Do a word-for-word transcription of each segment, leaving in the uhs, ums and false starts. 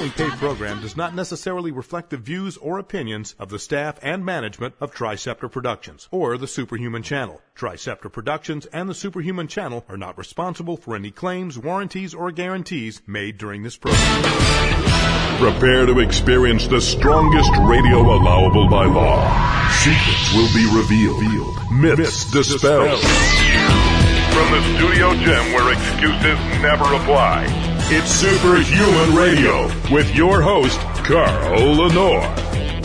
paid program does not necessarily reflect the views or opinions of the staff and management of Triceptor Productions or the Superhuman Channel. Triceptor Productions and the Superhuman Channel are not responsible for any claims, warranties, or guarantees made during this program. Prepare to experience the strongest radio allowable by law. Secrets will be revealed. Myths, Myths dispelled. From the studio gym where excuses never apply. It's Superhuman Radio with your host, Carl Lenore.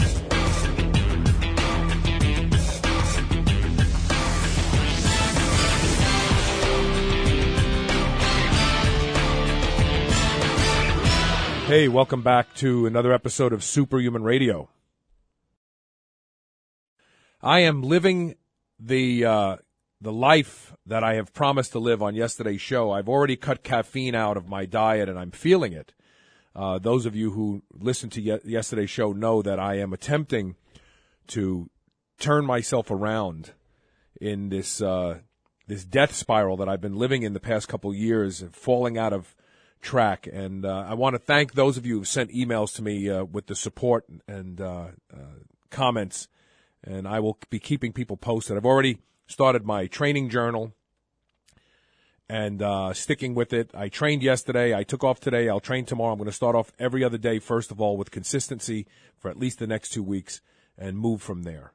Hey, welcome back to another episode of Superhuman Radio. I am living the uh, the life that I have promised to live on yesterday's show. I've already cut caffeine out of my diet, and I'm feeling it. Uh, those of you who listened to ye- yesterday's show know that I am attempting to turn myself around in this uh, this death spiral that I've been living in the past couple years, falling out of track. And uh, I want to thank those of you who sent emails to me uh, with the support and uh, uh, comments, and I will be keeping people posted. I've already started my training journal and uh, sticking with it. I trained yesterday. I took off today. I'll train tomorrow. I'm going to start off every other day, first of all, with consistency for at least the next two weeks and move from there.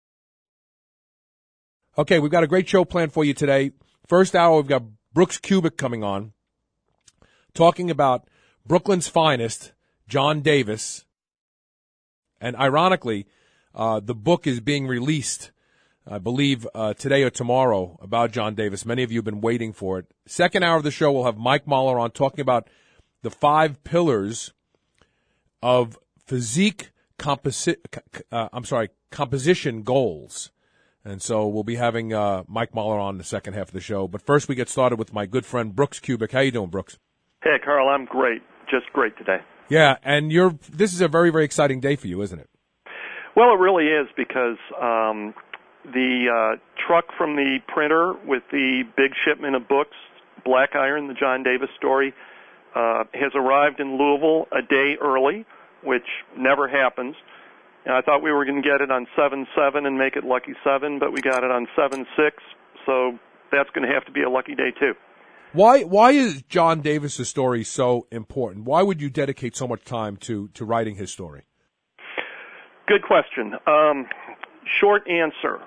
Okay, we've got a great show planned for you today. First hour, we've got Brooks Kubik coming on, talking about Brooklyn's finest, John Davis. And ironically, uh, the book is being released, I believe, uh, today or tomorrow, about John Davis. Many of you have been waiting for it. Second hour of the show, we'll have Mike Mahler on talking about the five pillars of physique composi- uh, I'm sorry, composition goals. And so we'll be having uh, Mike Mahler on the second half of the show. But first, we get started with my good friend Brooks Kubik. How you doing, Brooks? Hey, Carl, I'm great. Just great today. Yeah, and you're. This is a very, very exciting day for you, isn't it? Well, it really is, because um, the uh, truck from the printer with the big shipment of books, Black Iron, the John Davis story, uh, has arrived in Louisville a day early, which never happens. And I thought we were going to get it on seven seven and make it Lucky seven, but we got it on seven six, so that's going to have to be a lucky day, too. Why why is John Davis' story so important? Why would you dedicate so much time to, to writing his story? Good question. Um, short answer.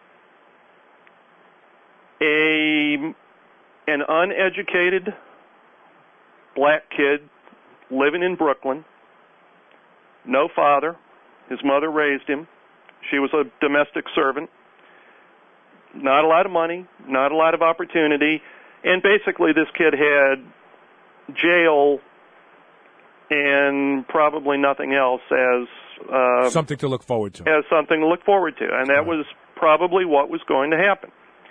A an uneducated black kid living in Brooklyn, no father. His mother raised him. She was a domestic servant. Not a lot of money, not a lot of opportunity. And basically this kid had jail and probably nothing else as uh, something to look forward to. As something to look forward to. And that right. was probably what was going to happen.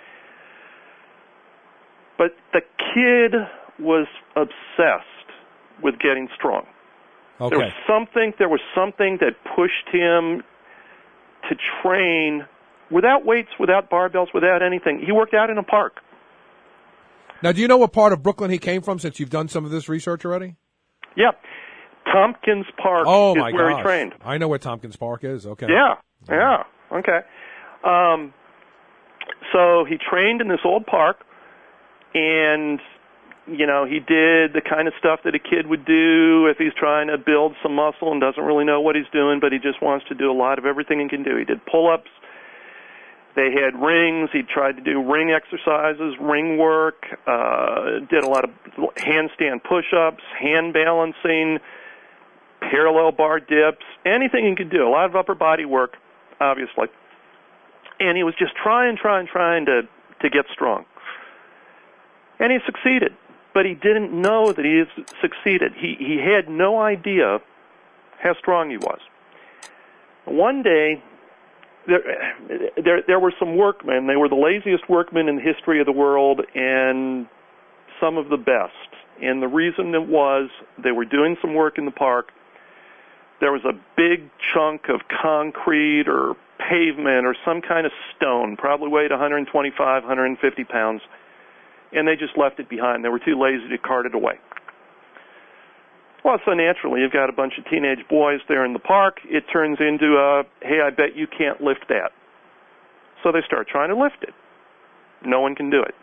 But the kid was obsessed with getting strong. Okay. There was something there was something that pushed him to train without weights, without barbells, without anything. He worked out in a park. Now, do you know what part of Brooklyn he came from, since you've done some of this research already? Yeah. Tompkins Park oh, is my where gosh. he trained. I know where Tompkins Park is. Okay. Yeah, yeah, okay. Um, so he trained in this old park, and, you know, he did the kind of stuff that a kid would do if he's trying to build some muscle and doesn't really know what he's doing, but he just wants to do a lot of everything he can do. He did pull-ups. They had rings. He tried to do ring exercises, ring work, uh, did a lot of handstand push-ups, hand balancing, parallel bar dips, anything he could do, a lot of upper body work, obviously. And he was just trying, trying, trying to, to get strong. And he succeeded, but he didn't know that he had succeeded. He, he had no idea how strong he was. One day, There, there, there were some workmen. They were the laziest workmen in the history of the world, and some of the best. And the reason it was, they were doing some work in the park. There was a big chunk of concrete or pavement or some kind of stone, probably weighed one hundred twenty-five, one hundred fifty pounds, and they just left it behind. They were too lazy to cart it away. Well, so naturally, you've got a bunch of teenage boys there in the park. It turns into a, hey, I bet you can't lift that. So they start trying to lift it. No one can do it.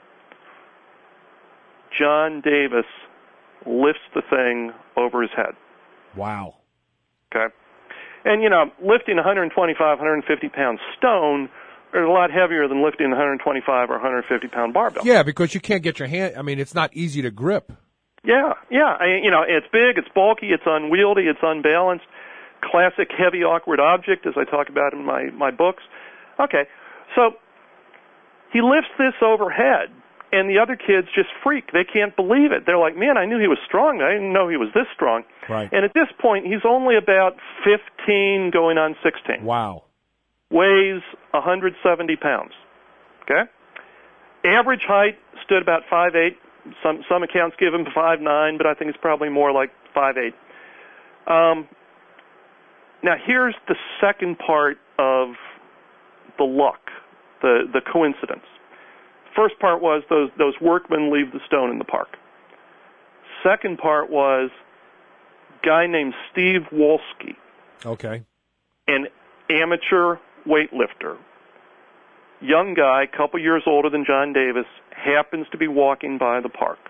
John Davis lifts the thing over his head. Wow. Okay. And, you know, lifting one hundred twenty-five, one hundred fifty pound stone is a lot heavier than lifting a one hundred twenty-five or one hundred fifty pound barbell. Yeah, because you can't get your hand, I mean, it's not easy to grip. Yeah, yeah. I, you know, it's big, it's bulky, it's unwieldy, it's unbalanced. Classic heavy, awkward object, as I talk about in my, my books. Okay, so he lifts this overhead, and the other kids just freak. They can't believe it. They're like, man, I knew he was strong. I didn't know he was this strong. Right. And at this point, he's only about fifteen going on sixteen. Wow. Weighs one hundred seventy pounds. Okay? Average height stood about five eight. Some some accounts give him five nine, but I think it's probably more like five eight. Um, now, here's the second part of the luck, the, the coincidence. First part was those those workmen leave the stone in the park. Second part was a guy named Steve Wolski, Okay. an amateur weightlifter, young guy, couple years older than John Davis, happens to be walking by the park.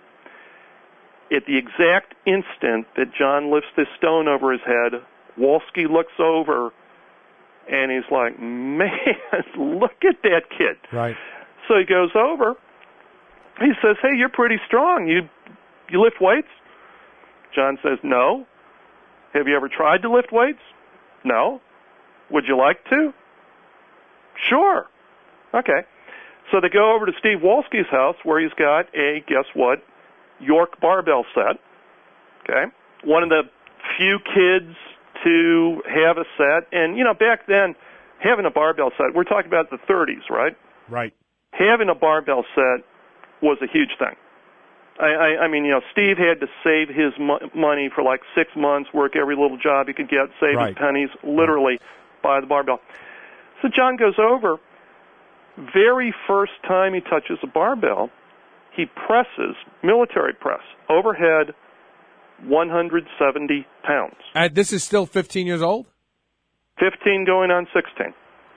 At the exact instant that John lifts this stone over his head, Wolski looks over, and he's like, man, look at that kid. Right. So he goes over. He says, hey, you're pretty strong. You you lift weights? John says, no. Have you ever tried to lift weights? No. Would you like to? Sure. Okay. So they go over to Steve Wolski's house where he's got a, guess what, York barbell set. Okay. One of the few kids to have a set. And, you know, back then, having a barbell set, we're talking about the thirties, right? Right. Having a barbell set was a huge thing. I, I, I mean, you know, Steve had to save his mo- money for like six months, work every little job he could get, save Right. his pennies, literally, buy the barbell. So John goes over. Very first time he touches a barbell, he presses, military press, overhead, one hundred seventy pounds. And this is still fifteen years old? fifteen going on sixteen.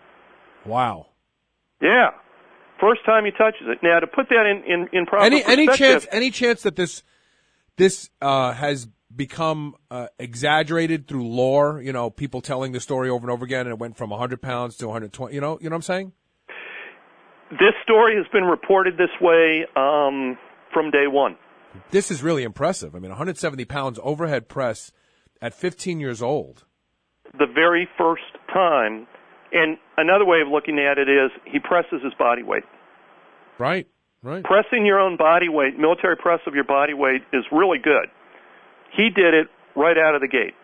Wow. Yeah. First time he touches it. Now, to put that in, in, in proper Any any perspective, chance any chance that this this uh, has become uh, exaggerated through lore? You know, people telling the story over and over again, and it went from one hundred pounds to one hundred twenty. You know, you know what I'm saying? this story has been reported this way um, from day one. This is really impressive. I mean, one hundred seventy pounds overhead press at fifteen years old. The very first time. And another way of looking at it is he presses his body weight. Right, right. Pressing your own body weight, military press of your body weight, is really good. He did it right out of the gate.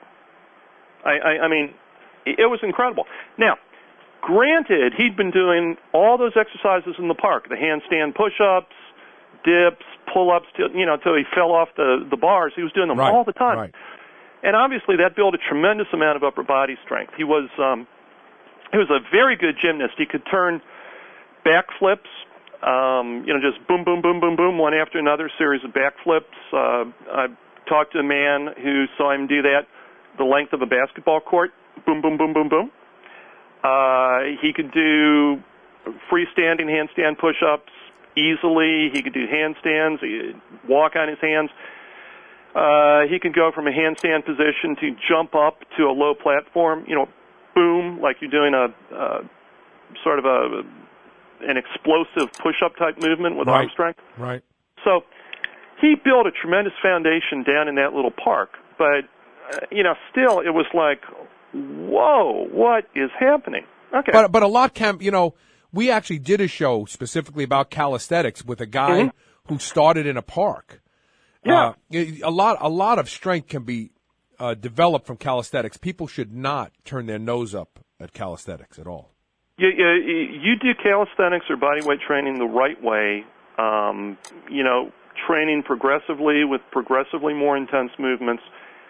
I, I, I mean, it was incredible. Now, granted, he'd been doing all those exercises in the park, the handstand push-ups, dips, pull-ups, till, you know, until he fell off the, the bars. He was doing them Right, all the time. right. And obviously that built a tremendous amount of upper body strength. He was um, he was a very good gymnast. He could turn backflips, um, you know, just boom, boom, boom, boom, boom, one after another, series of backflips. Uh, I talked to a man who saw him do that the length of a basketball court, boom, boom, boom, boom, boom. Uh, he could do freestanding handstand push-ups easily. He could do handstands, he could walk on his hands. Uh, he could go from a handstand position to jump up to a low platform, you know, boom, like you're doing a uh, sort of a an explosive push-up type movement with Right. arm strength. Right. So he built a tremendous foundation down in that little park. But, uh, you know, still it was like, whoa, what is happening? Okay. But but a lot can you know we actually did a show specifically about calisthenics with a guy Mm-hmm. who started in a park. Yeah. Uh, a lot a lot of strength can be uh, developed from calisthenics. People should not turn their nose up at calisthenics at all. You, you, you do calisthenics or bodyweight training the right way, um, you know, training progressively with progressively more intense movements,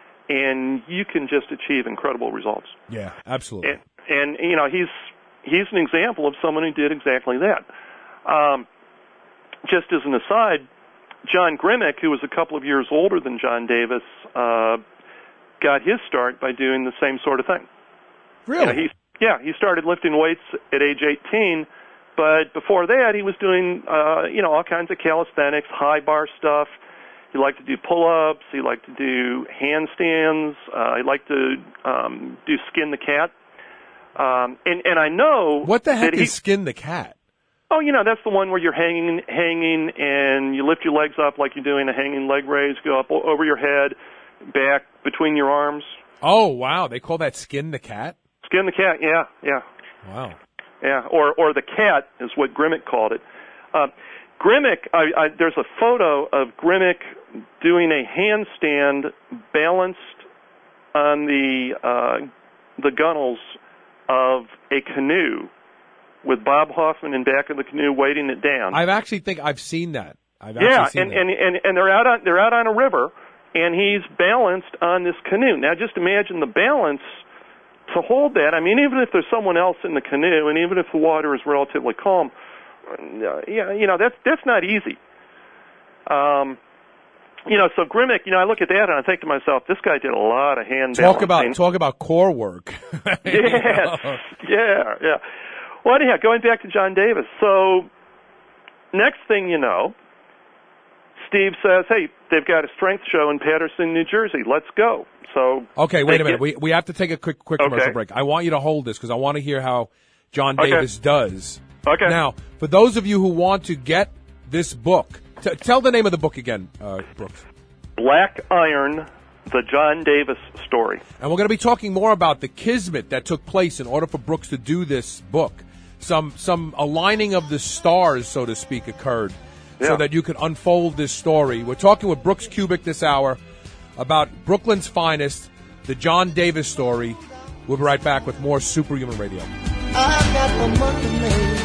and you can just achieve incredible results. Yeah, absolutely. And, and you know, he's he's an example of someone who did exactly that. Um, just as an aside, John Grimmick, who was a couple of years older than John Davis, uh, got his start by doing the same sort of thing. Really? You know, he, yeah, he started lifting weights at age eighteen, but before that he was doing, uh, you know, all kinds of calisthenics, high bar stuff. He liked to do pull-ups. He liked to do handstands. Uh, he liked to um, do skin the cat. Um, and, and I know... What the heck that he, is skin the cat? Oh, you know, that's the one where you're hanging, hanging, and you lift your legs up like you're doing a hanging leg raise, go up over your head, back between your arms. Oh, wow. They call that skin the cat? Skin the cat, yeah, yeah. Wow. Yeah, or, or the cat is what Grimmick called it. Uh, Grimmick, I, I, there's a photo of Grimmick doing a handstand balanced on the uh, the gunnels of a canoe with Bob Hoffman in back of the canoe weighting it down. I actually think I've seen that. I've yeah, actually seen and, that. and and and they're out on they're out on a river, and he's balanced on this canoe. Now, just imagine the balance to hold that. I mean, even if there's someone else in the canoe, and even if the water is relatively calm, uh, yeah, you know that's that's not easy. Um, you know, so Grimmick, you know, I look at that and I think to myself, this guy did a lot of hand talk balancing. about talk about core work. yeah, yeah, yeah. Well, anyhow, going back to John Davis. So, next thing you know, Steve says, "Hey, they've got a strength show in Paterson, New Jersey. Let's go." So, okay, wait a minute. Get, we we have to take a quick quick okay. commercial break. I want you to hold this because I want to hear how John okay. Davis does. Okay. Now, for those of you who want to get this book, t- tell the name of the book again, uh, Brooks. Black Iron, the John Davis story. And we're going to be talking more about the kismet that took place in order for Brooks to do this book. Some some aligning of the stars, so to speak, occurred yeah. so that you could unfold this story. We're talking with Brooks Kubik this hour about Brooklyn's finest, the John Davis story. We'll be right back with more Superhuman Radio. I've got the money made.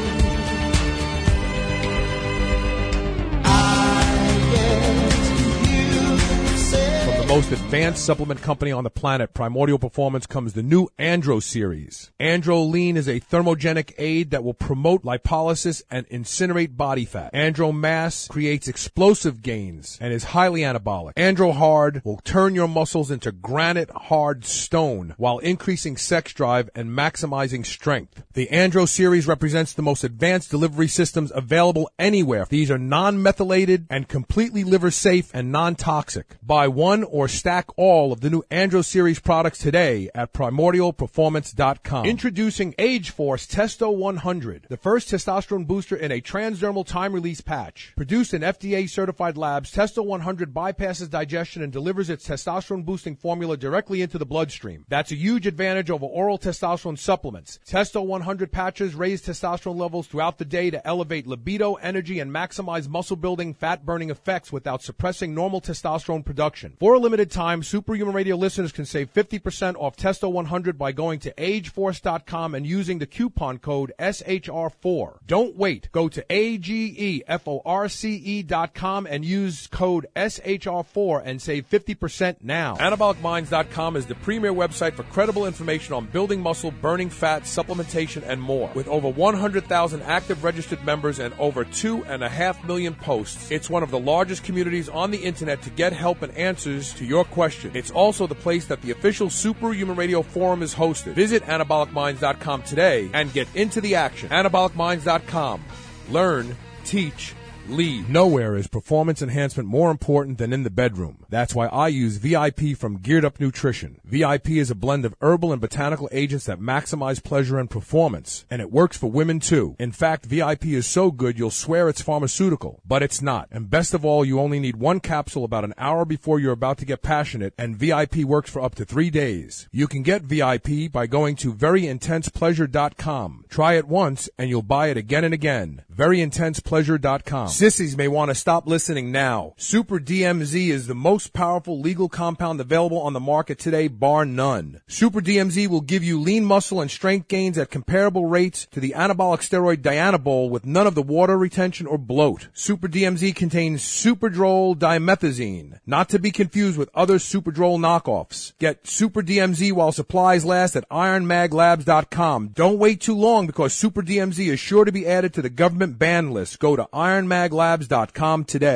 Most advanced supplement company on the planet, Primordial Performance, comes the new Andro series. Andro Lean is a thermogenic aid that will promote lipolysis and incinerate body fat. Andro Mass creates explosive gains and is highly anabolic. Andro Hard will turn your muscles into granite hard stone while increasing sex drive and maximizing strength. The Andro series represents the most advanced delivery systems available anywhere. These are non-methylated and completely liver safe and non-toxic. Buy one or stack all of the new Andro series products today at primordial performance dot com. Introducing Age Force Testo one hundred, the first testosterone booster in a transdermal time-release patch. Produced in F D A-certified labs, Testo one hundred bypasses digestion and delivers its testosterone-boosting formula directly into the bloodstream. That's a huge advantage over oral testosterone supplements. Testo one hundred patches raise testosterone levels throughout the day to elevate libido, energy, and maximize muscle-building, fat-burning effects without suppressing normal testosterone production. For a limited time, Superhuman Radio listeners can save fifty percent off Testo one hundred by going to age force dot com and using the coupon code S H R four. Don't wait. Go to A G E F O R C E dot com and use code S H R four and save fifty percent now. anabolic minds dot com is the premier website for credible information on building muscle, burning fat, supplementation, and more. With over one hundred thousand active registered members and over two and a half million posts, it's one of the largest communities on the internet to get help and answers to your question. It's also the place that the official Superhuman Radio Forum is hosted. Visit anabolic minds dot com today and get into the action. anabolic minds dot com. Learn, teach, lead. Nowhere is performance enhancement more important than in the bedroom. That's why I use V I P from Geared Up Nutrition. V I P is a blend of herbal and botanical agents that maximize pleasure and performance, and it works for women too. In fact, V I P is so good you'll swear it's pharmaceutical, but it's not. And best of all, you only need one capsule about an hour before you're about to get passionate, and V I P works for up to three days. You can get V I P by going to very intense pleasure dot com. Try it once, and you'll buy it again and again. very intense pleasure dot com. Sissies may want to stop listening now. Super D M Z is the most powerful legal compound available on the market today, bar none. Super D M Z will give you lean muscle and strength gains at comparable rates to the anabolic steroid Dianabol with none of the water retention or bloat. Super D M Z contains Superdrol dimethazine, not to be confused with other Superdrol knockoffs. Get Super D M Z while supplies last at iron mag labs dot com. Don't wait too long because Super D M Z is sure to be added to the government ban list. Go to iron mag labs dot com today.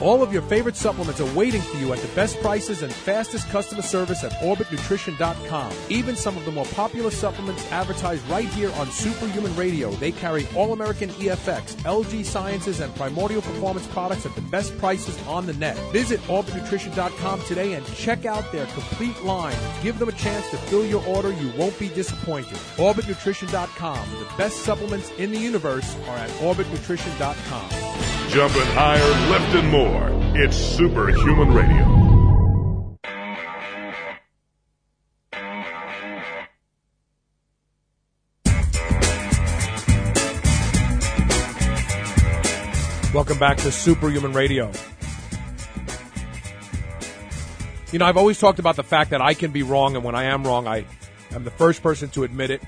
All of your favorite supplements are waiting for you at the best prices and fastest customer service at orbit nutrition dot com. Even some of the more popular supplements advertised right here on Superhuman Radio. They carry All-American E F X, L G Sciences, and Primordial Performance products at the best prices on the net. Visit orbit nutrition dot com today and check out their complete line. Give them a chance to fill your order. You won't be disappointed. orbit nutrition dot com. The best supplements in the universe are at orbit nutrition dot com. Jumping higher, lifting more. It's Superhuman Radio. Welcome back to Superhuman Radio. You know, I've always talked about the fact that I can be wrong, and when I am wrong, I am the first person to admit it.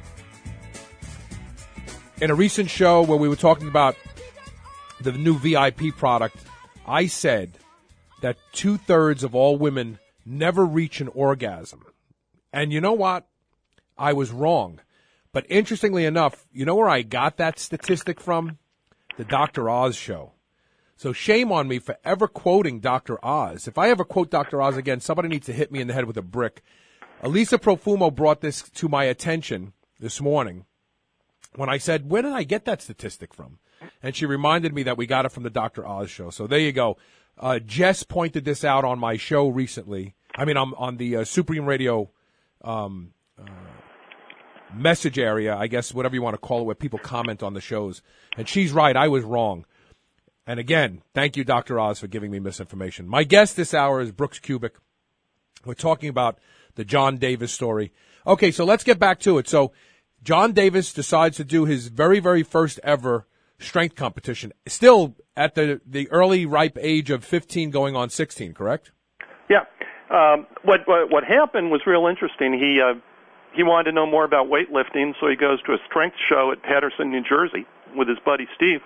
In a recent show where we were talking about the new V I P product, I said that two-thirds of all women never reach an orgasm. And you know what? I was wrong. But interestingly enough, you know where I got that statistic from? The Doctor Oz show. So shame on me for ever quoting Doctor Oz. If I ever quote Doctor Oz again, somebody needs to hit me in the head with a brick. Elisa Profumo brought this to my attention this morning when I said, where did I get that statistic from? And she reminded me that we got it from the Doctor Oz show. So there you go. Uh, Jess pointed this out on my show recently. I mean, on, on the uh, Superhuman Radio um, uh, message area, I guess, whatever you want to call it, where people comment on the shows. And she's right. I was wrong. And again, thank you, Doctor Oz, for giving me misinformation. My guest this hour is Brooks Kubik. We're talking about the John Davis story. Okay, so let's get back to it. So John Davis decides to do his very, very first ever strength competition, still at the, the early ripe age of fifteen going on sixteen, correct? Yeah. Um, what, what what happened was real interesting. He uh, he wanted to know more about weightlifting, so he goes to a strength show at Paterson, New Jersey, with his buddy Steve,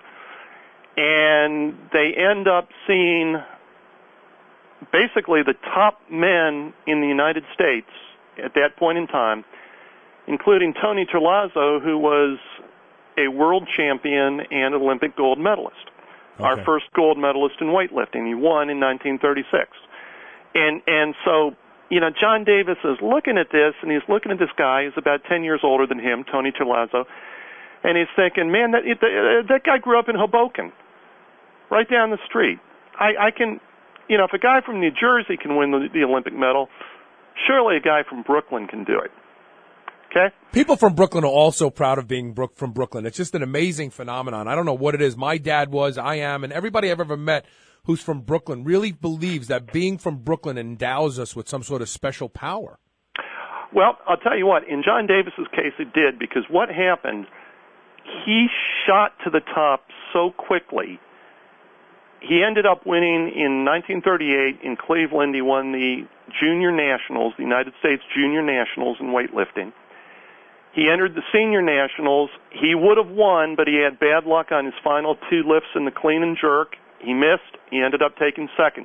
and they end up seeing basically the top men in the United States at that point in time, including Tony Terlazzo, who was a world champion and Olympic gold medalist. Okay. Our first gold medalist in weightlifting. He won in nineteen thirty-six. And and so, you know, John Davis is looking at this, and he's looking at this guy who's about ten years older than him, Tony Terlazzo, and he's thinking, man, that that guy grew up in Hoboken, right down the street. I, I can, you know, if a guy from New Jersey can win the, the Olympic medal, surely a guy from Brooklyn can do it. Okay. People from Brooklyn are also proud of being Brook from Brooklyn. It's just an amazing phenomenon. I don't know what it is. My dad was, I am, and everybody I've ever met who's from Brooklyn really believes that being from Brooklyn endows us with some sort of special power. Well, I'll tell you what, in John Davis's case it did, because what happened, he shot to the top so quickly. He ended up winning in nineteen thirty-eight in Cleveland. He won the Junior Nationals, the United States Junior Nationals in weightlifting. He entered the Senior Nationals. He would have won, but he had bad luck on his final two lifts in the clean and jerk. He missed. He ended up taking second.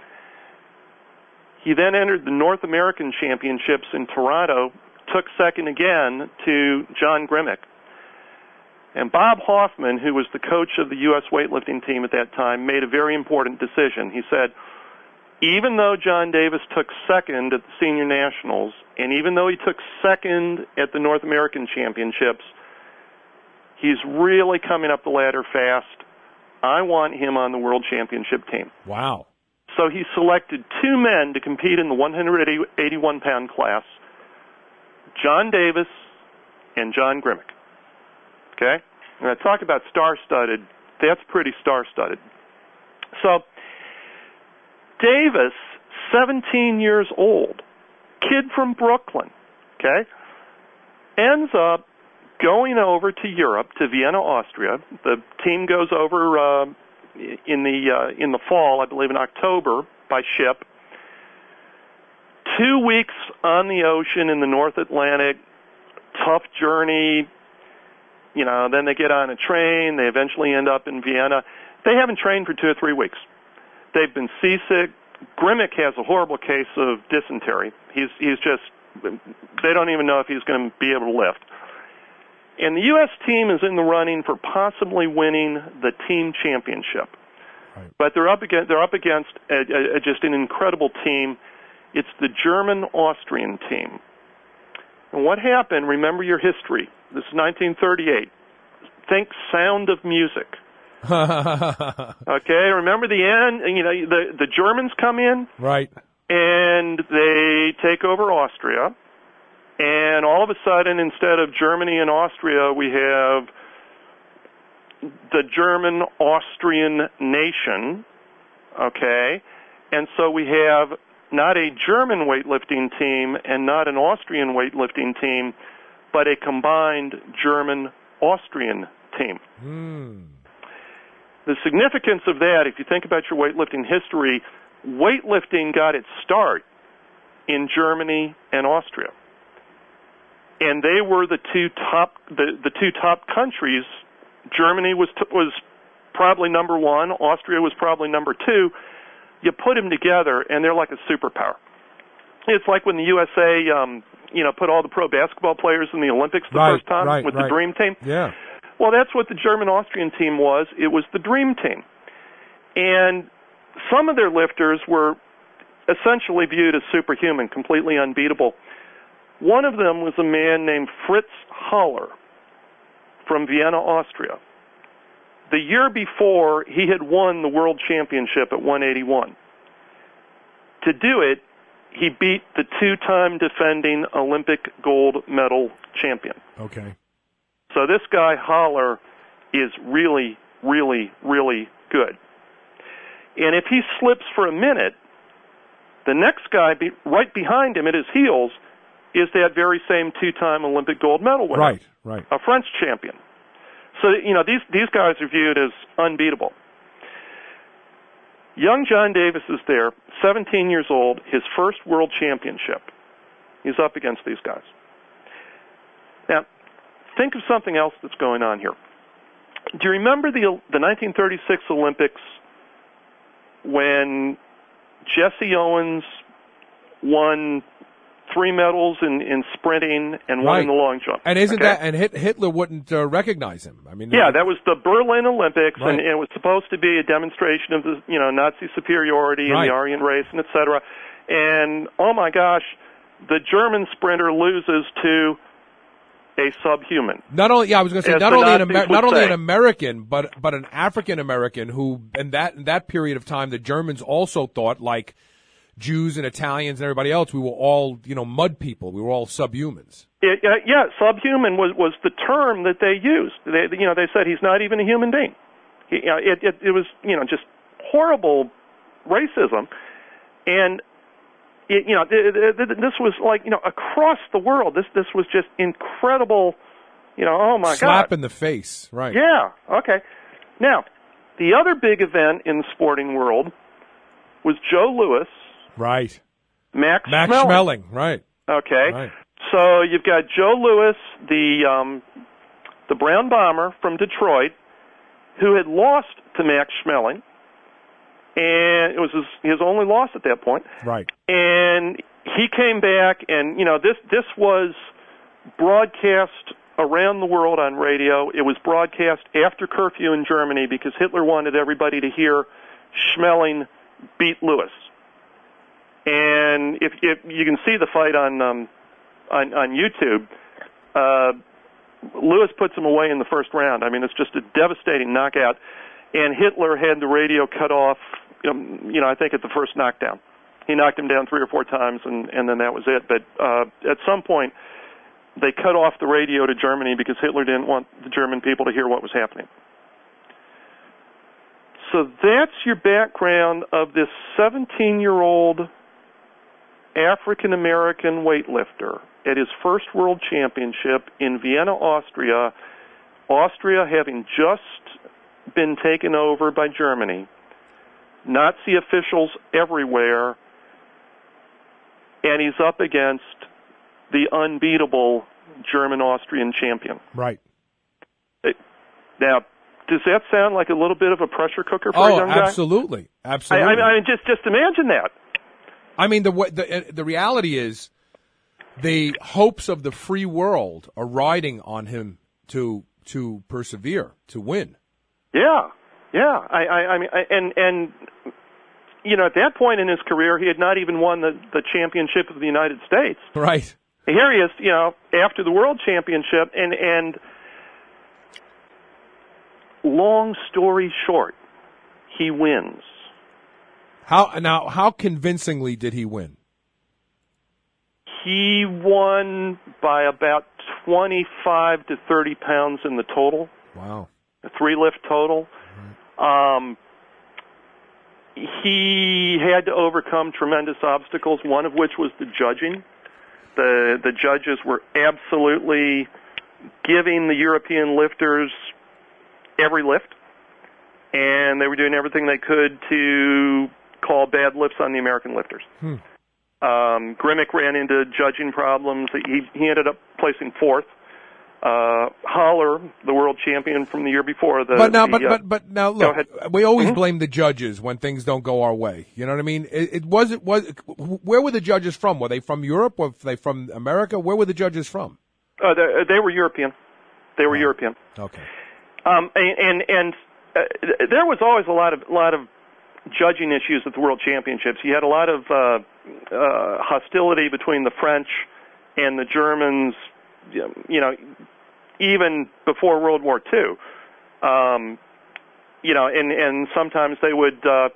He then entered the North American Championships in Toronto, took second again to John Grimmick. And Bob Hoffman, who was the coach of the U S weightlifting team at that time, made a very important decision. He said, even though John Davis took second at the Senior Nationals, and even though he took second at the North American Championships, he's really coming up the ladder fast. I want him on the World Championship team. Wow. So he selected two men to compete in the one hundred eighty-one pound class, John Davis and John Grimmick. Okay? And I talk about star-studded. That's pretty star-studded. So Davis, seventeen years old, kid from Brooklyn, okay, ends up going over to Europe, to Vienna, Austria. The team goes over uh, in the uh, in the fall, I believe in October, by ship. Two weeks on the ocean in the North Atlantic, tough journey. You know, then they get on a train. They eventually end up in Vienna. They haven't trained for two or three weeks. They've been seasick. Grimmick has a horrible case of dysentery. He's he's just, they don't even know if he's going to be able to lift. And the U S team is in the running for possibly winning the team championship. Right. But they're up against they're up against a, a, a, just an incredible team. It's the German-Austrian team. And what happened? Remember your history. This is nineteen thirty-eight. Think Sound of Music. Okay, remember the end. You know, the the Germans come in, right, and they take over Austria. And all of a sudden, instead of Germany and Austria, we have the German-Austrian nation, okay? And so we have not a German weightlifting team and not an Austrian weightlifting team, but a combined German-Austrian team. Mm. The significance of that, if you think about your weightlifting history, weightlifting got its start in Germany and Austria. And they were the two top the, the two top countries. Germany was t- was probably number one. Austria was probably number two. You put them together, and they're like a superpower. It's like when the U S A, um, you know, put all the pro basketball players in the Olympics the right, first time right, with right. the Dream Team. Yeah. Well, that's what the German-Austrian team was. It was the Dream Team. And some of their lifters were essentially viewed as superhuman, completely unbeatable. One of them was a man named Fritz Haller from Vienna, Austria. The year before, he had won the world championship at one eighty-one. To do it, he beat the two-time defending Olympic gold medal champion. Okay. So this guy, Haller, is really, really, really good. And if he slips for a minute, the next guy be, right behind him at his heels is that very same two-time Olympic gold medal winner. Right, right. A French champion. So, you know, these, these guys are viewed as unbeatable. Young John Davis is there, seventeen years old, his first world championship. He's up against these guys. Now, think of something else that's going on here. Do you remember the the nineteen thirty-six Olympics when Jesse Owens won three medals in, in sprinting and one right. in the long jump? And isn't okay? that and Hitler wouldn't uh, recognize him? I mean, yeah, that was the Berlin Olympics, right. and it was supposed to be a demonstration of the you know Nazi superiority right. and the Aryan race, and et cetera. And oh my gosh, the German sprinter loses to a subhuman. Not only, yeah, I was going to say As not the only an Nazis Amer- would not only say. an American, but but an African American who, in that in that period of time, the Germans also thought, like Jews and Italians and everybody else, we were all you know mud people. We were all subhumans. It, uh, yeah, subhuman was was the term that they used. They, you know, they said he's not even a human being. He, you know, it, it it was you know just horrible racism, and it, you know it, it, it, this was like you know across the world. This this was just incredible. You know, oh my Slap God. Slap in the face, right? Yeah. Okay. Now, the other big event in the sporting world was Joe Louis. Right. Max, Max Schmeling. Schmeling, right. Okay. Right. So you've got Joe Louis, the um, the Brown Bomber from Detroit, who had lost to Max Schmeling, and it was his, his only loss at that point. Right. And he came back, and you know this this was broadcast around the world on radio. It was broadcast after curfew in Germany because Hitler wanted everybody to hear Schmeling beat Louis. And if, if you can see the fight on um, on, on YouTube, uh, Louis puts him away in the first round. I mean, it's just a devastating knockout. And Hitler had the radio cut off, um, you know, I think at the first knockdown. He knocked him down three or four times, and, and then that was it. But uh, at some point, they cut off the radio to Germany because Hitler didn't want the German people to hear what was happening. So that's your background of this seventeen-year-old African-American weightlifter at his first world championship in Vienna, Austria, Austria having just been taken over by Germany, Nazi officials everywhere, and he's up against the unbeatable German-Austrian champion. Right. Now, does that sound like a little bit of a pressure cooker for oh, a young guy? absolutely. Absolutely. I, I mean, just, just imagine that. I mean, the, the the reality is the hopes of the free world are riding on him to to persevere, to win. Yeah, Yeah, I, I, I mean, I, and and you know, at that point in his career, he had not even won the the championship of the United States. Right. Here he is, you know, after the World Championship, and and long story short, he wins. How now? How convincingly did he win? He won by about twenty-five to thirty pounds in the total. Wow. A three lift total. Um, he had to overcome tremendous obstacles, one of which was the judging. The the judges were absolutely giving the European lifters every lift, and they were doing everything they could to call bad lifts on the American lifters. Hmm. Um, Grimmick ran into judging problems. He, he ended up placing fourth. Uh, Holler, the world champion from the year before. The, but now, the, but, uh, but, but now, look, we always mm-hmm. blame the judges when things don't go our way. You know what I mean? It, it was, it was, where were the judges from? Were they from Europe? Were they from America? Where were the judges from? Uh, they, they were European. They were oh. European. Okay. Um, and, and, and uh, there was always a lot of, lot of judging issues at the World Championships. You had a lot of, uh, uh, hostility between the French and the Germans, you know, even before World War Two. Um, you know, and, and sometimes they would, uh,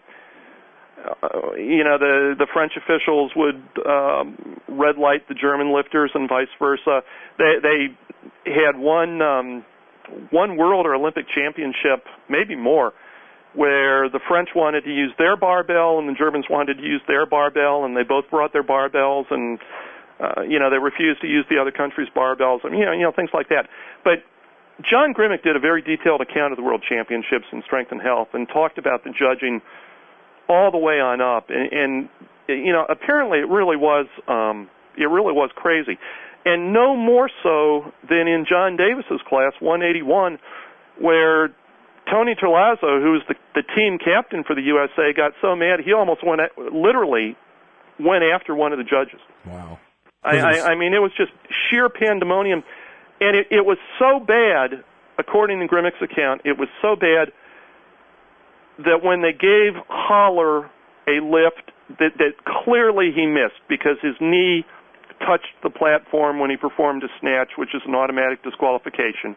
uh, you know, the, the French officials would um, red light the German lifters and vice versa. They, they had one, um, one World or Olympic Championship, maybe more, where the French wanted to use their barbell and the Germans wanted to use their barbell, and they both brought their barbells, and Uh, you know, they refused to use the other country's barbells, and, you know, you know, things like that. But John Grimmick did a very detailed account of the World Championships in Strength and Health and talked about the judging all the way on up. And, and you know, apparently it really was, um, it really was crazy. And no more so than in John Davis's class, one eighty-one, where Tony Terlazzo, who was the, the team captain for the U S A, got so mad he almost went, at, literally went after one of the judges. Wow. I, I, I mean, it was just sheer pandemonium, and it, it was so bad, according to Grimmick's account, it was so bad that when they gave Holler a lift that, that clearly he missed because his knee touched the platform when he performed a snatch, which is an automatic disqualification.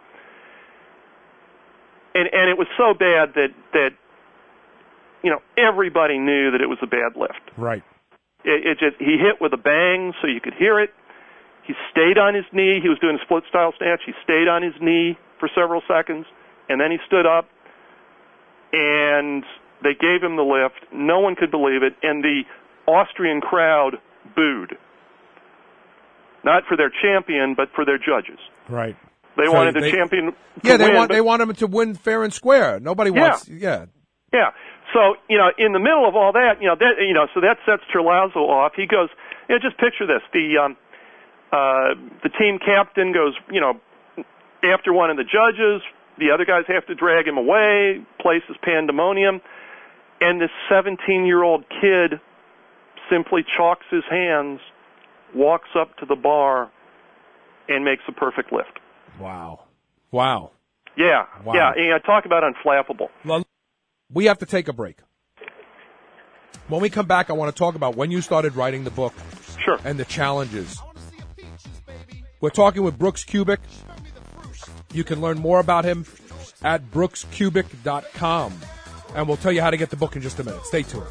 And, and it was so bad that, that, you know, everybody knew that it was a bad lift. Right. It, it just, he hit with a bang so you could hear it. He stayed on his knee. He was doing a split style snatch. He stayed on his knee for several seconds, and then he stood up, and they gave him the lift. No one could believe it, and the Austrian crowd booed. Not for their champion, but for their judges. Right. They so wanted they, the champion to yeah, they win, want but, they want him to win fair and square. Nobody yeah. wants yeah. Yeah. So, you know, in the middle of all that, you know, that, you know, so that sets Terlazzo off. He goes, you know, just picture this. The, um, uh, the team captain goes, you know, after one of the judges, the other guys have to drag him away, place is pandemonium, and this seventeen-year-old kid simply chalks his hands, walks up to the bar, and makes a perfect lift. Wow. Wow. Yeah. Wow. Yeah. And, you know, talk about unflappable. Well, we have to take a break. When we come back, I want to talk about when you started writing the book. Sure. And the challenges. We're talking with Brooks Kubik. You can learn more about him at brooks kubik dot com. And we'll tell you how to get the book in just a minute. Stay tuned.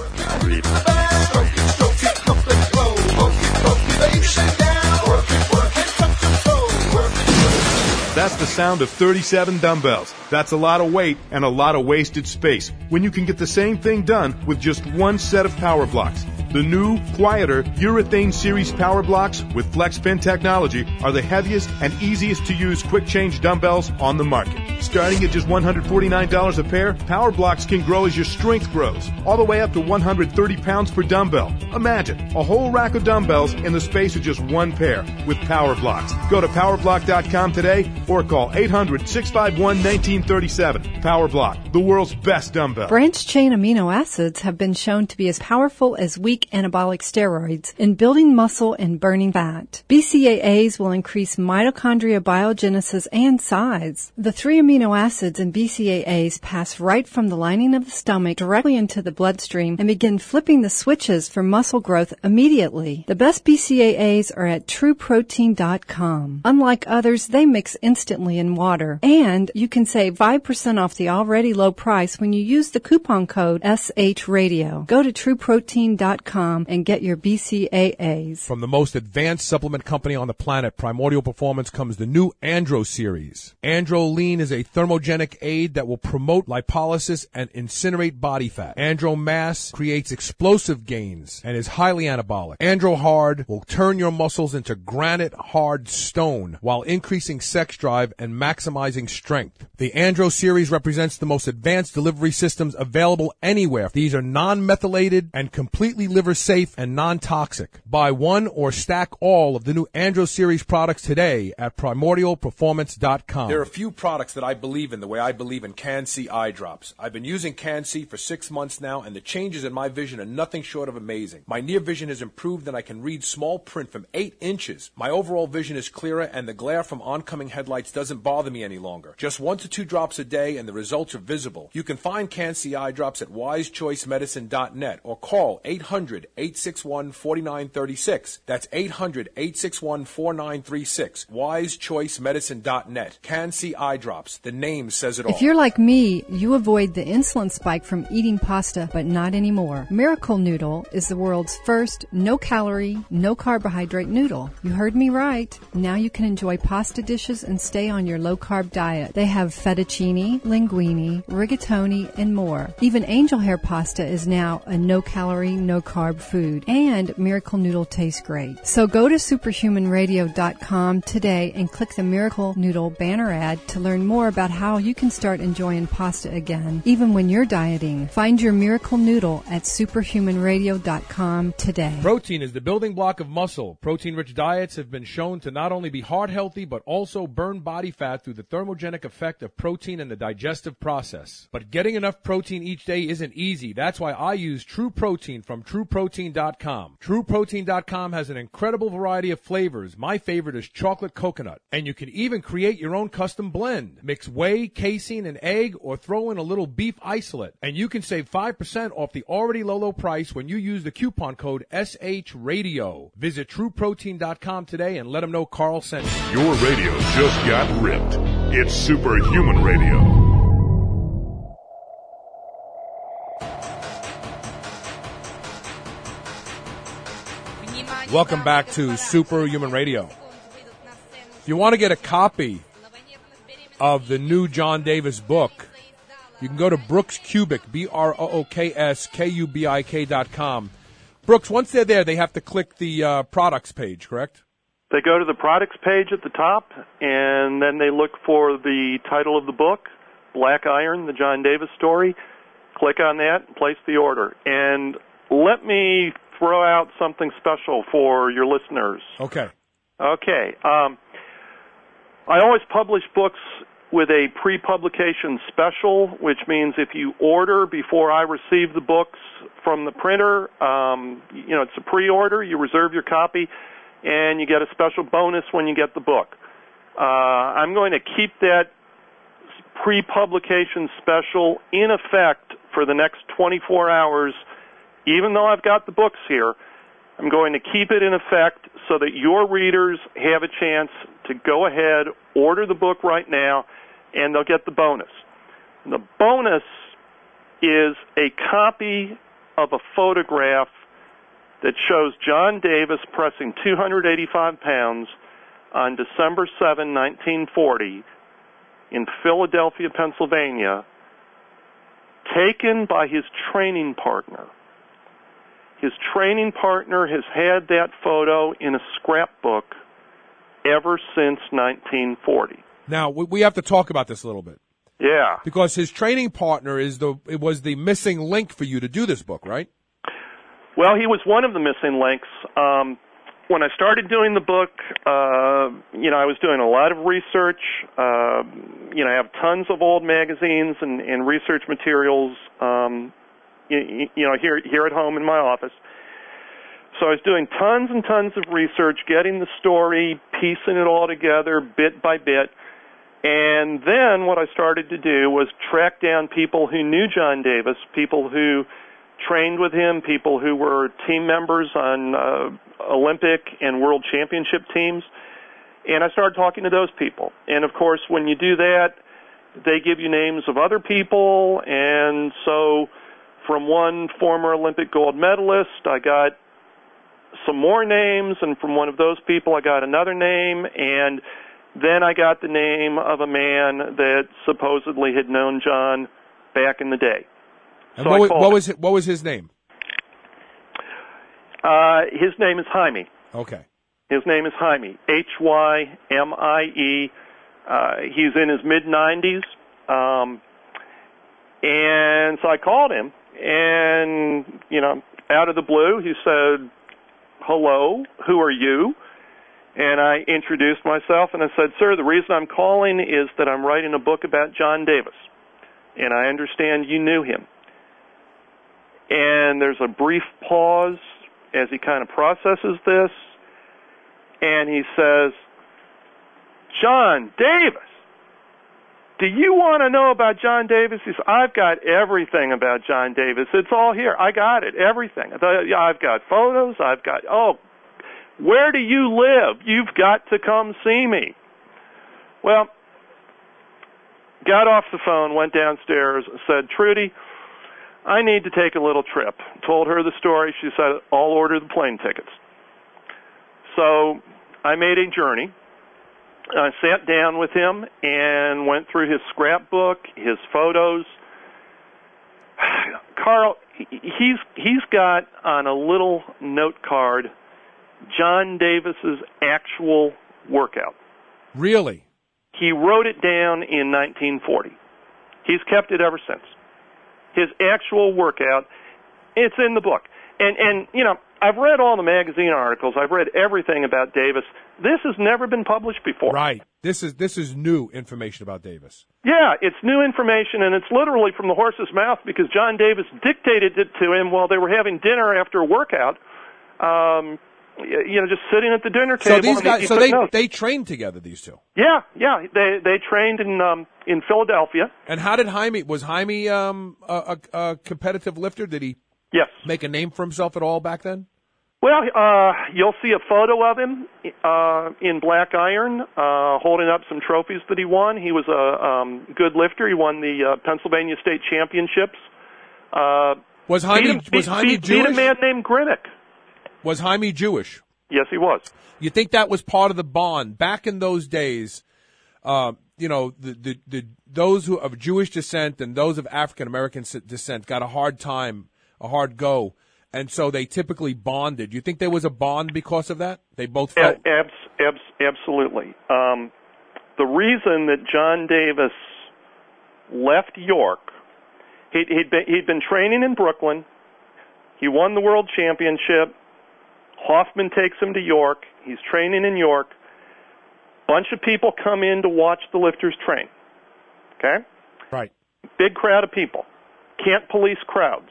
That's the sound of thirty-seven dumbbells. That's a lot of weight and a lot of wasted space when you can get the same thing done with just one set of power blocks. The new, quieter Urethane Series power blocks with FlexPin technology are the heaviest and easiest to use quick change dumbbells on the market. Starting at just one hundred forty-nine dollars a pair, power blocks can grow as your strength grows, all the way up to one hundred thirty pounds per dumbbell. Imagine a whole rack of dumbbells in the space of just one pair with power blocks. Go to power block dot com today or call eight hundred, six five one, one nine three seven. Power Block, the world's best dumbbell. Branched-chain amino acids have been shown to be as powerful as weak anabolic steroids in building muscle and burning fat. B C A As will increase mitochondria biogenesis and size. The three amino amino acids and B C A As pass right from the lining of the stomach directly into the bloodstream and begin flipping the switches for muscle growth immediately. The best B C A As are at true protein dot com. Unlike others, they mix instantly in water. And you can save five percent off the already low price when you use the coupon code S H Radio. Go to true protein dot com and get your B C A As. From the most advanced supplement company on the planet, Primordial Performance, comes the new Andro series. Andro Lean is a thermogenic aid that will promote lipolysis and incinerate body fat. Andro Mass creates explosive gains and is highly anabolic. Andro Hard will turn your muscles into granite hard stone while increasing sex drive and maximizing strength. The Andro series represents the most advanced delivery systems available anywhere. These are non-methylated and completely liver safe and non-toxic. Buy one or stack all of the new Andro series products today at primordial performance dot com. There are a few products that I believe in the way I believe in Can-C eye drops. I've been using Can-C for six months now, and the changes in my vision are nothing short of amazing. My near vision has improved, and I can read small print from eight inches. My overall vision is clearer, and the glare from oncoming headlights doesn't bother me any longer. Just one to two drops a day, and the results are visible. You can find Can-C eye drops at wise choice medicine dot net or call eight hundred, eight six one, four nine three six. That's eight hundred, eight six one, four nine three six. wise choice medicine dot net. Can-C eye drops. The name says it all. If you're like me, you avoid the insulin spike from eating pasta, but not anymore. Miracle Noodle is the world's first no-calorie, no-carbohydrate noodle. You heard me right. Now you can enjoy pasta dishes and stay on your low-carb diet. They have fettuccine, linguine, rigatoni, and more. Even angel hair pasta is now a no-calorie, no-carb food. And Miracle Noodle tastes great. So go to superhuman radio dot com today and click the Miracle Noodle banner ad to learn more about how you can start enjoying pasta again, even when you're dieting. Find your Miracle Noodle at superhuman radio dot com today. Protein is the building block of muscle. Protein-rich diets have been shown to not only be heart healthy, but also burn body fat through the thermogenic effect of protein in the digestive process. But getting enough protein each day isn't easy. That's why I use True Protein from true protein dot com. true protein dot com has an incredible variety of flavors. My favorite is chocolate coconut. And you can even create your own custom blend. Mix whey, casein, and egg, or throw in a little beef isolate. And you can save five percent off the already low, low price when you use the coupon code S H Radio. Visit true protein dot com today and let them know Carl sent you. Your radio just got ripped. It's Superhuman Radio. Welcome back to Superhuman Radio. If you want to get a copy of the new John Davis book, you can go to Brooks Kubik, B R O O K S K U B I K dot com. Brooks, once they're there, they have to click the uh, products page, correct? They go to the products page at the top, and then they look for the title of the book, Black Iron, the John Davis story. Click on that, place the order. And let me throw out something special for your listeners. Okay. Okay. Um, I always publish books with a pre-publication special, which means if you order before I receive the books from the printer, um, you know, it's a pre-order, you reserve your copy, and you get a special bonus when you get the book. Uh, I'm going to keep that pre-publication special in effect for the next twenty-four hours. Even though I've got the books here, I'm going to keep it in effect so that your readers have a chance to go ahead, order the book right now, and they'll get the bonus. The bonus is a copy of a photograph that shows John Davis pressing two hundred eighty-five pounds on December seventh, nineteen forty, in Philadelphia, Pennsylvania, taken by his training partner. His training partner has had that photo in a scrapbook ever since nineteen forty. Now, we have to talk about this a little bit. Yeah. Because his training partner is the it was the missing link for you to do this book, right? Well, he was one of the missing links. Um, when I started doing the book, uh, you know, I was doing a lot of research. Uh, you know, I have tons of old magazines and, and research materials, um, you, you know, here here at home in my office. So I was doing tons and tons of research, getting the story, piecing it all together bit by bit. And then what I started to do was track down people who knew John Davis, people who trained with him, people who were team members on uh, Olympic and World Championship teams. And I started talking to those people. And, of course, when you do that, they give you names of other people. And so from one former Olympic gold medalist, I got some more names. And from one of those people, I got another name. And then I got the name of a man that supposedly had known John back in the day. And so what, I was, called what him. was what was his name? Uh, his name is Jaime. Okay. His name is Jaime, H Y M I E. Uh, he's in his mid-nineties. Um, and so I called him, and, you know, out of the blue, he said, hello, who are you? And I introduced myself, and I said, sir, the reason I'm calling is that I'm writing a book about John Davis, and I understand you knew him. And there's a brief pause as he kind of processes this, and he says, John Davis, do you want to know about John Davis? He said, I've got everything about John Davis. It's all here. I got it, everything. I've got photos. I've got, oh, where do you live? You've got to come see me. Well, got off the phone, went downstairs, said, Trudy, I need to take a little trip. Told her the story. She said, I'll order the plane tickets. So I made a journey. I sat down with him and went through his scrapbook, his photos. Carl, he's he's got on a little note card John Davis's actual workout. Really? He wrote it down in nineteen forty. He's kept it ever since. His actual workout, it's in the book. And, and you know, I've read all the magazine articles. I've read everything about Davis. This has never been published before. Right. This is this is new information about Davis. Yeah, it's new information, and it's literally from the horse's mouth because John Davis dictated it to him while they were having dinner after a workout. Um, you know, just sitting at the dinner table. So these guys, he so took they notes. they trained together. These two. Yeah, yeah, they they trained in um, in Philadelphia. And how did Jaime? Was Jaime um, a, a, a competitive lifter? Did he? Yes. Make a name for himself at all back then? Well, uh, you'll see a photo of him uh, in black iron, uh, holding up some trophies that he won. He was a um, good lifter. He won the uh, Pennsylvania State Championships. Uh, was Jaime beat, was beat, Jaime beat, Jewish? Beat a man named Grinnick. Was Jaime Jewish? Yes, he was. You think that was part of the bond back in those days? Uh, you know, the, the the those who of Jewish descent and those of African American descent got a hard time, a hard go. And so they typically bonded. You think there was a bond because of that? They both felt... Abs- abs- absolutely. Um, the reason that John Davis left York, he'd, he'd, been, he'd been training in Brooklyn. He won the world championship. Hoffman takes him to York. He's training in York. Bunch of people come in to watch the lifters train. Okay? Right. Big crowd of people. Can't police crowds.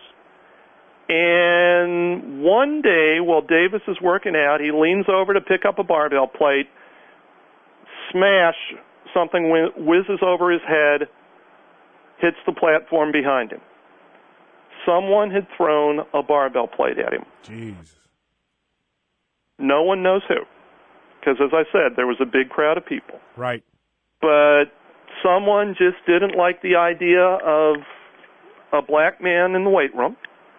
And one day, while Davis is working out, he leans over to pick up a barbell plate. Smash, something whizzes over his head, hits the platform behind him. Someone had thrown a barbell plate at him. Jeez. No one knows who. Because, as I said, there was a big crowd of people. Right. But someone just didn't like the idea of a black man in the weight room.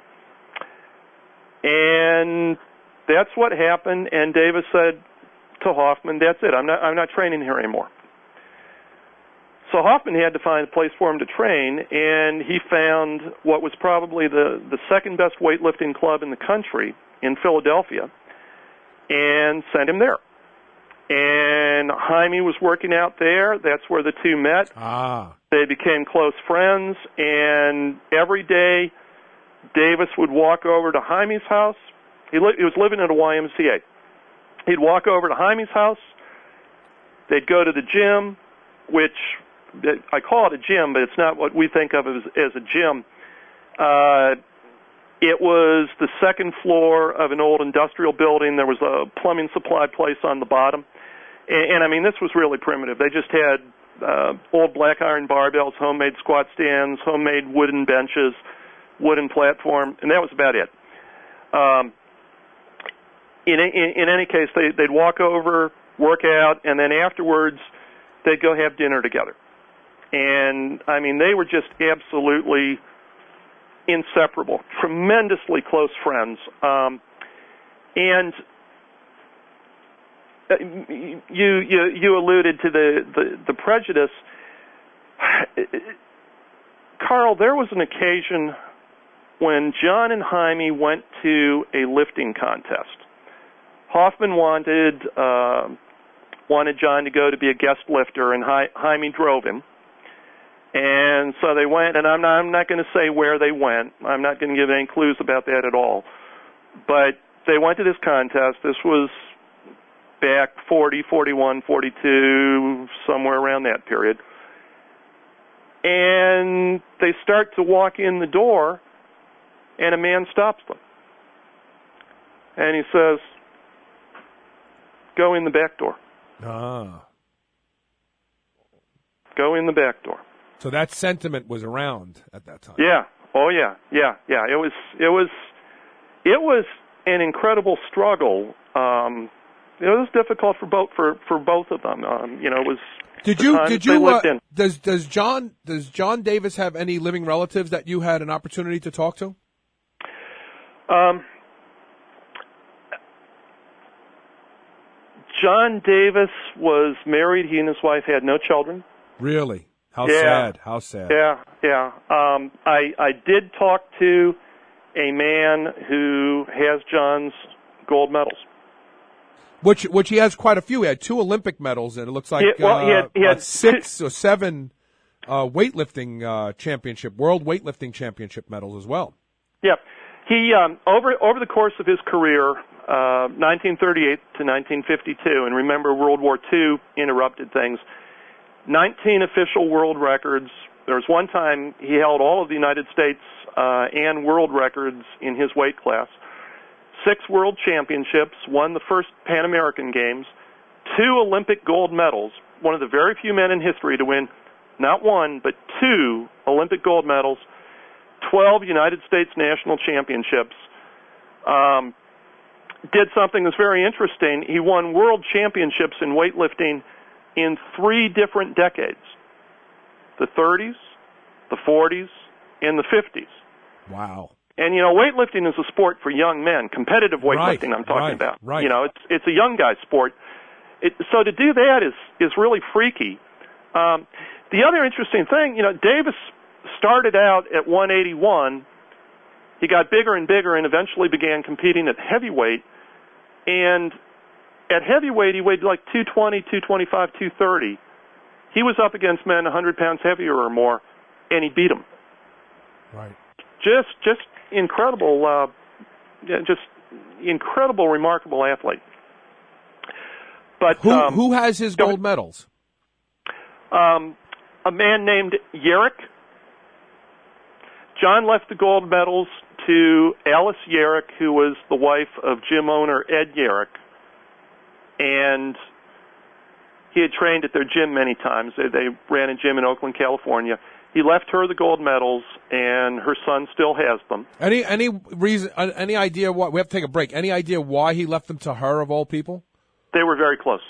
And that's what happened, and Davis said to Hoffman, that's it, I'm not, I'm not training here anymore. So Hoffman had to find a place for him to train, and he found what was probably the, the second best weightlifting club in the country in Philadelphia, and sent him there. And Jaime was working out there. That's where the two met. Ah. They became close friends, and every day Davis would walk over to Jaime's house. He, li- he was living at a Y M C A. He'd walk over to Jaime's house. They'd go to the gym, which I call it a gym, but it's not what we think of as, as a gym. Uh, it was the second floor of an old industrial building. There was a plumbing supply place on the bottom. And, and I mean, this was really primitive. They just had uh, old black iron barbells, homemade squat stands, homemade wooden benches, wooden platform, and that was about it. Um, in, in, in any case, they, they'd walk over, work out, and then afterwards they'd go have dinner together. And, I mean, they were just absolutely inseparable, tremendously close friends. Um, and you, you, you alluded to the, the, the prejudice. Carl, there was an occasion when John and Jaime went to a lifting contest. Hoffman wanted uh, wanted John to go to be a guest lifter, and Jaime drove him. And so they went, and I'm not, I'm not going to say where they went. I'm not going to give any clues about that at all. But they went to this contest. This was back forty, forty-one, forty-two, somewhere around that period. And they start to walk in the door, and a man stops them. And he says, "Go in the back door." Ah. Go in the back door. So that sentiment was around at that time. Yeah. Oh yeah. Yeah. Yeah. It was. It was. It was an incredible struggle. Um, it was difficult for both for, for both of them. Um, you know, it was. Did you? Did you? Uh, does Does John Does John Davis have any living relatives that you had an opportunity to talk to? Um. John Davis was married. He and his wife had no children. Really? How yeah. sad. How sad. Yeah, yeah. Um, I, I did talk to a man who has John's gold medals. Which which he has quite a few. He had two Olympic medals, and it looks like yeah, well, uh, he had, he had six two, or seven uh, weightlifting uh, championship, world weightlifting championship medals as well. Yeah. He, um, over over the course of his career, uh, nineteen thirty-eight to nineteen fifty-two, and remember World War Two interrupted things, nineteen official world records. There was one time he held all of the United States uh, and world records in his weight class. Six world championships, won the first Pan American Games, two Olympic gold medals, one of the very few men in history to win not one, but two Olympic gold medals, twelve United States national championships. Um, did something that's very interesting. He won world championships in weightlifting in three different decades, the thirties, the forties, and the fifties. Wow. And, you know, weightlifting is a sport for young men, competitive weightlifting right, I'm talking right, about. Right. You know, it's it's a young guy's sport. It, so to do that is, is really freaky. Um, the other interesting thing, you know, Davis started out at one eighty-one. He got bigger and bigger and eventually began competing at heavyweight. And at heavyweight, he weighed like two twenty, two twenty-five, two thirty. He was up against men one hundred pounds heavier or more, and he beat them. Right. Just, just incredible, uh, just incredible, remarkable athlete. But who um, who has his gold medals? Um, a man named Yerrick. John left the gold medals to Alice Yerrick, who was the wife of gym owner Ed Yerrick, and he had trained at their gym many times. They, they ran a gym in Oakland, California. He left her the gold medals, and her son still has them. Any any reason? Any idea why? We have to take a break. Any idea why he left them to her, of all people? They were very close.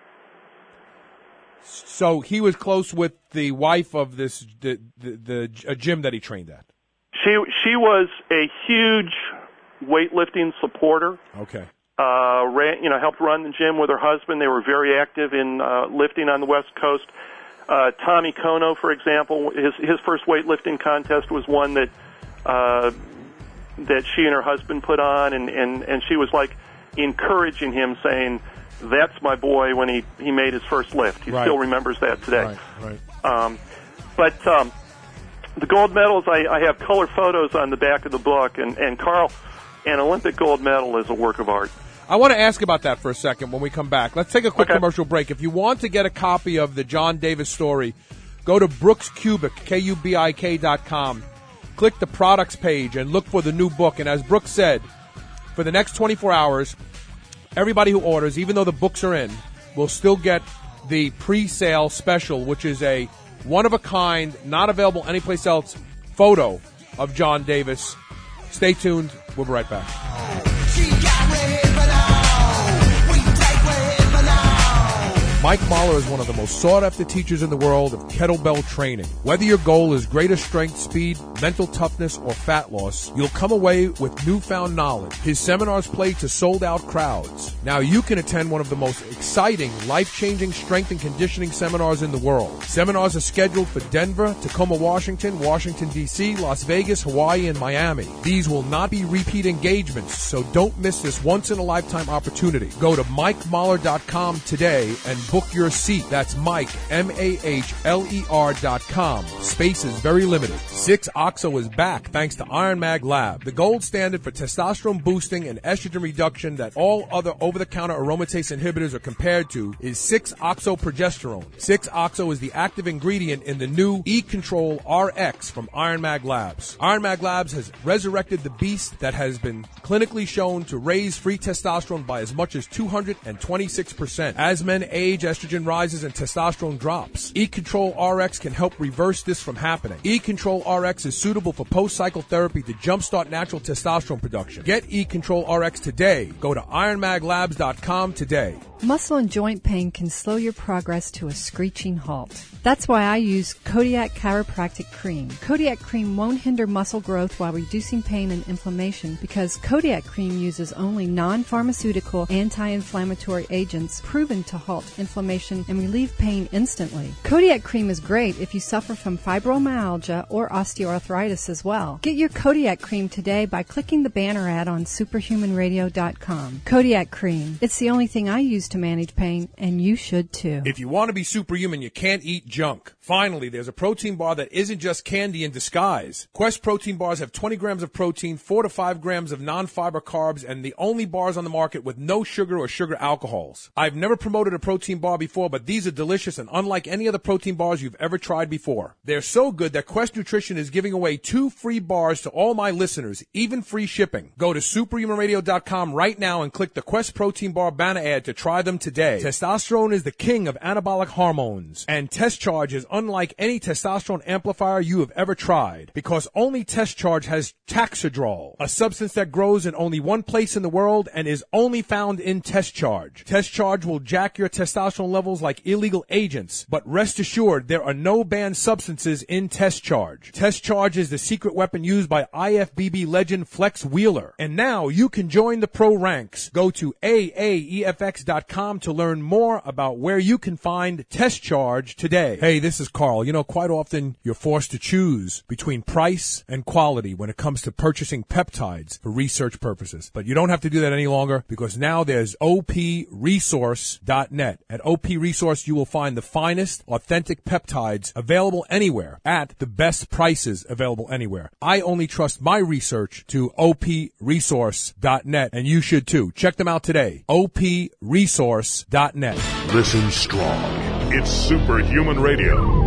So he was close with the wife of this the the, the a gym that he trained at. She she was a huge weightlifting supporter. Okay. Uh, ran, you know, helped run the gym with her husband. They were very active in uh, lifting on the West Coast. Uh, Tommy Kono, for example, his his first weightlifting contest was one that uh, that she and her husband put on, and, and, and she was like encouraging him, saying, "That's my boy." When he, he made his first lift, he right. still remembers that today. Right, right. Um, but um, the gold medals, I, I have color photos on the back of the book, and, and Carl, an Olympic gold medal is a work of art. I want to ask about that for a second when we come back. Let's take a quick okay. commercial break. If you want to get a copy of the John Davis story, go to Brooks Kubik, K U B I K dot com. Click the products page and look for the new book. And as Brooks said, for the next twenty-four hours, everybody who orders, even though the books are in, will still get the pre-sale special, which is a one-of-a-kind, not available anyplace else, photo of John Davis. Stay tuned. We'll be right back. Mike Mahler is one of the most sought-after teachers in the world of kettlebell training. Whether your goal is greater strength, speed, mental toughness, or fat loss, you'll come away with newfound knowledge. His seminars play to sold-out crowds. Now you can attend one of the most exciting, life-changing strength and conditioning seminars in the world. Seminars are scheduled for Denver, Tacoma, Washington, Washington, D C, Las Vegas, Hawaii, and Miami. These will not be repeat engagements, so don't miss this once-in-a-lifetime opportunity. Go to mike mahler dot com today and book your seat. That's Mike, M A H L E R dot com. Space is very limited. six oxo is back thanks to Iron Mag Lab, the gold standard for testosterone boosting and estrogen reduction that all other over-the-counter aromatase inhibitors are compared to is six oxo progesterone. six oxo is the active ingredient in the new E-Control R X from Iron Mag Labs. Iron Mag Labs has resurrected the beast that has been clinically shown to raise free testosterone by as much as two hundred twenty-six percent. As men age, estrogen rises and testosterone drops. E-Control R X can help reverse this from happening. E-Control R X is suitable for post-cycle therapy to jumpstart natural testosterone production. Get E-Control R X today. Go to iron mag labs dot com today. Muscle and joint pain can slow your progress to a screeching halt. That's why I use Kodiak Chiropractic Cream. Kodiak Cream won't hinder muscle growth while reducing pain and inflammation because Kodiak Cream uses only non-pharmaceutical anti-inflammatory agents proven to halt inflammation and relieve pain instantly. Kodiak Cream is great if you suffer from fibromyalgia or osteoarthritis as well. Get your Kodiak Cream today by clicking the banner ad on superhuman radio dot com. Kodiak Cream. It's the only thing I use to manage pain, and you should too. If you want to be superhuman, you can't eat junk. Finally, there's a protein bar that isn't just candy in disguise. Quest protein bars have twenty grams of protein, four to five grams of non-fiber carbs, and the only bars on the market with no sugar or sugar alcohols. I've never promoted a protein bar before, but these are delicious and unlike any other protein bars you've ever tried before. They're so good that Quest Nutrition is giving away two free bars to all my listeners, even free shipping. Go to superhuman radio dot com right now and click the Quest Protein Bar banner ad to try them today. Testosterone is the king of anabolic hormones, and Test Charge is unlike any testosterone amplifier you have ever tried, because only Test Charge has Taxidrol, a substance that grows in only one place in the world and is only found in Test Charge. Test Charge will jack your testosterone levels like illegal agents, but rest assured there are no banned substances in Test Charge. Test Charge is the secret weapon used by I F B B legend Flex Wheeler, and now you can join the pro ranks. Go to A A E F X dot com to learn more about where you can find Test Charge today. Hey, this is Carl. You know, quite often you're forced to choose between price and quality when it comes to purchasing peptides for research purposes. But you don't have to do that any longer, because now there's O P resource dot net. At O P Resource, you will find the finest, authentic peptides available anywhere at the best prices available anywhere. I only trust my research to O P resource dot net, and you should too. Check them out today. O P resource dot net. Listen strong. It's Superhuman Radio.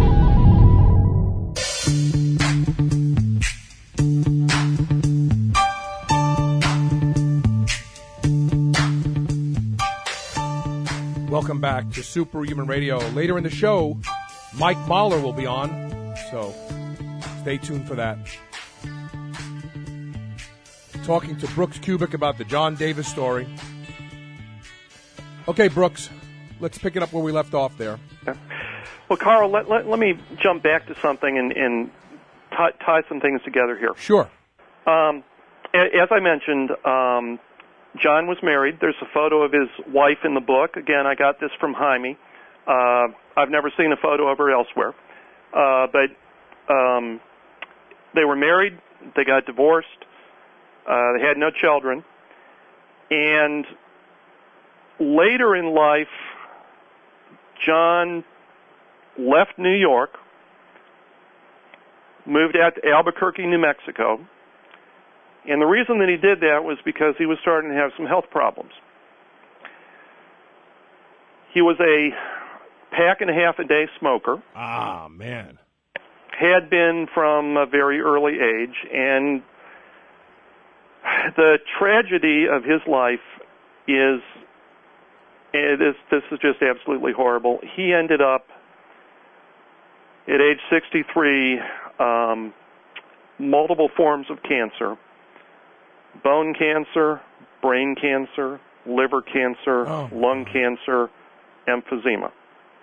Welcome back to Superhuman Radio. Later in the show, Mike Mahler will be on, so stay tuned for that. Talking to Brooks Kubik about the John Davis story. Okay, Brooks, let's pick it up where we left off there. Well, Carl, let, let, let me jump back to something and, and tie, tie some things together here. Sure. Um, as I mentioned, um, John was married. There's a photo of his wife in the book. Again, I got this from Jaime. Uh, I've never seen a photo of her elsewhere. Uh, but um, they were married. They got divorced. Uh, they had no children. And later in life, John left New York, moved out to Albuquerque, New Mexico. And the reason that he did that was because he was starting to have some health problems. He was a pack and a half a day smoker. Ah, man. Had been from a very early age. And the tragedy of his life is and this this is just absolutely horrible. He ended up at age sixty-three, um, multiple forms of cancer, bone cancer, brain cancer, liver cancer, oh. lung cancer, emphysema,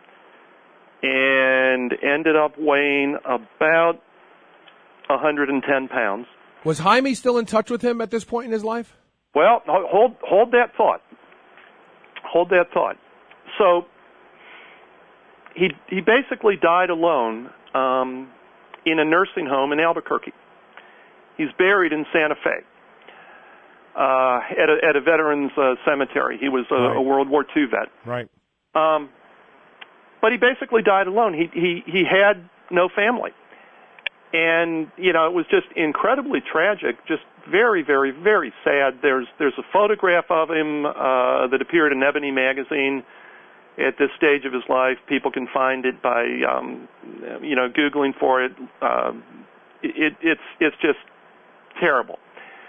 and ended up weighing about one hundred ten pounds. Was Jaime still in touch with him at this point in his life? Well, hold hold that thought. Hold that thought. So he he basically died alone um, in a nursing home in Albuquerque. He's buried in Santa Fe uh, at a at a veterans uh, cemetery. He was a, right. a World War Two vet. Right. Um, but he basically died alone. He he he had no family. And, you know, it was just incredibly tragic, just very, very, very sad. There's there's a photograph of him uh, that appeared in Ebony magazine at this stage of his life. People can find it by, um, you know, Googling for it. Uh, it. It's it's just terrible.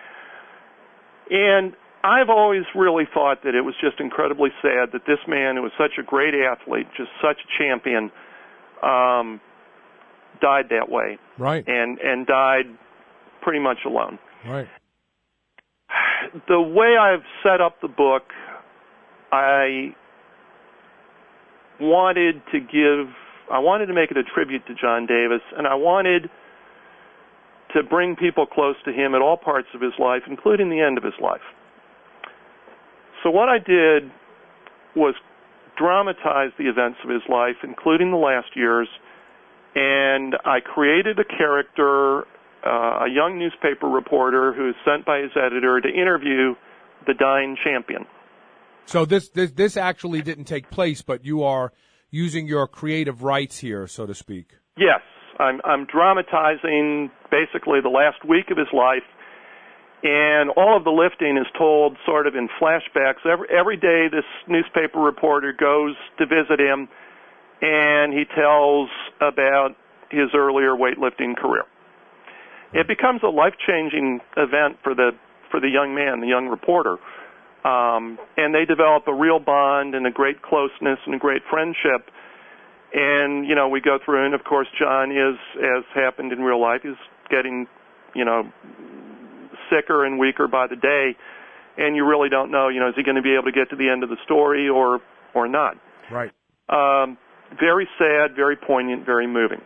And I've always really thought that it was just incredibly sad that this man, who was such a great athlete, just such a champion, um, died that way. Right. And and died pretty much alone. Right. The way I've set up the book, I wanted to give, I wanted to make it a tribute to John Davis, and I wanted to bring people close to him at all parts of his life, including the end of his life. So what I did was dramatize the events of his life, including the last years, and I created a character, uh, a young newspaper reporter who is sent by his editor to interview the dying champion. So this, this this actually didn't take place, but you are using your creative rights here, so to speak. Yes, I'm, I'm dramatizing basically the last week of his life, and all of the lifting is told sort of in flashbacks. Every, every day this newspaper reporter goes to visit him, and he tells about his earlier weightlifting career. It becomes a life-changing event for the for the young man, the young reporter, um, and they develop a real bond and a great closeness and a great friendship. And you know, we go through, and of course, John is, as happened in real life, is getting, you know, sicker and weaker by the day, and you really don't know, you know, is he going to be able to get to the end of the story or or not? Right. Um, Very sad, very poignant, very moving.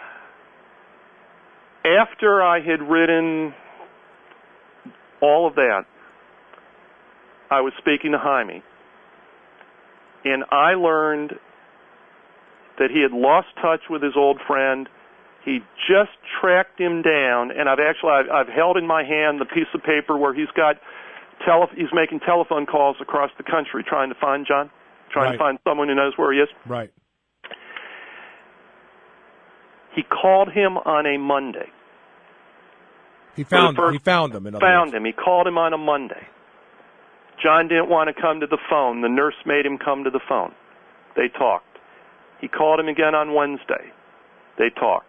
After I had written all of that, I was speaking to Jaime, and I learned that he had lost touch with his old friend. He just tracked him down, and I've actually I've, I've held in my hand the piece of paper where he's got tele, he's making telephone calls across the country trying to find John, trying right. to find someone who knows where he is. Right. He called him on a Monday. He found first, he found him. In other found words. him. He called him on a Monday. John didn't want to come to the phone. The nurse made him come to the phone. They talked. He called him again on Wednesday. They talked.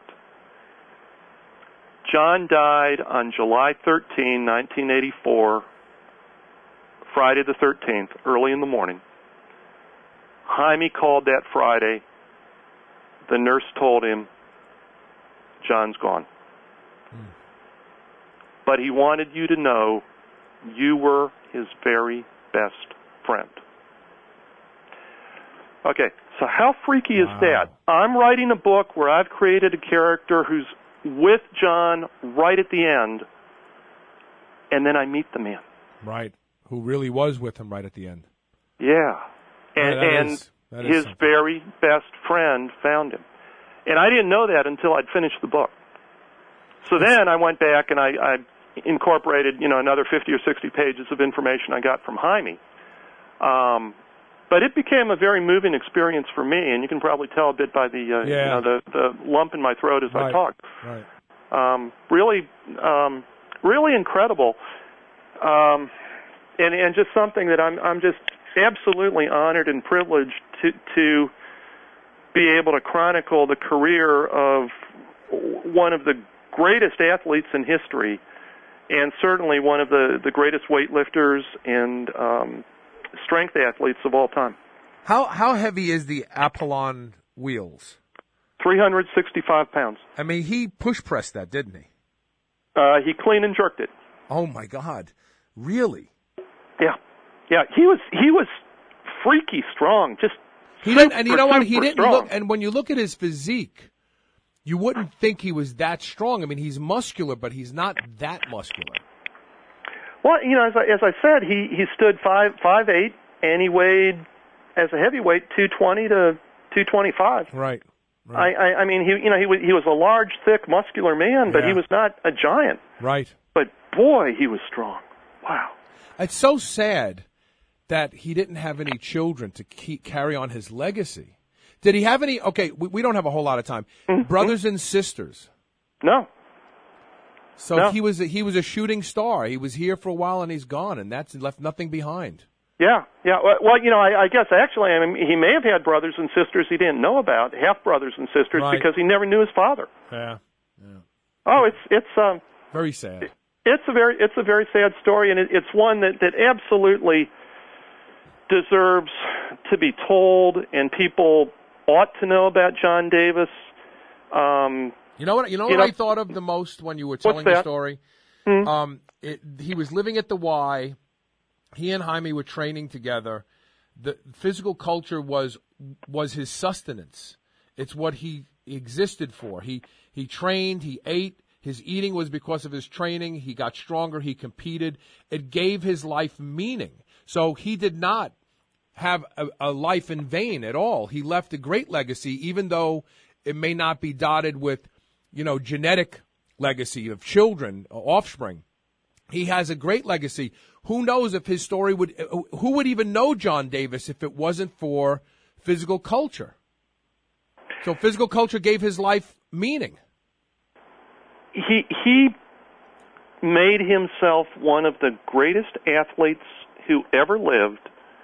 John died on July thirteenth, nineteen eighty-four, Friday the thirteenth, early in the morning. Jaime called that Friday. The nurse told him, John's gone. Hmm. But he wanted you to know you were his very best friend. Okay, so how freaky wow. is that? I'm writing a book where I've created a character who's with John right at the end, and then I meet the man. Right, who really was with him right at the end. Yeah, and, yeah, and is, his something. very best friend found him. And I didn't know that until I'd finished the book. So then I went back and I, I incorporated, you know, another fifty or sixty pages of information I got from Jaime. Um, but it became a very moving experience for me, and you can probably tell a bit by the, uh, yeah. you know, the, the lump in my throat as right. I talked. Right. Um, really, um, really incredible, um, and and just something that I'm I'm just absolutely honored and privileged to to be able to chronicle the career of one of the greatest athletes in history, and certainly one of the, the greatest weightlifters and um, strength athletes of all time. How how heavy is the Apollon wheels? three hundred sixty-five pounds. I mean, he push pressed that, didn't he? Uh, he clean and jerked it. Oh my God, really? Yeah, yeah. He was he was freaky strong. Just he didn't, and you know what? He didn't strong. look. And when you look at his physique, you wouldn't think he was that strong. I mean, he's muscular, but he's not that muscular. Well, you know, as I, as I said, he he stood five five eight, and he weighed as a heavyweight two twenty to two twenty five. Right. Right. I, I I mean, he you know he was he was a large, thick, muscular man, but yeah. he was not a giant. Right. But boy, he was strong. Wow. It's so sad that he didn't have any children to keep, carry on his legacy. Did he have any? Okay, we, we don't have a whole lot of time. Mm-hmm. Brothers and sisters? No. So no. he was a, he was a shooting star. He was here for a while and he's gone, and that's left nothing behind. Yeah, yeah. Well, you know, I, I guess actually, I mean, he may have had brothers and sisters he didn't know about, half brothers and sisters, right. because he never knew his father. Yeah. yeah. Oh, it's it's um. Very sad. It's a very it's a very sad story, and it, it's one that, that absolutely deserves to be told, and people ought to know about John Davis. Um, you know what? You know you what know, I thought of the most when you were telling the story. Hmm? Um, it, he was living at the Y. He and Jaime were training together. The physical culture was was his sustenance. It's what he existed for. He he trained. He ate. His eating was because of his training. He got stronger. He competed. It gave his life meaning. So he did not have a, a life in vain at all. He left a great legacy, even though it may not be dotted with, you know, genetic legacy of children, offspring. He has a great legacy. Who knows if his story would, who would even know John Davis if it wasn't for physical culture? So physical culture gave his life meaning. He he made himself one of the greatest athletes who ever lived,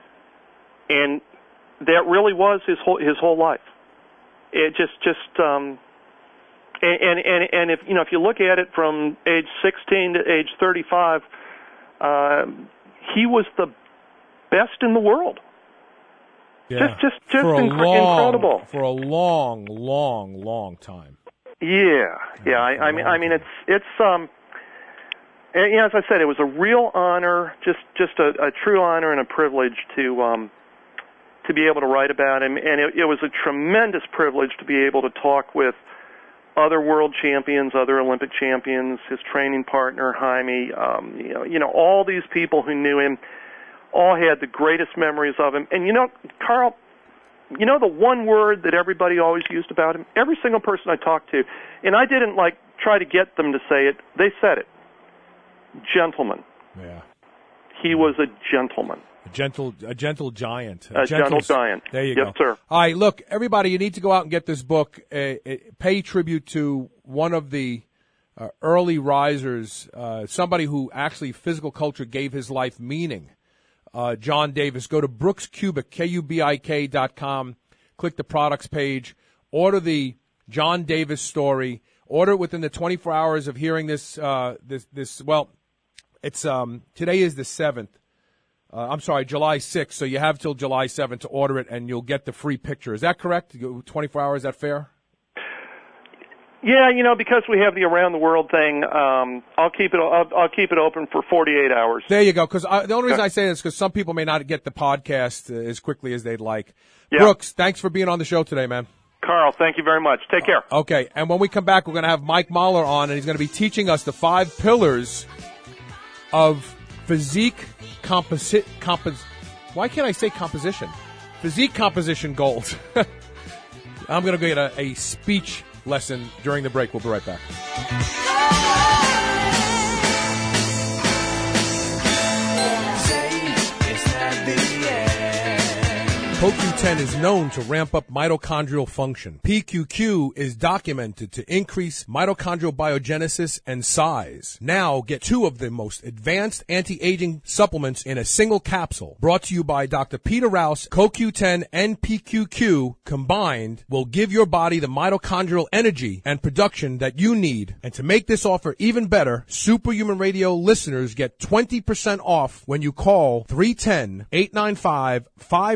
and that really was his whole his whole life. It just just um, and and and, and if you know if you look at it from age sixteen to age thirty-five, uh, he was the best in the world. Yeah. Just just just for a inc- long, incredible for a long, long, long time. Yeah, yeah. I, I mean, I mean, it's it's um, and, you know, as I said, it was a real honor, just just a, a true honor and a privilege to um, to be able to write about him, and it, it was a tremendous privilege to be able to talk with other world champions, other Olympic champions, his training partner Jaime. Um, you know, you know, all these people who knew him, all had the greatest memories of him. And you know, Carl. You know the one word that everybody always used about him? Every single person I talked to, and I didn't, like, try to get them to say it, they said it. Gentleman. Yeah. He was a gentleman. A gentle a gentle giant. A, a gentle giant. There you yes, go. Sir. All right, look, everybody, you need to go out and get this book. Uh, uh, pay tribute to one of the uh, early risers, uh, somebody who actually physical culture gave his life meaning. Uh, John Davis. Go to Brooks Kubik, K U B I K dot com. Click the products page. Order the John Davis story. Order it within the twenty-four hours of hearing this. Uh, this, this. Well, it's um, today is the seventh. Uh, I'm sorry, July sixth. So you have till July seventh to order it, and you'll get the free picture. Is that correct? twenty-four hours. Is that fair? Yeah, you know, because we have the around the world thing, um, I'll keep it. I'll, I'll keep it open for forty-eight hours. There you go. Because the only reason I say this is because some people may not get the podcast uh, as quickly as they'd like. Yeah. Brooks, thanks for being on the show today, man. Carl, thank you very much. Take care. Uh, okay, and when we come back, we're going to have Mike Mahler on, and he's going to be teaching us the five pillars of physique composite. Compos- Why can't I say composition? Physique composition goals. I'm going to get a, a speech lesson during the break. We'll be right back. C O Q ten is known to ramp up mitochondrial function. P Q Q is documented to increase mitochondrial biogenesis and size. Now get two of the most advanced anti-aging supplements in a single capsule. Brought to you by Doctor Peter Rouse. C O Q ten and P Q Q combined will give your body the mitochondrial energy and production that you need. And to make this offer even better, Superhuman Radio listeners get twenty percent off when you call three one zero, eight nine five, five three eight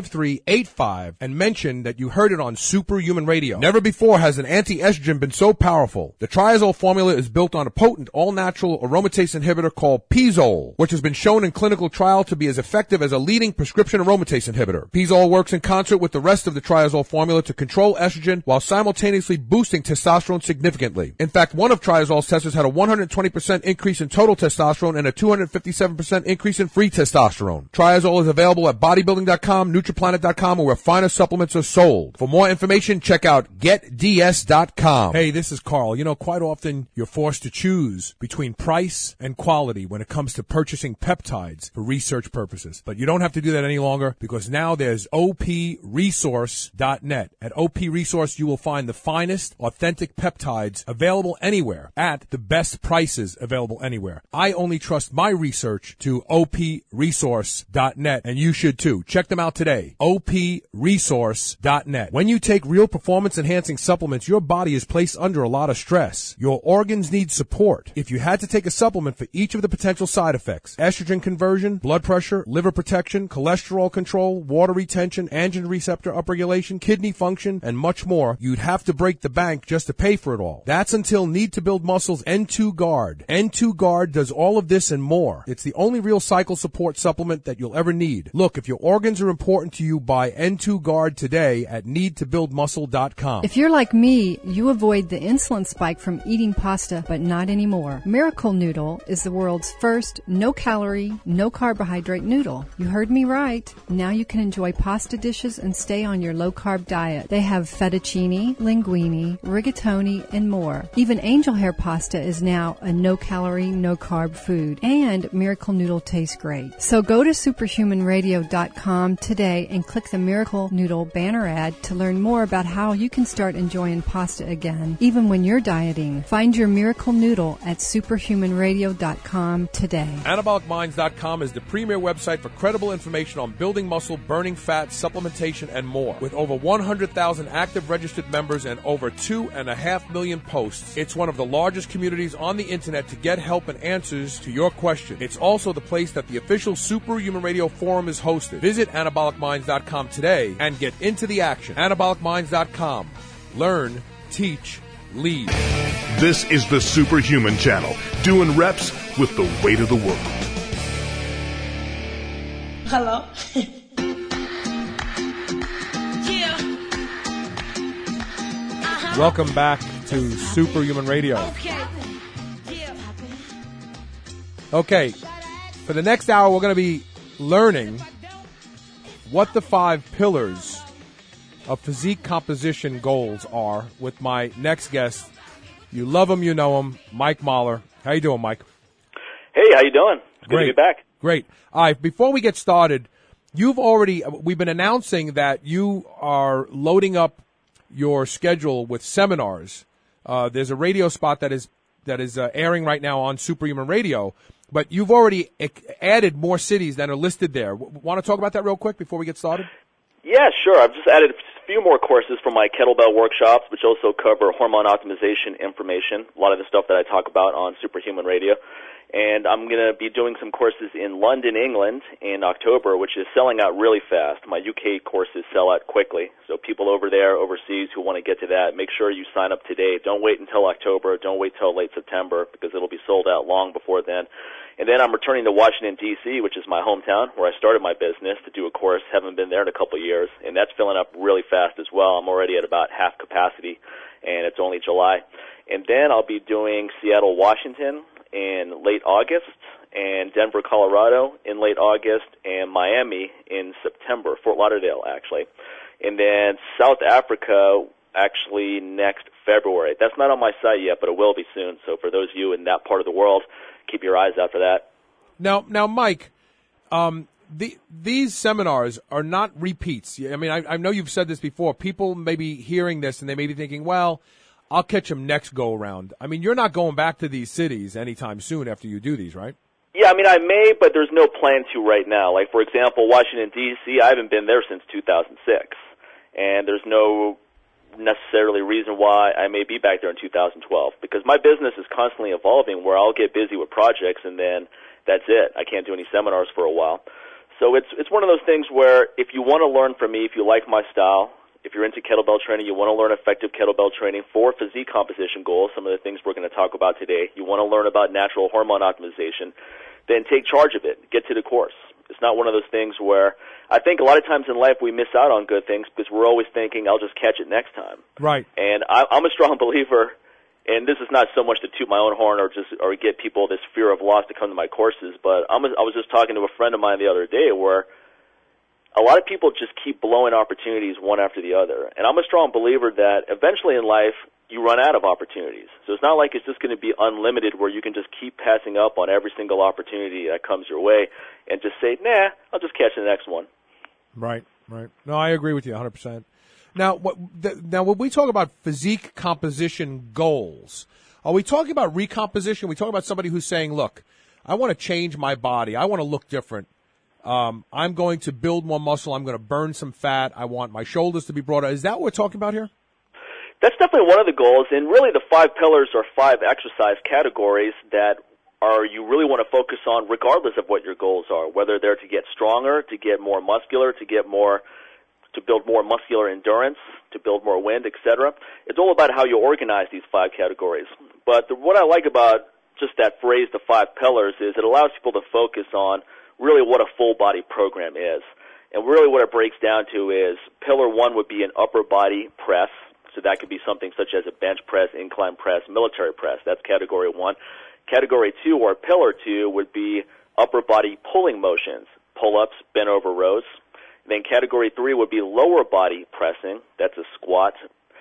eight five and mention that you heard it on Superhuman Radio. Never before has an anti-estrogen been so powerful. The triazole formula is built on a potent all-natural aromatase inhibitor called Pizole, which has been shown in clinical trial to be as effective as a leading prescription aromatase inhibitor. Pizole works in concert with the rest of the triazole formula to control estrogen while simultaneously boosting testosterone significantly. In fact, one of triazole's testers had a one hundred twenty percent increase in total testosterone and a two hundred fifty-seven percent increase in free testosterone. Triazole is available at bodybuilding dot com, nutriplanet dot com, or where finer supplements are sold. For more information, check out get d s dot com. Hey, this is Carl. You know, quite often you're forced to choose between price and quality when it comes to purchasing peptides for research purposes. But you don't have to do that any longer because now there's O P resource dot net. At O P Resource, you will find the finest, authentic peptides available anywhere at the best prices available anywhere. I only trust my research to O P resource dot net, and you should too. Check them out today. O P resource dot net. When you take real performance-enhancing supplements, your body is placed under a lot of stress. Your organs need support. If you had to take a supplement for each of the potential side effects, estrogen conversion, blood pressure, liver protection, cholesterol control, water retention, androgen receptor upregulation, kidney function, and much more, you'd have to break the bank just to pay for it all. That's until Need to Build Muscle's N two Guard. N two Guard does all of this and more. It's the only real cycle support supplement that you'll ever need. Look, if your organs are important to you, buy N two Guard today at need to build muscle dot com. If you're like me, you avoid the insulin spike from eating pasta, but not anymore. Miracle Noodle is the world's first no-calorie, no-carbohydrate noodle. You heard me right. Now you can enjoy pasta dishes and stay on your low-carb diet. They have fettuccine, linguine, rigatoni, and more. Even angel hair pasta is now a no-calorie, no-carb food. And Miracle Noodle tastes great. So go to superhuman radio dot com today and click the Miracle Noodle banner ad to learn more about how you can start enjoying pasta again, even when you're dieting. Find your Miracle Noodle at superhuman radio dot com today. anabolic minds dot com is the premier website for credible information on building muscle, burning fat, supplementation, and more. With over one hundred thousand active registered members and over two and a half million posts, it's one of the largest communities on the internet to get help and answers to your questions. It's also the place that the official Superhuman Radio forum is hosted. Visit anabolic minds dot com today and get into the action. anabolic minds dot com. Learn, teach, lead. This is the Superhuman Channel, doing reps with the weight of the world. Hello? Yeah. Uh-huh. Welcome back to Superhuman Radio. Okay. Yeah. Okay, for the next hour, we're going to be learning what the five pillars of physique composition goals are with my next guest. You love him, you know him, Mike Mahler. How you doing, Mike? Hey, how you doing? It's good Great. to be back. Great. All right, before we get started, you've already, we've been announcing that you are loading up your schedule with seminars. Uh, there's a radio spot that is that is uh, airing right now on Superhuman Radio, but you've already e- added more cities that are listed there. W- want to talk about that real quick before we get started? Yeah, sure. I've just added a few more courses from my kettlebell workshops, which also cover hormone optimization information, a lot of the stuff that I talk about on Superhuman Radio. And I'm going to be doing some courses in London, England in October, which is selling out really fast. My U K courses sell out quickly. So people over there, overseas, who want to get to that, make sure you sign up today. Don't wait until October. Don't wait till late September, because it'll be sold out long before then. And then I'm returning to Washington, D C, which is my hometown, where I started my business, to do a course. Haven't been there in a couple of years, and that's filling up really fast as well. I'm already at about half capacity, and it's only July. And then I'll be doing Seattle, Washington in late August, and Denver, Colorado in late August, and Miami in September, Fort Lauderdale, actually. And then South Africa, actually next February. That's not on my site yet, but it will be soon. So for those of you in that part of the world, keep your eyes out for that. Now, now, Mike, um, the, these seminars are not repeats. I mean, I, I know you've said this before. People may be hearing this and they may be thinking, well, I'll catch them next go around. I mean, you're not going back to these cities anytime soon after you do these, right? Yeah, I mean, I may, but there's no plan to right now. Like, for example, Washington, D C, I haven't been there since two thousand six, and there's no necessarily reason why I may be back there in two thousand twelve, because my business is constantly evolving, where I'll get busy with projects and then that's it. I can't do any seminars for a while. So it's it's one of those things where if you want to learn from me, if you like my style, if you're into kettlebell training, you want to learn effective kettlebell training for physique composition goals, some of the things we're going to talk about today, you want to learn about natural hormone optimization, then take charge of it. Get to the course. It's not one of those things where I think a lot of times in life we miss out on good things because we're always thinking, I'll just catch it next time. Right. And I, I'm a strong believer, and this is not so much to toot my own horn or just or get people this fear of loss to come to my courses, but I'm a, I was just talking to a friend of mine the other day where a lot of people just keep blowing opportunities one after the other. And I'm a strong believer that eventually in life you run out of opportunities. So it's not like it's just going to be unlimited where you can just keep passing up on every single opportunity that comes your way and just say, nah, I'll just catch the next one. Right, right. No, I agree with you one hundred percent. Now, what, the, now when we talk about physique composition goals, are we talking about recomposition? Are we talking about somebody who's saying, look, I want to change my body. I want to look different. Um, I'm going to build more muscle. I'm going to burn some fat. I want my shoulders to be broader. Is that what we're talking about here? That's definitely one of the goals, and really the five pillars are five exercise categories that are you really want to focus on regardless of what your goals are, whether they're to get stronger, to get more muscular, to get more, to build more muscular endurance, to build more wind, et cetera. It's all about how you organize these five categories. But the, what I like about just that phrase, the five pillars, is it allows people to focus on really what a full body program is. And really what it breaks down to is pillar one would be an upper body press. So that could be something such as a bench press, incline press, military press. That's category one. Category two, or pillar two, would be upper body pulling motions, pull-ups, bent over rows. And then category three would be lower body pressing. That's a squat,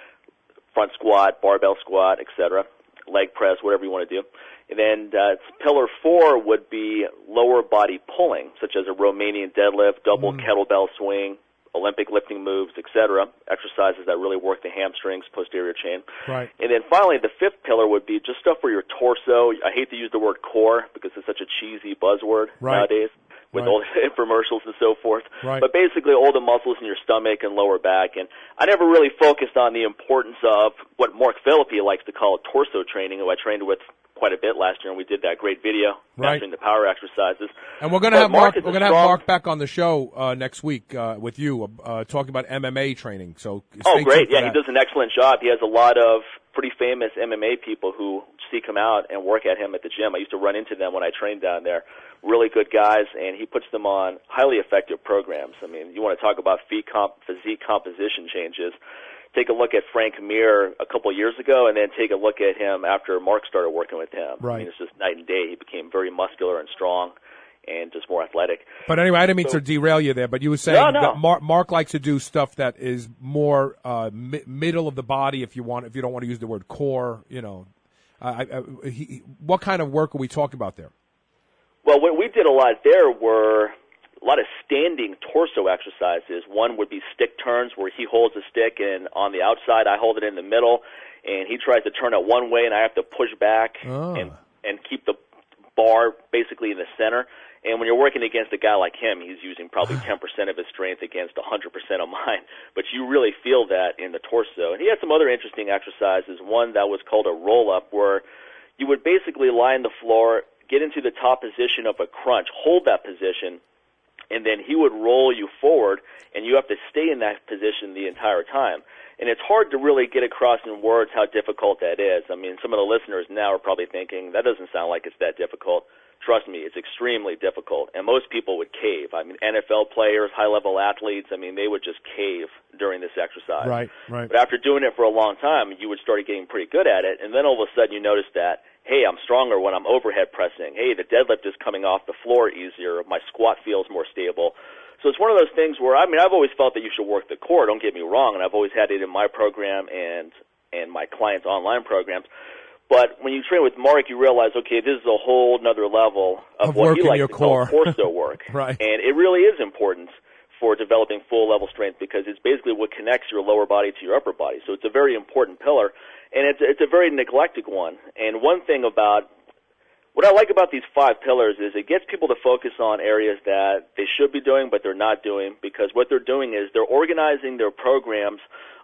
front squat, barbell squat, et cetera, leg press, whatever you want to do. And then uh, pillar four would be lower body pulling, such as a Romanian deadlift, double mm. kettlebell swing, Olympic lifting moves, et cetera, exercises that really work the hamstrings, posterior chain. Right. And then finally, the fifth pillar would be just stuff for your torso. I hate to use the word core because it's such a cheesy buzzword right. nowadays with right. all the infomercials and so forth. Right. But basically all the muscles in your stomach and lower back. And I never really focused on the importance of what Mark Philippi likes to call torso training, who I trained with quite a bit last year, and we did that great video right. mastering the power exercises. And we're going to have Mark. Mark we're going to have Mark back on the show uh, next week uh, with you, uh, talking about M M A training. So oh, great! Yeah, that. he does an excellent job. He has a lot of pretty famous M M A people who seek him out and work at him at the gym. I used to run into them when I trained down there. Really good guys, and he puts them on highly effective programs. I mean, you want to talk about comp- physique composition changes. Take a look at Frank Mir a couple of years ago, and then take a look at him after Mark started working with him. Right. I mean, it's just night and day. He became very muscular and strong and just more athletic. But anyway, I didn't mean so, to derail you there, but you were saying no, no. that Mark, Mark likes to do stuff that is more uh, mi- middle of the body, if you want, if you don't want to use the word core, you know. Uh, I, I, he, what kind of work are we talking about there? Well, what we did a lot there were a lot of standing torso exercises. One would be stick turns, where he holds a stick, and on the outside I hold it in the middle, and he tries to turn it one way, and I have to push back oh. and and keep the bar basically in the center. And when you're working against a guy like him, he's using probably ten percent of his strength against one hundred percent of mine. But you really feel that in the torso. And he had some other interesting exercises. One that was called a roll-up, where you would basically lie on the floor, get into the top position of a crunch, hold that position, and then he would roll you forward, and you have to stay in that position the entire time. And it's hard to really get across in words how difficult that is. I mean, some of the listeners now are probably thinking, that doesn't sound like it's that difficult. Trust me, it's extremely difficult, and most people would cave. I mean, N F L players, high-level athletes, I mean, they would just cave during this exercise. Right, right. But after doing it for a long time, you would start getting pretty good at it, and then all of a sudden you notice that, hey, I'm stronger when I'm overhead pressing. Hey, the deadlift is coming off the floor easier. My squat feels more stable. So it's one of those things where, I mean, I've always felt that you should work the core, don't get me wrong, and I've always had it in my program and and my clients' online programs. But when you train with Mark, you realize, okay, this is a whole other level of, of what he likes your to core. call torso work. Right. And it really is important for developing full-level strength because it's basically what connects your lower body to your upper body. So it's a very important pillar, and it's, it's a very neglected one. And one thing about what I like about these five pillars is it gets people to focus on areas that they should be doing but they're not doing, because what they're doing is they're organizing their programs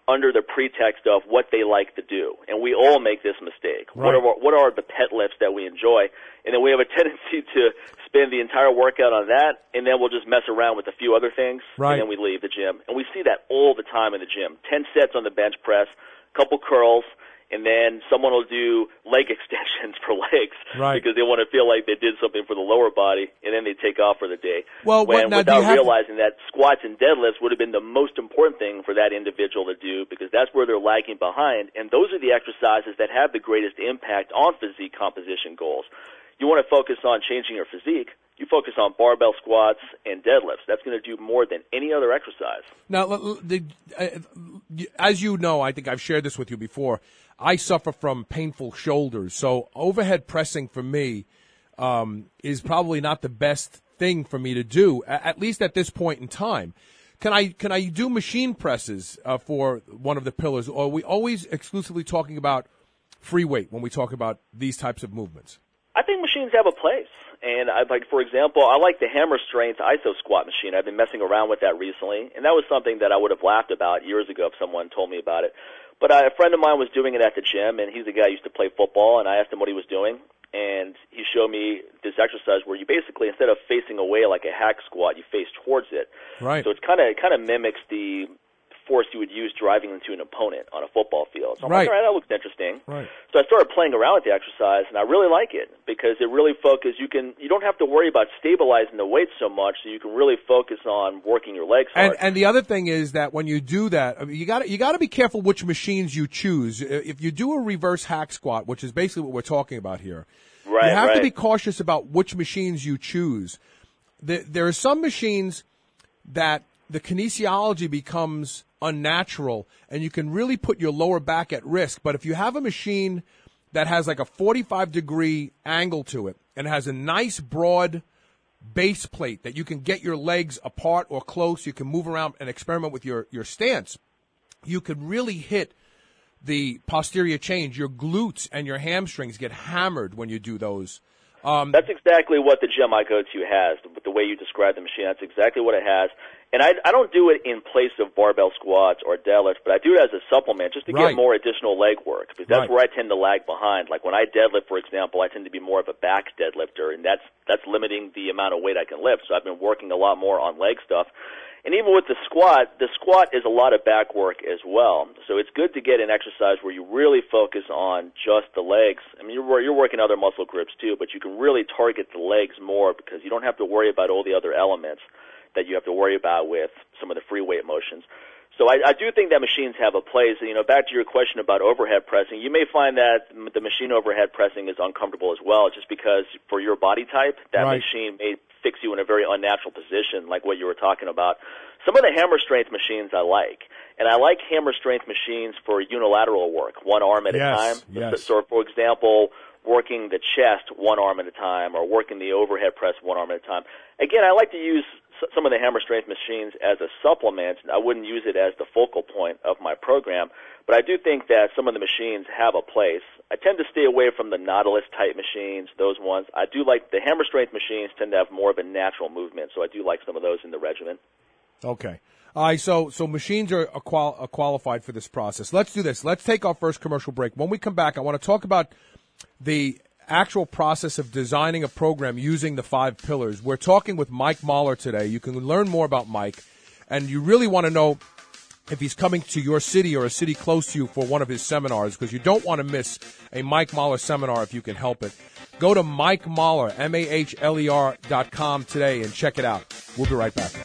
under the pretext of what they like to do. And we all make this mistake. Right. What are what are the pet lifts that we enjoy? And then we have a tendency to spend the entire workout on that, and then we'll just mess around with a few other things, right. and then we leave the gym. And we see that all the time in the gym. Ten sets on the bench press, couple curls, and then someone will do leg extensions for legs right. because they want to feel like they did something for the lower body, and then they take off for the day. Well, when, what, now, without do you have... realizing that squats and deadlifts would have been the most important thing for that individual to do because that's where they're lagging behind, and those are the exercises that have the greatest impact on physique composition goals. You want to focus on changing your physique, you focus on barbell squats and deadlifts. That's going to do more than any other exercise. Now, the, uh, as you know, I think I've shared this with you before, I suffer from painful shoulders, so overhead pressing for me um, is probably not the best thing for me to do, at least at this point in time. Can I can I do machine presses uh, for one of the pillars, or are we always exclusively talking about free weight when we talk about these types of movements? I think machines have a place. And I like, for example, I like the Hammer Strength iso squat machine. I've been messing around with that recently, and that was something that I would have laughed about years ago if someone told me about it. But uh, a friend of mine was doing it at the gym, and he's a guy who used to play football, and I asked him what he was doing, and he showed me this exercise where you basically, instead of facing away like a hack squat, you face towards it. Right. So it's kind of it kind of mimics the force you would use driving into an opponent on a football field. So I'm right. like, all right, that looks interesting. Right. So I started playing around with the exercise, and I really like it because it really focuses. You can you don't have to worry about stabilizing the weight so much, so you can really focus on working your legs hard. And, and the other thing is that when you do that, I mean, you got you got to be careful which machines you choose. If you do a reverse hack squat, which is basically what we're talking about here, right, you have right. to be cautious about which machines you choose. There, there are some machines that the kinesiology becomes unnatural, and you can really put your lower back at risk. But if you have a machine that has like a forty-five degree angle to it and has a nice broad base plate that you can get your legs apart or close, you can move around and experiment with your, your stance, you can really hit the posterior change. Your glutes and your hamstrings get hammered when you do those. Um, that's exactly what the gym I go to has. The way you describe the machine, that's exactly what it has. And I, I don't do it in place of barbell squats or deadlifts, but I do it as a supplement just to right. get more additional leg work because that's right. where I tend to lag behind. Like when I deadlift, for example, I tend to be more of a back deadlifter, and that's that's limiting the amount of weight I can lift. So I've been working a lot more on leg stuff. And even with the squat, the squat is a lot of back work as well. So it's good to get an exercise where you really focus on just the legs. I mean, you're, you're working other muscle groups too, but you can really target the legs more because you don't have to worry about all the other elements that you have to worry about with some of the free weight motions. So I, I do think that machines have a place. You know, back to your question about overhead pressing, you may find that the machine overhead pressing is uncomfortable as well, just because for your body type, that right. machine may fix you in a very unnatural position, like what you were talking about. Some of the hammer strength machines I like, and I like hammer strength machines for unilateral work, one arm at yes, a time. Yes. So, for example, working the chest one arm at a time, or working the overhead press one arm at a time. Again, I like to use some of the hammer strength machines as a supplement. I wouldn't use it as the focal point of my program, but I do think that some of the machines have a place. I tend to stay away from the Nautilus type machines, those ones. I do like the hammer strength machines tend to have more of a natural movement, so I do like some of those in the regimen. Okay. All right, so so machines are, are, qual- are qualified for this process. Let's do this. Let's take our first commercial break. When we come back, I want to talk about the actual process of designing a program using the five pillars. We're talking with Mike Mahler today. You can learn more about Mike, and you really want to know if he's coming to your city or a city close to you for one of his seminars, because you don't want to miss a Mike Mahler seminar if you can help it. Go to Mike Mahler, M A H L E R dot com today and check it out. We'll be right back.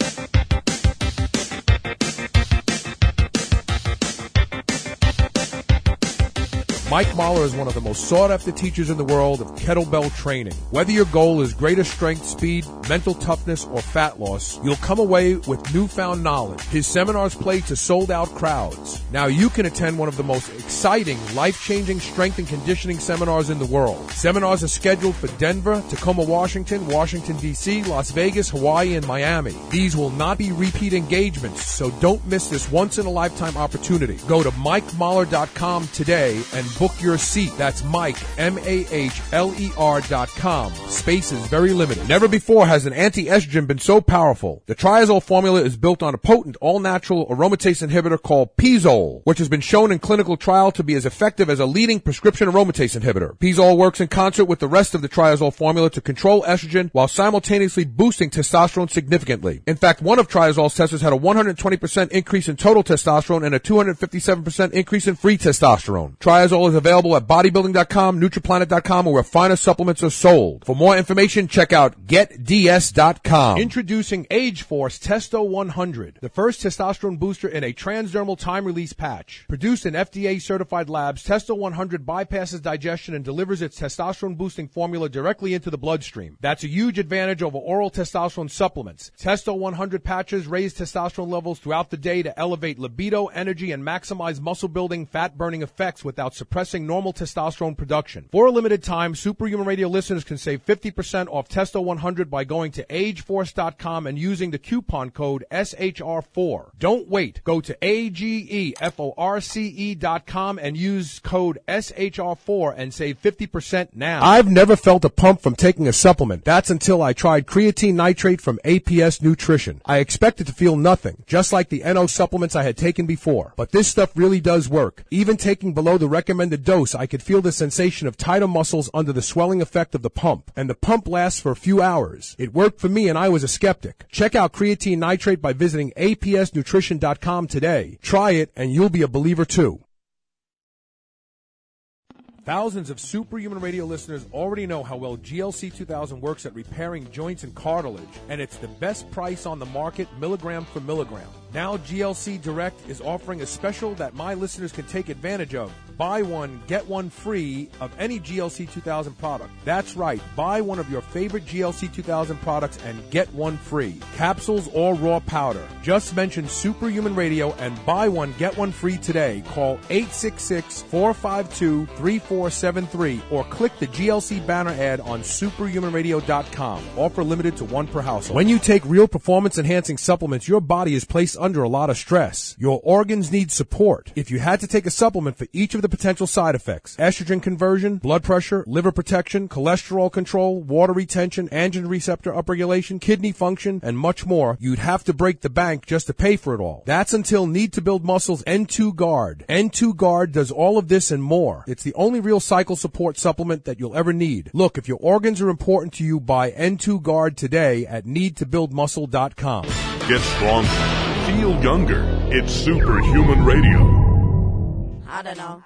Mike Mahler is one of the most sought-after teachers in the world of kettlebell training. Whether your goal is greater strength, speed, mental toughness, or fat loss, you'll come away with newfound knowledge. His seminars play to sold-out crowds. Now you can attend one of the most exciting, life-changing strength and conditioning seminars in the world. Seminars are scheduled for Denver, Tacoma, Washington, Washington, D C, Las Vegas, Hawaii, and Miami. These will not be repeat engagements, so don't miss this once-in-a-lifetime opportunity. Go to Mike Mahler dot com today and book your seat. That's Mike, M A H L E R dot com. Space is very limited. Never before has an anti-estrogen been so powerful. The Triazole formula is built on a potent, all-natural aromatase inhibitor called Pizole, which has been shown in clinical trial to be as effective as a leading prescription aromatase inhibitor. Pizole works in concert with the rest of the Triazole formula to control estrogen while simultaneously boosting testosterone significantly. In fact, one of Triazole's testers had a one hundred twenty percent increase in total testosterone and a two hundred fifty-seven percent increase in free testosterone. Triazole is available at bodybuilding dot com, Nutriplanet dot com, or where finer supplements are sold. For more information, check out get d s dot com. Introducing Age Force Testo one hundred, the first testosterone booster in a transdermal time-release patch. Produced in F D A-certified labs, Testo one hundred bypasses digestion and delivers its testosterone-boosting formula directly into the bloodstream. That's a huge advantage over oral testosterone supplements. Testo one hundred patches raise testosterone levels throughout the day to elevate libido, energy, and maximize muscle-building, fat-burning effects without suppressing normal testosterone production. For a limited time, Superhuman Radio listeners can save fifty percent off Testo one hundred by going to age force dot com and using the coupon code S H R four. Don't wait. Go to A G E F O R C E dot com and use code S H R four and save fifty percent now. I've never felt a pump from taking a supplement. That's until I tried creatine nitrate from A P S Nutrition. I expected to feel nothing, just like the N O supplements I had taken before. But this stuff really does work. Even taking below the recommended dose, I could feel the sensation of tighter muscles under the swelling effect of the pump. And the pump lasts for a few hours. It worked for me and I was a skeptic. Check out creatine nitrate by visiting A P S nutrition dot com today. Try it and you'll be a believer too. Thousands of Superhuman Radio listeners already know how well G L C two thousand works at repairing joints and cartilage, and it's the best price on the market, milligram for milligram. Now G L C Direct is offering a special that my listeners can take advantage of. Buy one, get one free of any G L C two thousand product. That's right, buy one of your favorite G L C two thousand products and get one free. Capsules or raw powder. Just mention Superhuman Radio and buy one, get one free today. Call eight six six, four five two, three four seven three or click the G L C banner ad on superhuman radio dot com. Offer limited to one per household. When you take real performance-enhancing supplements, your body is placed under a lot of stress. Your organs need support. If you had to take a supplement for each of the potential side effects, estrogen conversion, blood pressure, liver protection, cholesterol control, water retention, androgen receptor upregulation, kidney function, and much more, you'd have to break the bank just to pay for it all. That's until Need to Build Muscle's N two Guard. N two Guard does all of this and more. It's the only real cycle support supplement that you'll ever need. Look, if your organs are important to you, buy N two Guard today at need to build muscle dot com. Get stronger. Feel younger. It's Superhuman Radio. I don't know.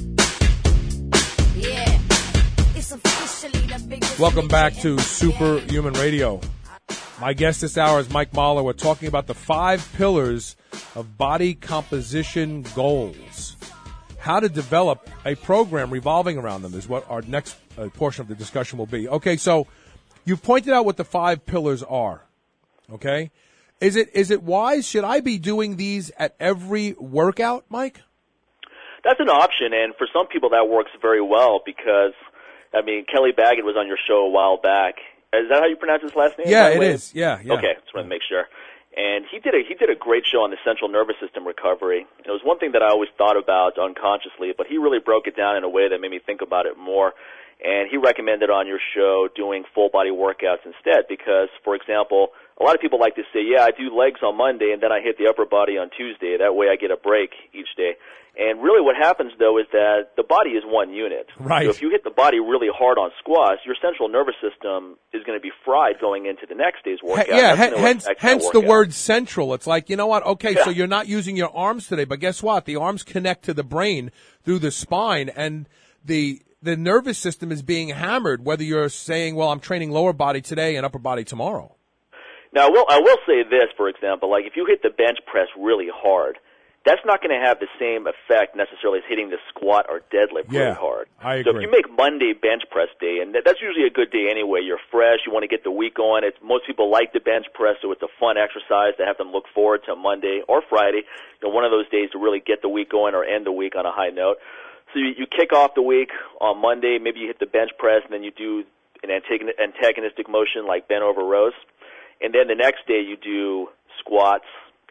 Yeah. It's officially the biggest. Welcome back to Superhuman Radio. My guest this hour is Mike Mahler. We're talking about the five pillars of body composition goals. How to develop a program revolving around them is what our next uh, portion of the discussion will be. Okay, so you've pointed out what the five pillars are. Okay? Is it is it wise? Should I be doing these at every workout, Mike? That's an option, and for some people that works very well because, I mean, Kelly Baggett was on your show a while back. Is that how you pronounce his last name? Yeah, it is. Yeah, yeah. Okay, just want to make sure. And he did a he did a great show on the central nervous system recovery. It was one thing that I always thought about unconsciously, but he really broke it down in a way that made me think about it more. And he recommended on your show doing full body workouts instead because, for example, a lot of people like to say, yeah, I do legs on Monday and then I hit the upper body on Tuesday. That way I get a break each day. And really what happens, though, is that the body is one unit. Right. So if you hit the body really hard on squats, your central nervous system is going to be fried going into the next day's workout. Yeah, h- hence, hence the word central. It's like, you know what, okay, yeah. so you're not using your arms today, but guess what? The arms connect to the brain through the spine, and the the nervous system is being hammered, whether you're saying, well, I'm training lower body today and upper body tomorrow. Now, I will, I will say this, for example, like if you hit the bench press really hard, that's not going to have the same effect necessarily as hitting the squat or deadlift yeah, really hard. I agree. So if you make Monday bench press day, and that's usually a good day anyway, you're fresh, you want to get the week going. It's, most people like the bench press, so it's a fun exercise to have them look forward to Monday or Friday, you know, one of those days to really get the week going or end the week on a high note. So you, you kick off the week on Monday, maybe you hit the bench press, and then you do an antagonistic motion like bent over rows. And then the next day you do squats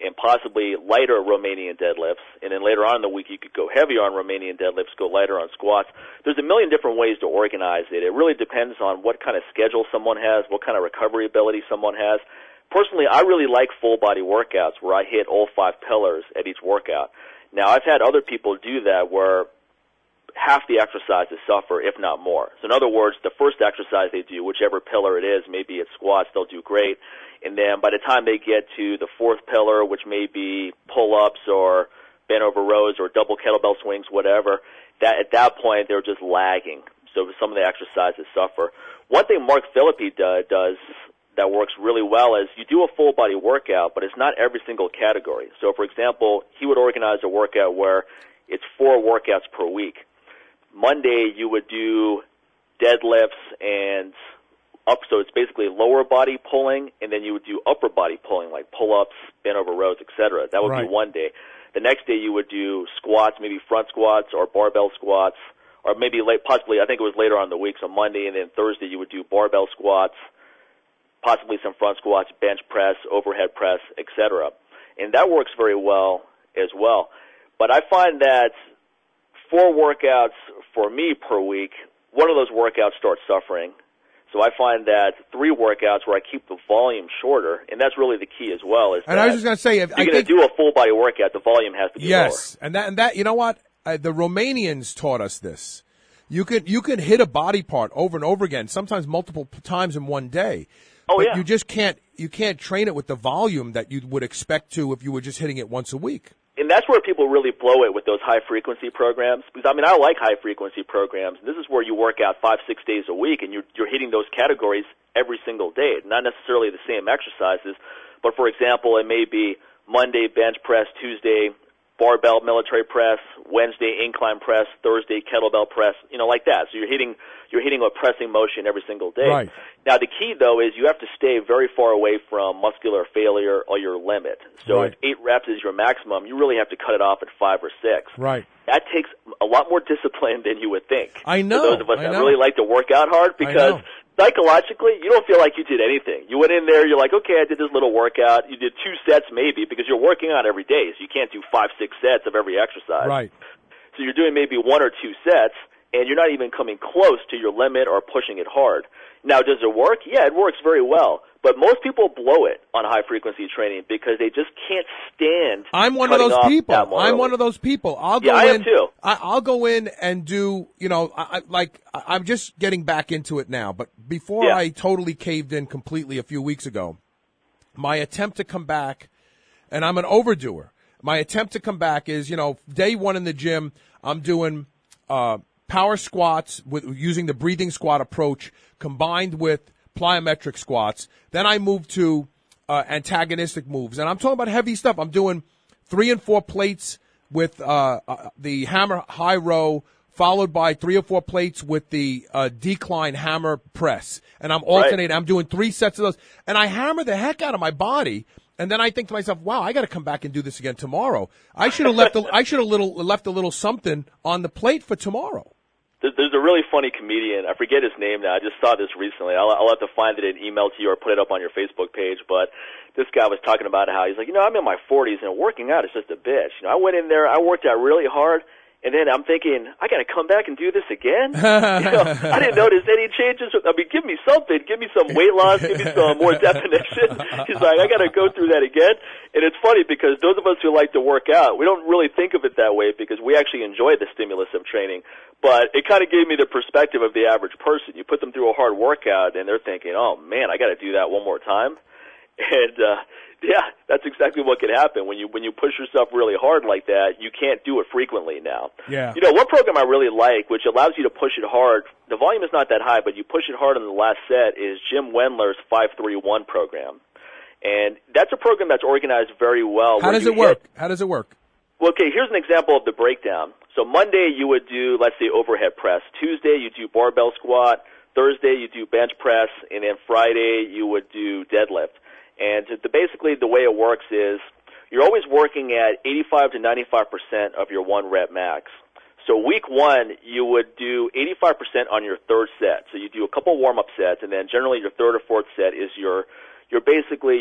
and possibly lighter Romanian deadlifts. And then later on in the week, you could go heavier on Romanian deadlifts, go lighter on squats. There's a million different ways to organize it. It really depends on what kind of schedule someone has, what kind of recovery ability someone has. Personally, I really like full-body workouts where I hit all five pillars at each workout. Now, I've had other people do that where half the exercises suffer, if not more. So in other words, the first exercise they do, whichever pillar it is, maybe it's squats, they'll do great. And then by the time they get to the fourth pillar, which may be pull-ups or bent over rows or double kettlebell swings, whatever, that at that point they're just lagging. So some of the exercises suffer. One thing Mark Philippi do, does that works really well is you do a full-body workout, but it's not every single category. So, for example, he would organize a workout where it's four workouts per week. Monday you would do deadlifts and up, so it's basically lower body pulling, and then you would do upper body pulling, like pull-ups, bent over rows, et cetera. That would Right. be one day. The next day you would do squats, maybe front squats or barbell squats, or maybe late, possibly, I think it was later on in the week, so Monday, and then Thursday you would do barbell squats, possibly some front squats, bench press, overhead press, et cetera. And that works very well as well. But I find that four workouts for me per week, one of those workouts starts suffering. So I find that three workouts where I keep the volume shorter, and that's really the key as well. Is And that I was just going to say, if if I you're going think, to do a full body workout, the volume has to be yes, and that and that you know what uh, the Romanians taught us this. You could you could hit a body part over and over again, sometimes multiple p- times in one day. Oh, but yeah. you just can't you can't train it with the volume that you would expect to if you were just hitting it once a week. And that's where people really blow it with those high-frequency programs. Because, I mean, I like high-frequency programs. This is where you work out five, six days a week, and you're, you're hitting those categories every single day. Not necessarily the same exercises, but, for example, it may be Monday bench press, Tuesday barbell military press, Wednesday incline press, Thursday kettlebell press, you know, like that. So you're hitting you're hitting a pressing motion every single day. Right. Now, the key, though, is you have to stay very far away from muscular failure or your limit. So Right. if eight reps is your maximum, you really have to cut it off at five or six. Right. That takes a lot more discipline than you would think. I know. For those of us I that know. really like to work out hard, because know. psychologically, you don't feel like you did anything. You went in there, you're like, okay, I did this little workout. You did two sets maybe, because you're working out every day, so you can't do five, six sets of every exercise. Right. So you're doing maybe one or two sets, and you're not even coming close to your limit or pushing it hard. Now, does it work? Yeah, it works very well. But most people blow it on high-frequency training because they just can't stand I'm one of cutting those off people. that more I'm early. one of those people. I'll go Yeah, I am in. too. I, I'll go in and do. You know, I, I, like I- I'm just getting back into it now. But before Yeah. I totally caved in completely a few weeks ago, my attempt to come back, and I'm an overdoer. My attempt to come back is, you know, day one in the gym, I'm doing uh, power squats with using the breathing squat approach combined with plyometric squats. Then I move to uh, antagonistic moves, and I'm talking about heavy stuff. I'm doing three and four plates with uh, uh, the hammer high row, followed by three or four plates with the uh, decline hammer press, and I'm alternating. I'm doing three sets of those, and I hammer the heck out of my body. And then I think to myself, "Wow, I got to come back and do this again tomorrow. I should have left. A, I should have little left a little something on the plate for tomorrow." There's, there's a really funny comedian. I forget his name now. I just saw this recently. I'll, I'll have to find it and email to you or put it up on your Facebook page. But this guy was talking about how he's like, you know, I'm in my forties and working out is just a bitch. You know, I went in there, I worked out really hard, and then I'm thinking, I got to come back and do this again? You know, I didn't notice any changes. I mean, give me something. Give me some weight loss. Give me some more definition. He's like, I got to go through that again. And it's funny because those of us who like to work out, we don't really think of it that way because we actually enjoy the stimulus of training. But it kind of gave me the perspective of the average person. You put them through a hard workout, and they're thinking, oh, man, I got to do that one more time. And, uh, yeah, that's exactly what can happen. When you when you push yourself really hard like that, you can't do it frequently now. Yeah. You know, one program I really like, which allows you to push it hard, the volume is not that high, but you push it hard in the last set, is Jim Wendler's five three one program. And that's a program that's organized very well. How where does you it work? hit- How does it work? Well, okay, here's an example of the breakdown. So Monday you would do, let's say, overhead press. Tuesday you do barbell squat. Thursday you do bench press. And then Friday you would do deadlift. And the, basically the way it works is you're always working at eighty-five to ninety-five percent of your one rep max. So week one, you would do eighty-five percent on your third set. So you do a couple warm-up sets, and then generally your third or fourth set is your, your basically your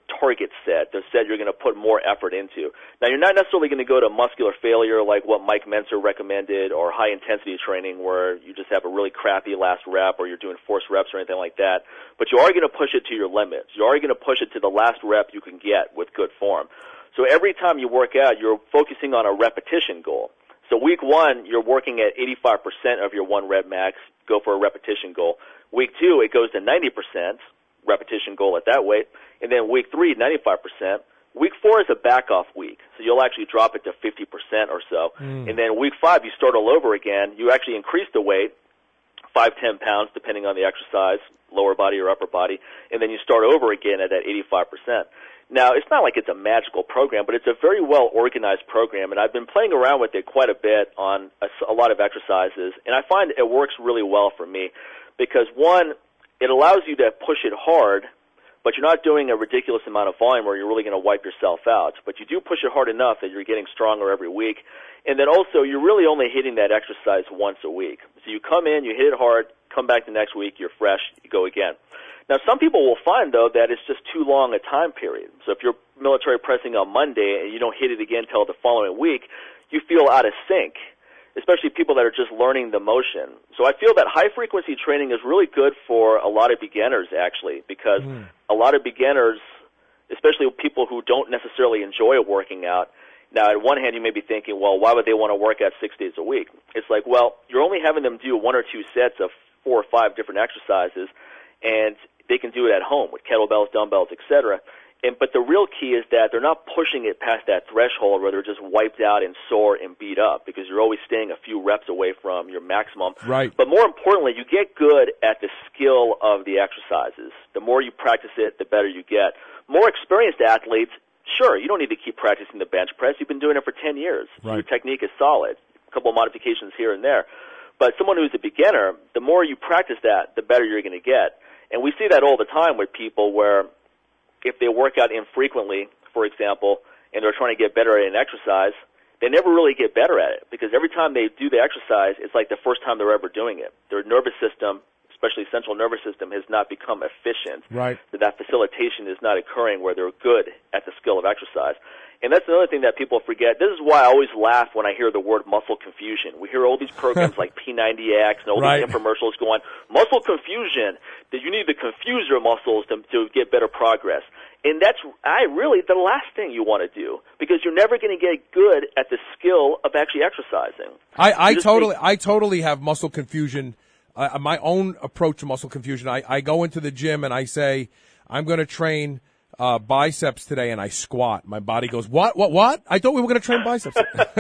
target set, the set you're going to put more effort into. Now, you're not necessarily going to go to muscular failure like what Mike Mentzer recommended, or high-intensity training where you just have a really crappy last rep, or you're doing forced reps or anything like that. But you are going to push it to your limits. You are going to push it to the last rep you can get with good form. So every time you work out, you're focusing on a repetition goal. So week one, you're working at eighty-five percent of your one rep max, go for a repetition goal. Week two, it goes to ninety percent, repetition goal at that weight. And then week three, ninety-five percent. Week four is a back-off week, so you'll actually drop it to fifty percent or so. Mm. And then week five, you start all over again. You actually increase the weight, five, ten pounds, depending on the exercise, lower body or upper body, and then you start over again at that eighty-five percent. Now, it's not like it's a magical program, but it's a very well-organized program, and I've been playing around with it quite a bit on a, a lot of exercises, and I find it works really well for me because, one, it allows you to push it hard, but you're not doing a ridiculous amount of volume where you're really going to wipe yourself out. But you do push it hard enough that you're getting stronger every week. And then also, you're really only hitting that exercise once a week. So you come in, you hit it hard, come back the next week, you're fresh, you go again. Now, some people will find, though, that it's just too long a time period. So if you're military pressing on Monday and you don't hit it again until the following week, you feel out of sync, especially people that are just learning the motion. So I feel that high-frequency training is really good for a lot of beginners, actually, because mm. a lot of beginners, especially people who don't necessarily enjoy working out, now, on one hand, you may be thinking, well, why would they want to work out six days a week? It's like, well, you're only having them do one or two sets of four or five different exercises, and they can do it at home with kettlebells, dumbbells, et cetera. And, but the real key is that they're not pushing it past that threshold where they're just wiped out and sore and beat up, because you're always staying a few reps away from your maximum. Right. But more importantly, you get good at the skill of the exercises. The more you practice it, the better you get. More experienced athletes, sure, you don't need to keep practicing the bench press. You've been doing it for ten years. Right. Your technique is solid. A couple of modifications here and there. But someone who's a beginner, the more you practice that, the better you're going to get. And we see that all the time with people where if they work out infrequently, for example, and they're trying to get better at an exercise, they never really get better at it, because every time they do the exercise, it's like the first time they're ever doing it. Their nervous system, especially central nervous system, has not become efficient. Right. So that facilitation is not occurring where they're good at the skill of exercise. And that's another thing that people forget. This is why I always laugh when I hear the word muscle confusion. We hear all these programs like P ninety X and all right. these infomercials going, muscle confusion, that you need to confuse your muscles to, to get better progress. And that's I really the last thing you want to do, because you're never going to get good at the skill of actually exercising. I, I totally think, I totally have muscle confusion. Uh, my own approach to muscle confusion, I, I go into the gym and I say, I'm going to train uh, biceps today, and I squat. My body goes, what, what, what? I thought we were going to train biceps.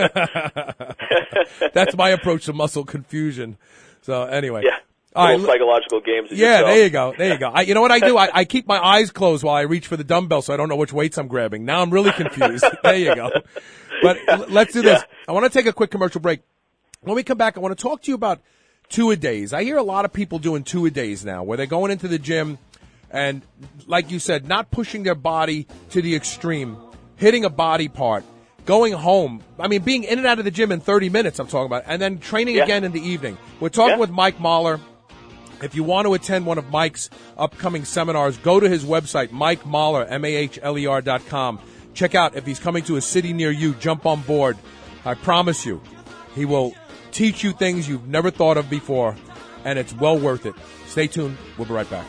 That's my approach to muscle confusion. So anyway. Yeah. All right. Psychological games. Yeah, yourself. there you go. There you go. I, you know what I do? I, I keep my eyes closed while I reach for the dumbbell, so I don't know which weights I'm grabbing. Now I'm really confused. There you go. But l- let's do this. Yeah. I want to take a quick commercial break. When we come back, I want to talk to you about two-a-days. I hear a lot of people doing two-a-days now, where they're going into the gym and, like you said, not pushing their body to the extreme, hitting a body part, going home. I mean, being in and out of the gym in thirty minutes, I'm talking about, and then training yeah. again in the evening. We're talking yeah. with Mike Mahler. If you want to attend one of Mike's upcoming seminars, go to his website, Mike Mahler, M A H L E R dot com. Check out if he's coming to a city near you. Jump on board. I promise you, he will teach you things you've never thought of before, and it's well worth it. Stay tuned. We'll be right back.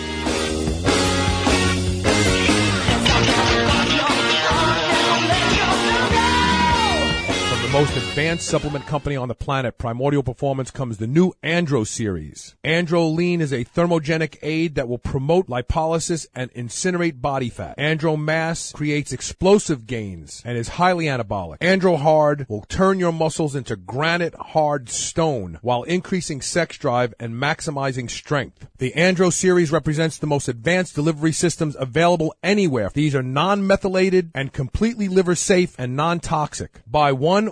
The most advanced supplement company on the planet, Primordial Performance, comes the new Andro series. Andro Lean is a thermogenic aid that will promote lipolysis and incinerate body fat. Andro Mass creates explosive gains and is highly anabolic. Andro Hard will turn your muscles into granite hard stone while increasing sex drive and maximizing strength. The Andro series represents the most advanced delivery systems available anywhere. These are non-methylated and completely liver safe and non-toxic. Buy one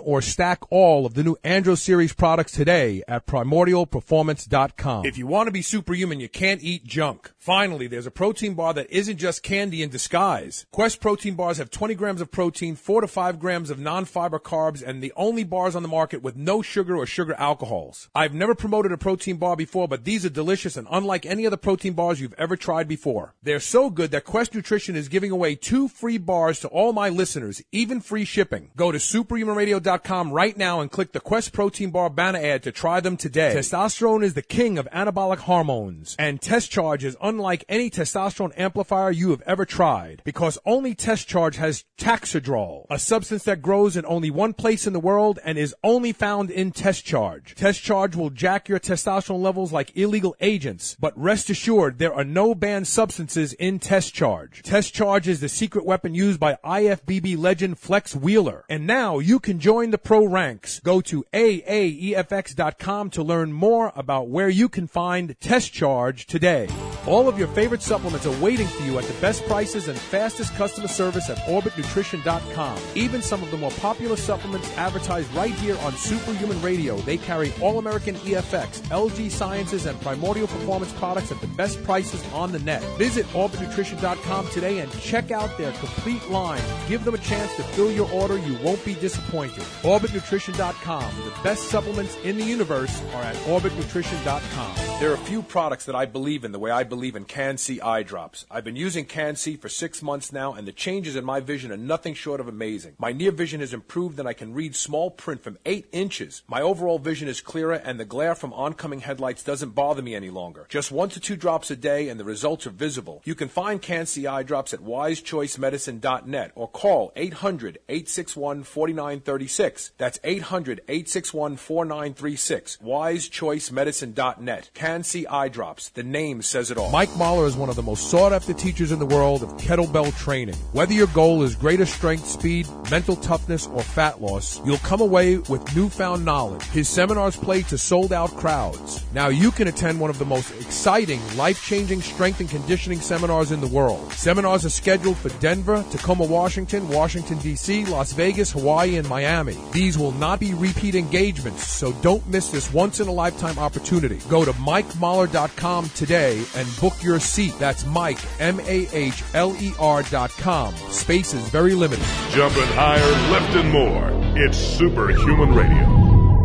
or stack all of the new Andro Series products today at primordial performance dot com. If you want to be superhuman, you can't eat junk. Finally, there's a protein bar that isn't just candy in disguise. Quest protein bars have twenty grams of protein, four to five grams of non-fiber carbs, and the only bars on the market with no sugar or sugar alcohols. I've never promoted a protein bar before, but these are delicious and unlike any other protein bars you've ever tried before. They're so good that Quest Nutrition is giving away two free bars to all my listeners, even free shipping. Go to superhuman radio dot com right now and click the Quest Protein Bar banner ad to try them today. Testosterone is the king of anabolic hormones, and Test Charge is unlike any testosterone amplifier you have ever tried, because only Test Charge has Taxidrol, a substance that grows in only one place in the world and is only found in Test Charge. Test Charge will jack your testosterone levels like illegal agents, but rest assured there are no banned substances in Test Charge. Test Charge is the secret weapon used by I F B B legend Flex Wheeler. And now you can join the pro ranks. Go to A A E F X dot com to learn more about where you can find Test Charge today. All of your favorite supplements are waiting for you at the best prices and fastest customer service at orbit nutrition dot com. Even some of the more popular supplements advertised right here on Superhuman Radio. They carry All-American E F X, L G Sciences, and Primordial Performance products at the best prices on the net. Visit orbit nutrition dot com today and check out their complete line. Give them a chance to fill your order. You won't be disappointed. orbit nutrition dot com. The best supplements in the universe are at orbit nutrition dot com. There are a few products that I believe in the way I believe in Can-C eye drops. I've been using Can-C for six months now, and the changes in my vision are nothing short of amazing. My near vision has improved, and I can read small print from eight inches. My overall vision is clearer, and the glare from oncoming headlights doesn't bother me any longer. Just one to two drops a day, and the results are visible. You can find Can-C eye drops at wise choice medicine dot net or call eight hundred, eight six one, four nine three six. That's eight hundred, eight six one, four nine three six. wise choice medicine dot net. Can-C eye drops. The name says it all. Mike Mahler is one of the most sought-after teachers in the world of kettlebell training. Whether your goal is greater strength, speed, mental toughness, or fat loss, you'll come away with newfound knowledge. His seminars play to sold-out crowds. Now you can attend one of the most exciting, life-changing strength and conditioning seminars in the world. Seminars are scheduled for Denver, Tacoma, Washington, Washington, D C, Las Vegas, Hawaii, and Miami. These will not be repeat engagements, so don't miss this once-in-a-lifetime opportunity. Go to mike mahler dot com today and book your seat. That's Mike, M A H L E R dot com. Space is very limited. Jumping higher, lifting more. It's Superhuman Radio.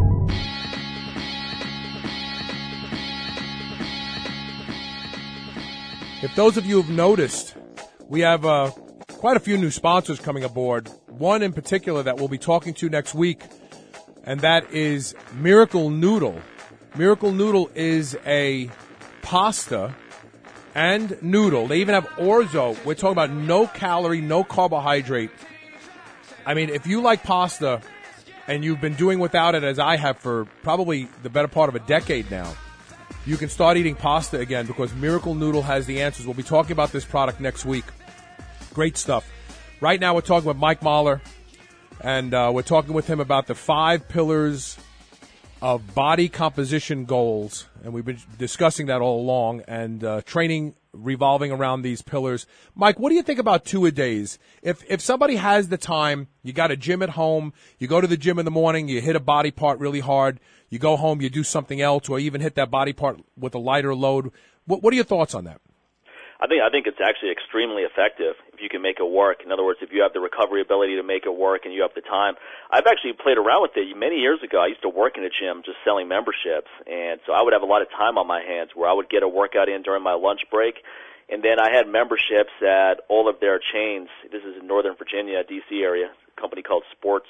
If those of you have noticed, we have uh, quite a few new sponsors coming aboard. One in particular that we'll be talking to next week, and that is Miracle Noodle. Miracle Noodle is a pasta and noodle. They even have orzo. We're talking about no calorie, no carbohydrate. I mean, if you like pasta and you've been doing without it as I have for probably the better part of a decade now, you can start eating pasta again because Miracle Noodle has the answers. We'll be talking about this product next week. Great stuff. Right now we're talking with Mike Mahler, and uh, we're talking with him about the five pillars of body composition goals, and we've been discussing that all along, and uh, training revolving around these pillars. Mike, what do you think about two-a-days? If if somebody has the time, you got a gym at home, you go to the gym in the morning, you hit a body part really hard, you go home, you do something else, or even hit that body part with a lighter load. What, what are your thoughts on that? I think I think it's actually extremely effective if you can make it work. In other words, if you have the recovery ability to make it work and you have the time. I've actually played around with it. Many years ago, I used to work in a gym just selling memberships, and so I would have a lot of time on my hands where I would get a workout in during my lunch break, and then I had memberships at all of their chains. This is in Northern Virginia, D C area, a company called Sports.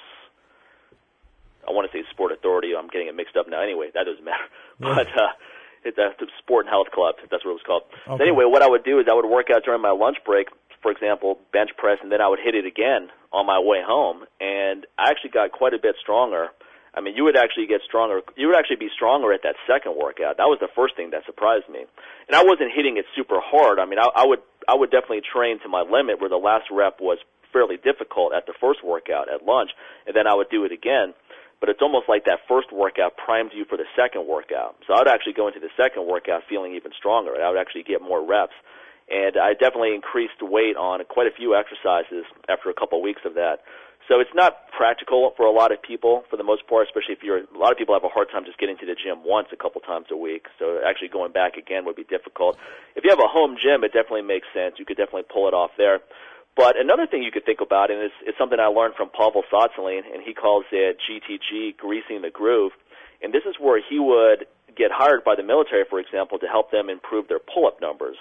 I want to say Sport Authority. I'm getting it mixed up now. Anyway, that doesn't matter. Yeah. But uh, it's a Sport and Health Club. That's what it was called. Okay. So anyway, what I would do is I would work out during my lunch break, for example, bench press, and then I would hit it again on my way home. And I actually got quite a bit stronger. I mean, you would actually get stronger. You would actually be stronger at that second workout. That was the first thing that surprised me. And I wasn't hitting it super hard. I mean, I, I would I would definitely train to my limit where the last rep was fairly difficult at the first workout at lunch, and then I would do it again. But it's almost like that first workout primed you for the second workout. So I would actually go into the second workout feeling even stronger. I would actually get more reps. And I definitely increased weight on quite a few exercises after a couple of weeks of that. So it's not practical for a lot of people, for the most part, especially if you're, a lot of people have a hard time just getting to the gym once a couple times a week. So actually going back again would be difficult. If you have a home gym, it definitely makes sense. You could definitely pull it off there. But another thing you could think about, and it's, it's something I learned from Pavel Tsatsouline, and he calls it G T G, greasing the groove. And this is where he would get hired by the military, for example, to help them improve their pull-up numbers.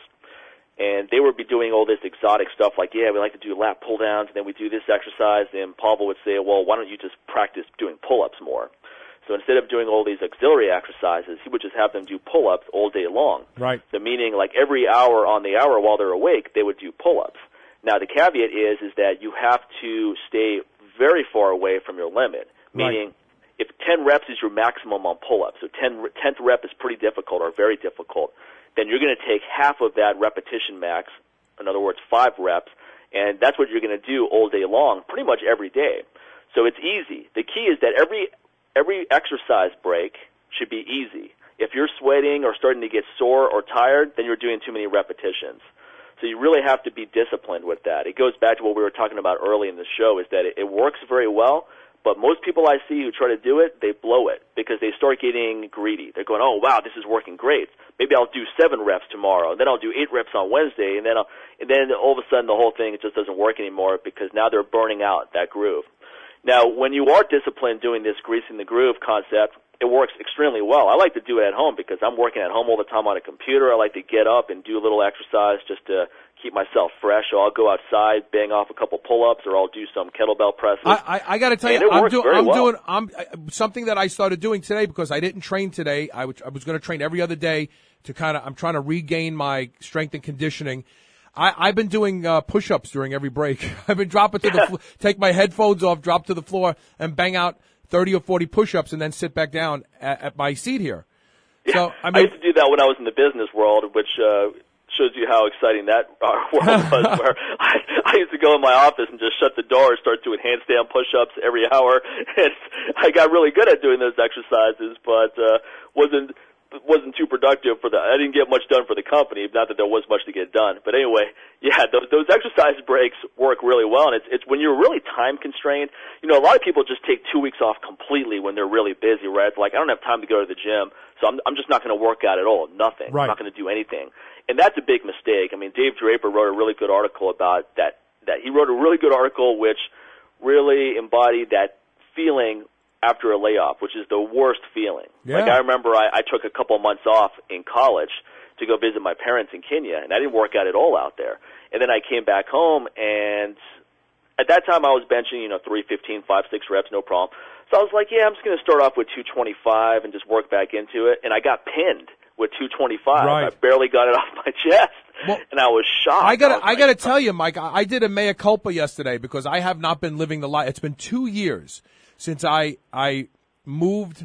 And they would be doing all this exotic stuff like, yeah, we like to do lat pull-downs, and then we do this exercise. And Pavel would say, well, why don't you just practice doing pull-ups more? So instead of doing all these auxiliary exercises, he would just have them do pull-ups all day long. Right. So meaning like every hour on the hour while they're awake, they would do pull-ups. Now, the caveat is is that you have to stay very far away from your limit, meaning right. if ten reps is your maximum on pull-ups, so ten, tenth rep is pretty difficult or very difficult, then you're going to take half of that repetition max, in other words, five reps, and that's what you're going to do all day long, pretty much every day. So it's easy. The key is that every every exercise break should be easy. If you're sweating or starting to get sore or tired, then you're doing too many repetitions. So you really have to be disciplined with that. It goes back to what we were talking about early in the show, is that it, it works very well, but most people I see who try to do it, they blow it because they start getting greedy. They're going, oh, wow, this is working great. Maybe I'll do seven reps tomorrow, and then I'll do eight reps on Wednesday, and then I'll, and then all of a sudden the whole thing, it just doesn't work anymore because now they're burning out that groove. Now, when you are disciplined doing this greasing the groove concept, it works extremely well. I like to do it at home because I'm working at home all the time on a computer. I like to get up and do a little exercise just to keep myself fresh. So I'll go outside, bang off a couple pull-ups, or I'll do some kettlebell presses. I, I, I got to tell and you, I'm, do, I'm well. doing I'm uh, something that I started doing today because I didn't train today. I, w- I was going to train every other day to kind of. I'm trying to regain my strength and conditioning. I, I've been doing uh, push-ups during every break. I've been dropping to the floor, take my headphones off, drop to the floor, and bang out thirty or forty push-ups, and then sit back down at, at my seat here. Yeah, so I, mean, I used to do that when I was in the business world, which uh, shows you how exciting that uh, world was. Where I, I used to go in my office and just shut the door, start doing handstand push-ups every hour, and I got really good at doing those exercises, but uh, wasn't. wasn't too productive for the, I didn't get much done for the company, not that there was much to get done. But anyway, yeah, those, those exercise breaks work really well, and it's, it's when you're really time constrained. You know, a lot of people just take two weeks off completely when they're really busy, right? It's like, I don't have time to go to the gym, so I'm, I'm just not going to work out at all, nothing. Right. I'm not going to do anything. And that's a big mistake. I mean, Dave Draper wrote a really good article about that, that he wrote a really good article which really embodied that feeling after a layoff, which is the worst feeling. Yeah. Like I remember I, I took a couple of months off in college to go visit my parents in Kenya, and I didn't work out at all out there. And then I came back home, and at that time I was benching, you know, three fifteen, five, six reps, no problem. So I was like, yeah, I'm just going to start off with two twenty-five and just work back into it. And I got pinned with two twenty-five. Right. I barely got it off my chest, well, and I was shocked. I got I, I like, got to tell you, Mike, I, I did a mea culpa yesterday because I have not been living the life. It's been two years since I I moved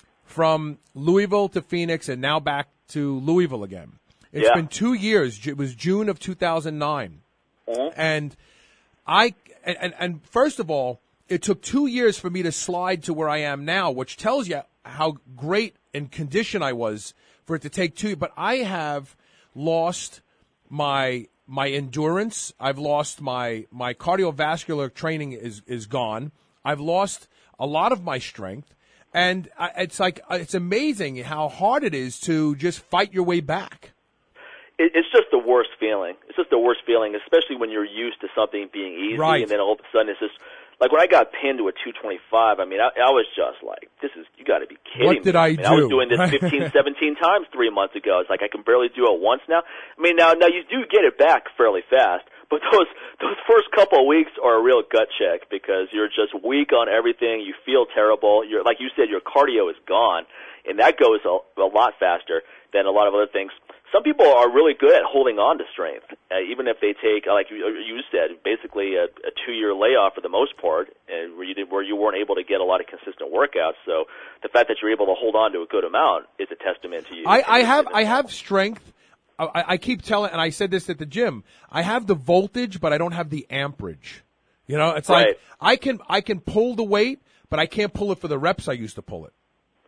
from Louisville to Phoenix and now back to Louisville again. It's yeah. been two years. It was June of two thousand nine. Mm-hmm. And I and, and first of all, it took two years for me to slide to where I am now, which tells you how great in condition I was for it to take two. But I have lost my my endurance. I've lost my my cardiovascular training is is gone. I've lost a lot of my strength, and it's like it's amazing how hard it is to just fight your way back. It's just the worst feeling. It's just the worst feeling, especially when you're used to something being easy, right. and then all of a sudden it's just like when I got pinned to a two twenty-five. I mean, I, I was just like, "This is you got to be kidding what me!" What did I, I mean, do? I was doing this fifteen, seventeen times three months ago. It's like I can barely do it once now. I mean, now now you do get it back fairly fast. But those those first couple of weeks are a real gut check because you're just weak on everything. You feel terrible. You're like you said, your cardio is gone, and that goes a, a lot faster than a lot of other things. Some people are really good at holding on to strength, uh, even if they take, like you, you said, basically a, a two-year layoff for the most part, uh, where you did, where you weren't able to get a lot of consistent workouts. So the fact that you're able to hold on to a good amount is a testament to you. I, I have I have strength. I, I keep telling, and I said this at the gym, I have the voltage, but I don't have the amperage. You know, it's right. like I can I can pull the weight, but I can't pull it for the reps I used to pull it.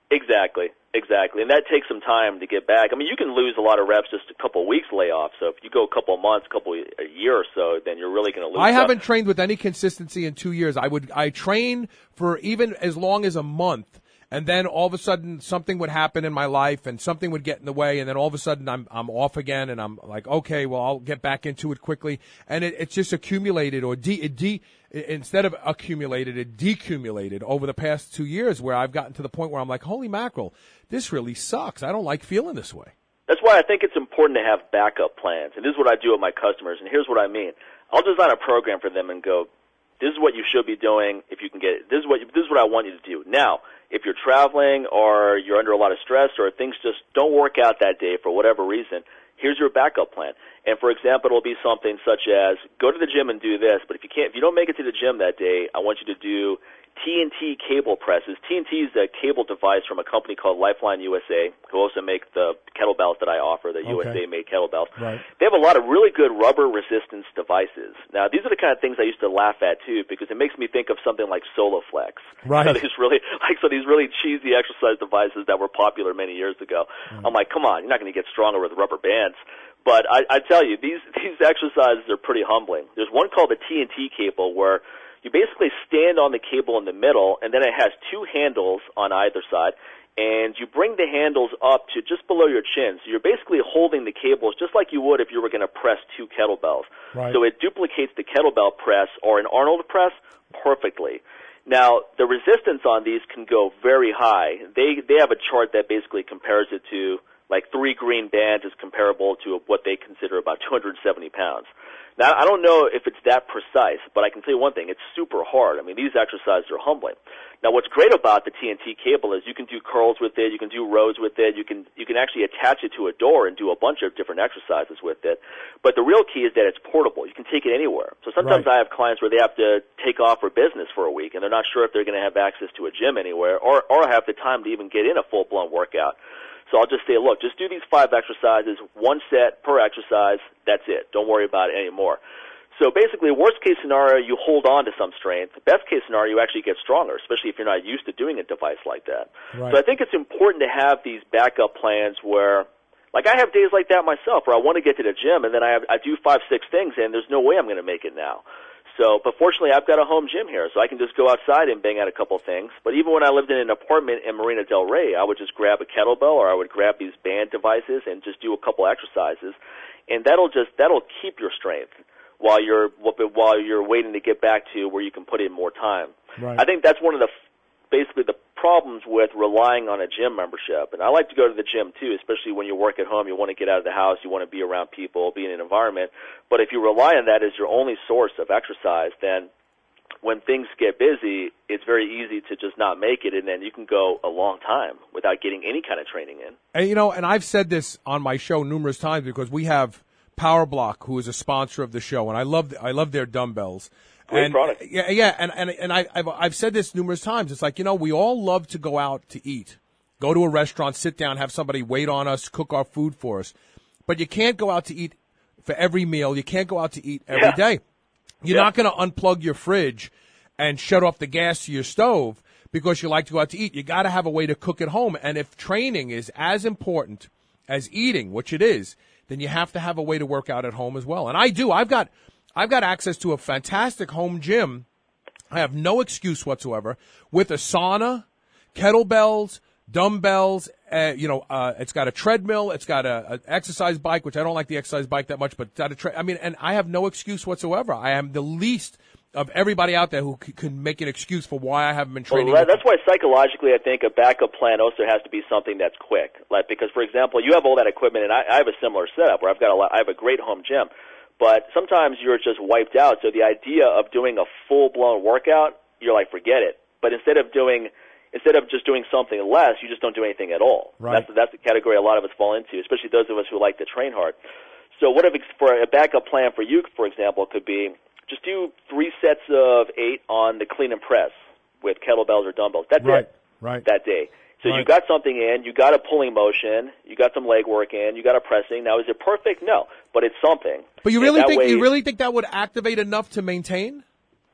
Exactly, exactly. And that takes some time to get back. I mean, you can lose a lot of reps just a couple of weeks layoff. So if you go a couple of months, a couple of, a year or so, then you're really going to lose. I stuff. haven't trained with any consistency in two years. I would I train for even as long as a month. And then all of a sudden something would happen in my life and something would get in the way. And then all of a sudden I'm, I'm off again and I'm like, okay, well, I'll get back into it quickly. And it, it's just accumulated or de, it de, instead of accumulated, it decumulated over the past two years where I've gotten to the point where I'm like, holy mackerel, this really sucks. I don't like feeling this way. That's why I think it's important to have backup plans. And this is what I do with my customers. And here's what I mean. I'll design a program for them and go, this is what you should be doing if you can get it. This is what, this is what I want you to do. Now, if you're traveling or you're under a lot of stress or things just don't work out that day for whatever reason, here's your backup plan. And for example, it'll be something such as go to the gym and do this, but if you can't, if you don't make it to the gym that day, I want you to do T N T cable presses. T N T is a cable device from a company called Lifeline U S A, who also make the kettlebells that I offer, the Okay. U S A-made kettlebells. Right. They have a lot of really good rubber resistance devices. Now, these are the kind of things I used to laugh at, too, because it makes me think of something like Soloflex. Right. So these really, like, so these really cheesy exercise devices that were popular many years ago. Mm. I'm like, come on, you're not going to get stronger with rubber bands. But I, I tell you, these, these exercises are pretty humbling. There's one called the T N T cable where you basically stand on the cable in the middle, and then it has two handles on either side, and you bring the handles up to just below your chin. So you're basically holding the cables just like you would if you were going to press two kettlebells. Right. So it duplicates the kettlebell press or an Arnold press perfectly. Now, the resistance on these can go very high. They they have a chart that basically compares it to like three green bands is comparable to what they consider about two hundred seventy pounds. Now, I don't know if it's that precise, but I can tell you one thing, it's super hard. I mean, these exercises are humbling. Now, what's great about the T N T cable is you can do curls with it, you can do rows with it, you can you can actually attach it to a door and do a bunch of different exercises with it. But the real key is that it's portable. You can take it anywhere. So sometimes Right. I have clients where they have to take off for business for a week, and they're not sure if they're going to have access to a gym anywhere or, or have the time to even get in a full-blown workout. So I'll just say, look, just do these five exercises, one set per exercise, that's it. Don't worry about it anymore. So basically, worst case scenario, you hold on to some strength. Best case scenario, you actually get stronger, especially if you're not used to doing a device like that. Right. So I think it's important to have these backup plans where, like I have days like that myself where I want to get to the gym and then I, have, I do five, six things and there's no way I'm going to make it now. So, but fortunately, I've got a home gym here, so I can just go outside and bang out a couple things. But even when I lived in an apartment in Marina del Rey, I would just grab a kettlebell or I would grab these band devices and just do a couple exercises, and that'll just that'll keep your strength while you're while you're waiting to get back to where you can put in more time. Right. I think that's one of the basically the problems with relying on a gym membership. And I like to go to the gym too, especially when you work at home, you want to get out of the house, you want to be around people, be in an environment. But if you rely on that as your only source of exercise, then when things get busy, it's very easy to just not make it, and then you can go a long time without getting any kind of training in. And, you know, and I've said this on my show numerous times because we have Power Block, who is a sponsor of the show, and I love I love their dumbbells. Great and, product. Yeah, yeah, and and and I, I've I've said this numerous times. It's like, you know, we all love to go out to eat, go to a restaurant, sit down, have somebody wait on us, cook our food for us. But you can't go out to eat for every meal. You can't go out to eat every Yeah. day. You're Yeah. not going to unplug your fridge and shut off the gas to your stove because you like to go out to eat. You got to have a way to cook at home. And if training is as important as eating, which it is, then you have to have a way to work out at home as well. And I do. I've got I've got access to a fantastic home gym. I have no excuse whatsoever with a sauna, kettlebells, dumbbells. Uh, you know, uh, it's got a treadmill. It's got a, a exercise bike, which I don't like the exercise bike that much, but it's got a tre- I mean, and I have no excuse whatsoever. I am the least of everybody out there who c- can make an excuse for why I haven't been training. Well, that's why psychologically I think a backup plan also has to be something that's quick. Like, because, for example, you have all that equipment, and I, I have a similar setup where I've got a lot, I have a great home gym. But sometimes you're just wiped out, so the idea of doing a full-blown workout, you're like, forget it. But instead of doing, instead of just doing something less, you just don't do anything at all. Right. That's that's the category a lot of us fall into, especially those of us who like to train hard. So what if it's for a backup plan for you, for example, could be just do three sets of eight on the clean and press with kettlebells or dumbbells. That's Right, it. right. That day. So Right. you got something in, you got a pulling motion, you got some leg work in, you got a pressing. Now, is it perfect? No, but it's something. But you And really that think way- you really think that would activate enough to maintain?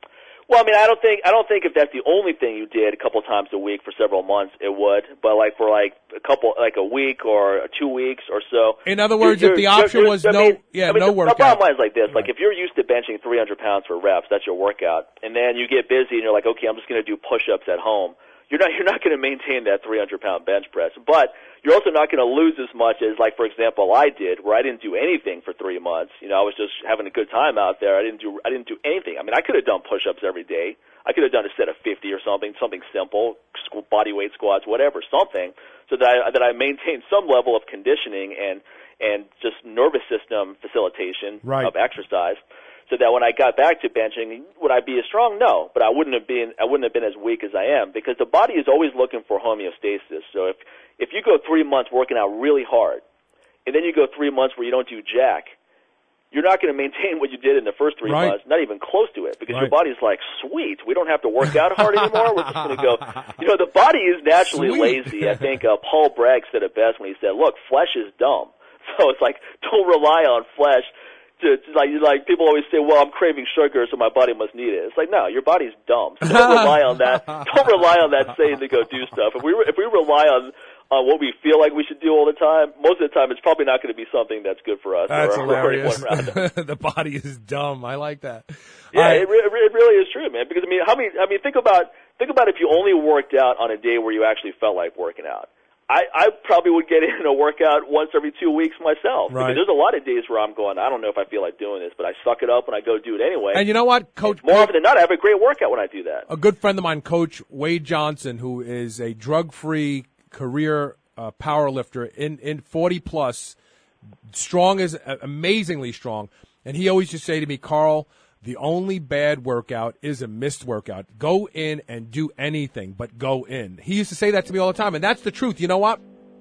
Well, I mean, I don't think I don't think if that's the only thing you did a couple times a week for several months, it would. But like for like a couple, like a week or two weeks or so. In other words, if the option was no, mean, yeah, I mean, no the, workout. The bottom line is like this: Right. like if you're used to benching three hundred pounds for reps, that's your workout, and then you get busy and you're like, okay, I'm just going to do push-ups at home. You're not you're not going to maintain that three hundred pound bench press, but you're also not going to lose as much as, like, for example, I did, where I didn't do anything for three months. You know, I was just having a good time out there. I didn't do I didn't do anything. I mean, I could have done push-ups every day. I could have done a set of fifty or something, something simple, body weight squats, whatever, something, so that I, that I maintained some level of conditioning and and just nervous system facilitation right. of exercise. So that when I got back to benching, would I be as strong? No, but I wouldn't have been. I wouldn't have been as weak as I am because the body is always looking for homeostasis. So if if you go three months working out really hard, and then you go three months where you don't do jack, you're not going to maintain what you did in the first three right. months, not even close to it, because right. your body's like, sweet, we don't have to work out hard anymore. We're just going to go. You know, the body is naturally Sweet. lazy. I think uh, Paul Bragg said it best when he said, "Look, flesh is dumb." So it's like, don't rely on flesh. To, to like, like people always say, well, I'm craving sugar, so my body must need it. It's like, no, your body's dumb. So don't rely on that. Don't rely on that saying to go do stuff. If we if we rely on on what we feel like we should do all the time, most of the time it's probably not going to be something that's good for us. That's or, hilarious. Or anyone around us. The body is dumb. I like that. Yeah, right. it, re- it really is true, man. Because I mean, how many? I mean, think about think about if you only worked out on a day where you actually felt like working out. I, I probably would get in a workout once every two weeks myself. Right. Because there's a lot of days where I'm going, I don't know if I feel like doing this, but I suck it up and I go do it anyway. And you know what, Coach? More often than not, I have a great workout when I do that. A good friend of mine, Coach Wade Johnson, who is a drug-free career uh, power lifter in, in forty plus, strong as uh, amazingly strong. And he always used to say to me, Carl, the only bad workout is a missed workout. Go in and do anything, but go in. He used to say that to me all the time, and that's the truth. You know what?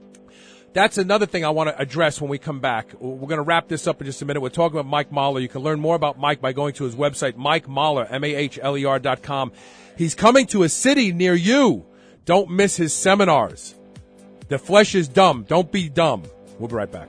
That's another thing I want to address when we come back. We're going to wrap this up in just a minute. We're talking about Mike Mahler. You can learn more about Mike by going to his website, Mike Mahler, M A H L E R dot com. He's coming to a city near you. Don't miss his seminars. The flesh is dumb. Don't be dumb. We'll be right back.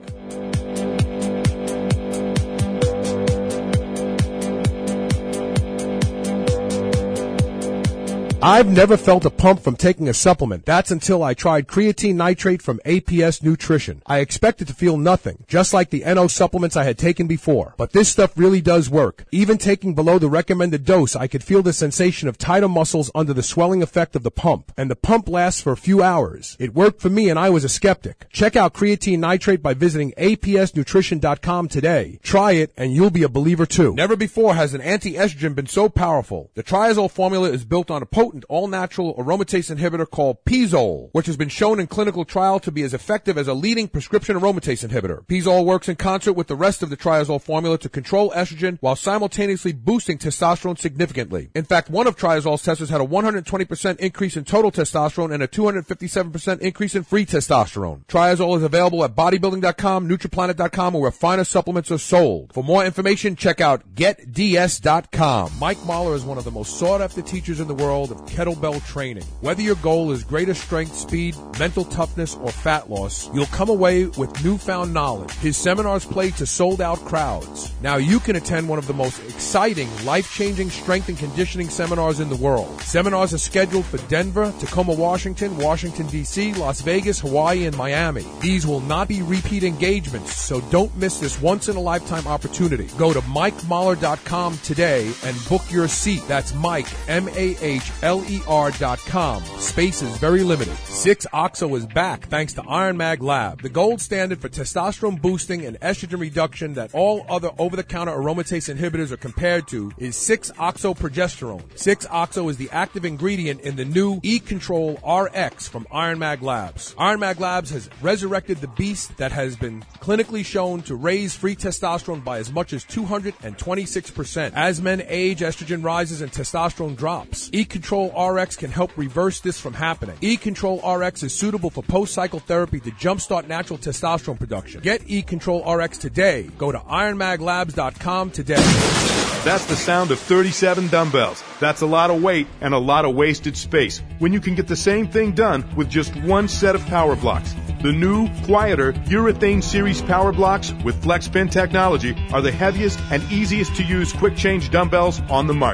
I've never felt a pump from taking a supplement. That's until I tried creatine nitrate from A P S Nutrition. I expected to feel nothing, just like the N O supplements I had taken before. But this stuff really does work. Even taking below the recommended dose, I could feel the sensation of tighter muscles under the swelling effect of the pump. And the pump lasts for a few hours. It worked for me and I was a skeptic. Check out creatine nitrate by visiting A P S nutrition dot com today. Try it and you'll be a believer too. Never before has an anti-estrogen been so powerful. The triazole formula is built on a potent all-natural aromatase inhibitor called Pizole, which has been shown in clinical trial to be as effective as a leading prescription aromatase inhibitor. Pizole works in concert with the rest of the triazole formula to control estrogen while simultaneously boosting testosterone significantly. In fact, one of triazole's testers had a one hundred twenty percent increase in total testosterone and a two hundred fifty-seven percent increase in free testosterone. Triazole is available at bodybuilding dot com, Nutriplanet dot com, or where finer supplements are sold. For more information, check out get d s dot com. Mike Mahler is one of the most sought-after teachers in the world of kettlebell training. Whether your goal is greater strength, speed, mental toughness, or fat loss, you'll come away with newfound knowledge. His seminars play to sold-out crowds. Now you can attend one of the most exciting, life-changing strength and conditioning seminars in the world. Seminars are scheduled for Denver, Tacoma, Washington, Washington, D C, Las Vegas, Hawaii, and Miami. These will not be repeat engagements, so don't miss this once-in-a-lifetime opportunity. Go to mike mahler dot com today and book your seat. That's Mike, M A H L E R dot com. Space is very limited. six oxo is back thanks to Iron Mag Lab, the gold standard for testosterone boosting and estrogen reduction that all other over-the-counter aromatase inhibitors are compared to is six oxo progesterone. six oxo is the active ingredient in the new E-Control R X from Iron Mag Labs. Iron Mag Labs has resurrected the beast that has been clinically shown to raise free testosterone by as much as two hundred twenty-six percent. As men age, estrogen rises and testosterone drops. E-Control R X can help reverse this from happening. E-Control R X is suitable for post-cycle therapy to jumpstart natural testosterone production. Get E-Control R X today. Go to iron mag labs dot com today. That's the sound of thirty-seven dumbbells. That's a lot of weight and a lot of wasted space when you can get the same thing done with just one set of power blocks. The new, quieter Urethane Series power blocks with FlexPin technology are the heaviest and easiest to use quick change dumbbells on the market.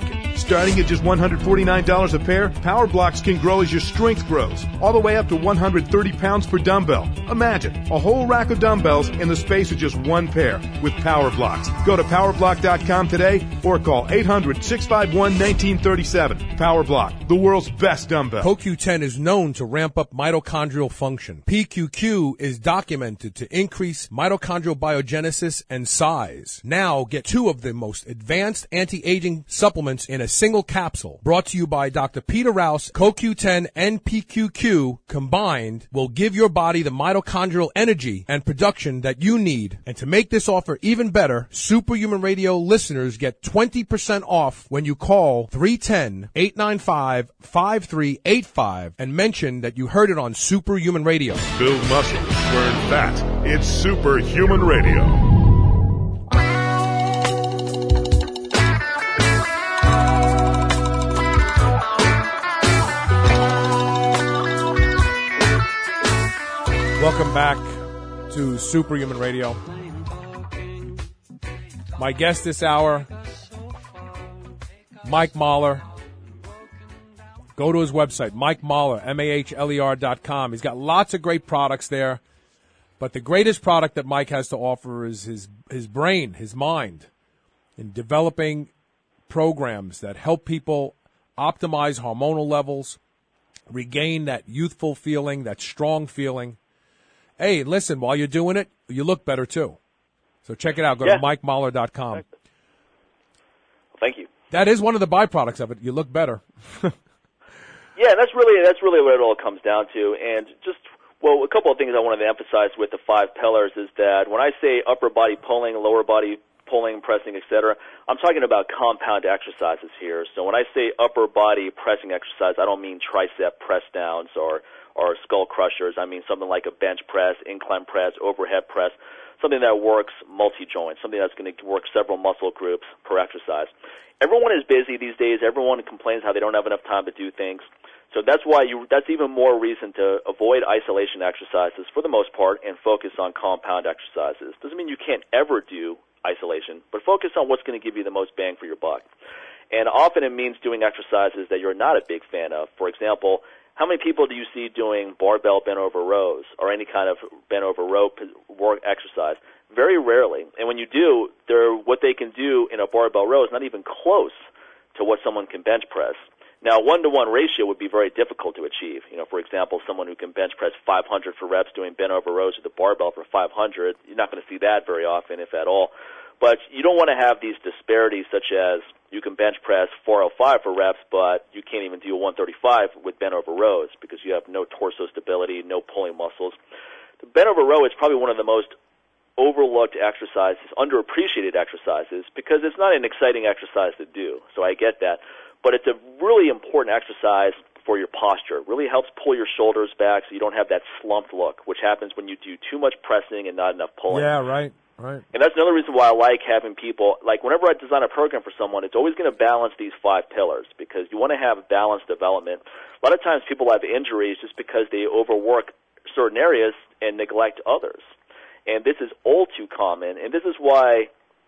Starting at just one hundred forty-nine dollars a pair, Power Blocks can grow as your strength grows, all the way up to one hundred thirty pounds per dumbbell. Imagine a whole rack of dumbbells in the space of just one pair with Power Blocks. Go to power block dot com today or call eight hundred, six five one, one nine three seven. Power Block, the world's best dumbbell. C O Q ten is known to ramp up mitochondrial function. P Q Q is documented to increase mitochondrial biogenesis and size. Now get two of the most advanced anti-aging supplements in a single capsule. Brought to you by Doctor Peter Rouse. C O Q ten and P Q Q combined will give your body the mitochondrial energy and production that you need. And to make this offer even better, Superhuman Radio listeners get twenty percent off when you call three one zero, eight nine five, five three eight five and mention that you heard it on Superhuman Radio. Build muscle, burn fat. It's Superhuman Radio. Welcome back to Superhuman Radio. My guest this hour, Mike Mahler. Go to his website, Mike Mahler, M A H L E R dot com. He's got lots of great products there, but the greatest product that Mike has to offer is his, his brain, his mind, in developing programs that help people optimize hormonal levels, regain that youthful feeling, that strong feeling. Hey, listen, while you're doing it, you look better too. So check it out. Go yeah. to mike mahler dot com. Thank you. That is one of the byproducts of it. You look better. Yeah, that's really that's really what it all comes down to. And just, well, a couple of things I wanted to emphasize with the five pillars is that when I say upper body pulling, lower body pulling, pressing, et cetera, I'm talking about compound exercises here. So when I say upper body pressing exercise, I don't mean tricep press downs or, or skull crushers. I mean something like a bench press, incline press, overhead press, something that works multi-joint, something that's going to work several muscle groups per exercise. Everyone is busy these days. Everyone complains how they don't have enough time to do things. So that's why you, that's even more reason to avoid isolation exercises for the most part and focus on compound exercises. Doesn't mean you can't ever do isolation, but focus on what's going to give you the most bang for your buck. And often it means doing exercises that you're not a big fan of. For example, how many people do you see doing barbell bent over rows or any kind of bent over row work exercise? Very rarely. And when you do, they're, what they can do in a barbell row is not even close to what someone can bench press. Now, one-to-one ratio would be very difficult to achieve. You know, for example, someone who can bench press five hundred for reps doing bent over rows with a barbell for five hundred, you're not going to see that very often, if at all. But you don't want to have these disparities such as you can bench press four oh five for reps, but you can't even do a one thirty-five with bent over rows because you have no torso stability, no pulling muscles. The bent over row is probably one of the most overlooked exercises, underappreciated exercises, because it's not an exciting exercise to do. So I get that. But it's a really important exercise for your posture. It really helps pull your shoulders back so you don't have that slumped look, which happens when you do too much pressing and not enough pulling. Yeah, right, right. And that's another reason why I like having people, like whenever I design a program for someone, it's always going to balance these five pillars because you want to have balanced development. A lot of times people have injuries just because they overwork certain areas and neglect others. And this is all too common, and this is why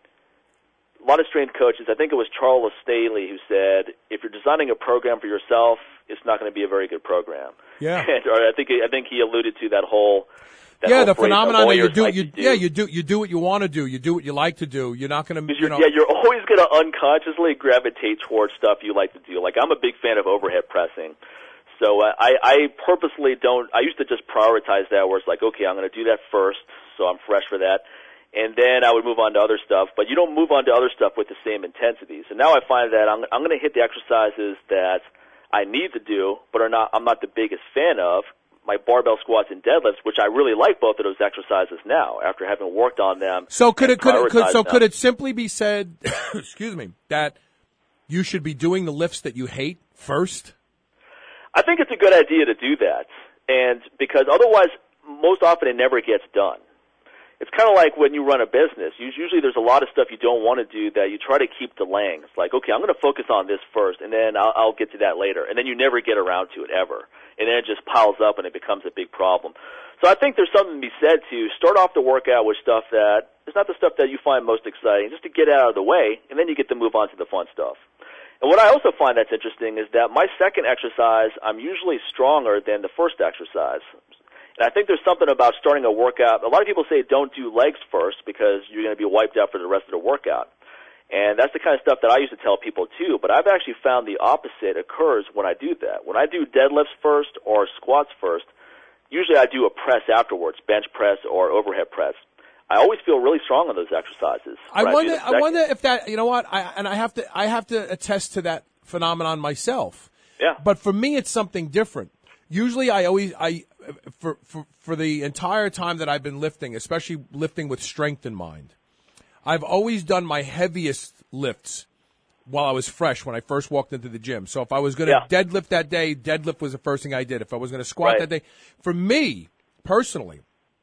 a lot of strength coaches, I think it was Charles Staley who said, if you're designing a program for yourself, it's not going to be a very good program. Yeah. And, or I think I think he alluded to that whole that yeah whole the phrase phenomenon that you do, like you, do. yeah you do you do what you want to do, you do what you like to do. You're not going to you know yeah you're always going to unconsciously gravitate towards stuff you like to do. Like I'm a big fan of overhead pressing. So uh, I, I purposely don't, I used to just prioritize that where it's like, okay, I'm going to do that first, so I'm fresh for that. And then I would move on to other stuff, but you don't move on to other stuff with the same intensity. So now I find that I'm, I'm going to hit the exercises that I need to do, but are not, I'm not the biggest fan of, my barbell squats and deadlifts, which I really like both of those exercises now after having worked on them. So could it, could it, could, so them. could it simply be said, excuse me, that you should be doing the lifts that you hate first? I think it's a good idea to do that, and because otherwise, most often it never gets done. It's kind of like when you run a business. Usually there's a lot of stuff you don't want to do that you try to keep delaying. It's like, okay, I'm going to focus on this first, and then I'll, I'll get to that later, and then you never get around to it ever, and then it just piles up and it becomes a big problem. So I think there's something to be said to start off the workout with stuff that is not the stuff that you find most exciting, just to get out of the way, and then you get to move on to the fun stuff. And what I also find that's interesting is that my second exercise, I'm usually stronger than the first exercise. And I think there's something about starting a workout. A lot of people say don't do legs first because you're going to be wiped out for the rest of the workout. And that's the kind of stuff that I used to tell people too, but I've actually found the opposite occurs when I do that. When I do deadlifts first or squats first, usually I do a press afterwards, bench press or overhead press. I always feel really strong on those exercises. I wonder I, I wonder if that, you know what, I and I have to I have to attest to that phenomenon myself. Yeah. But for me it's something different. Usually I always I for for for the entire time that I've been lifting, especially lifting with strength in mind, I've always done my heaviest lifts while I was fresh when I first walked into the gym. So if I was going to yeah. deadlift that day, deadlift was the first thing I did. If I was going to squat right. that day, for me personally,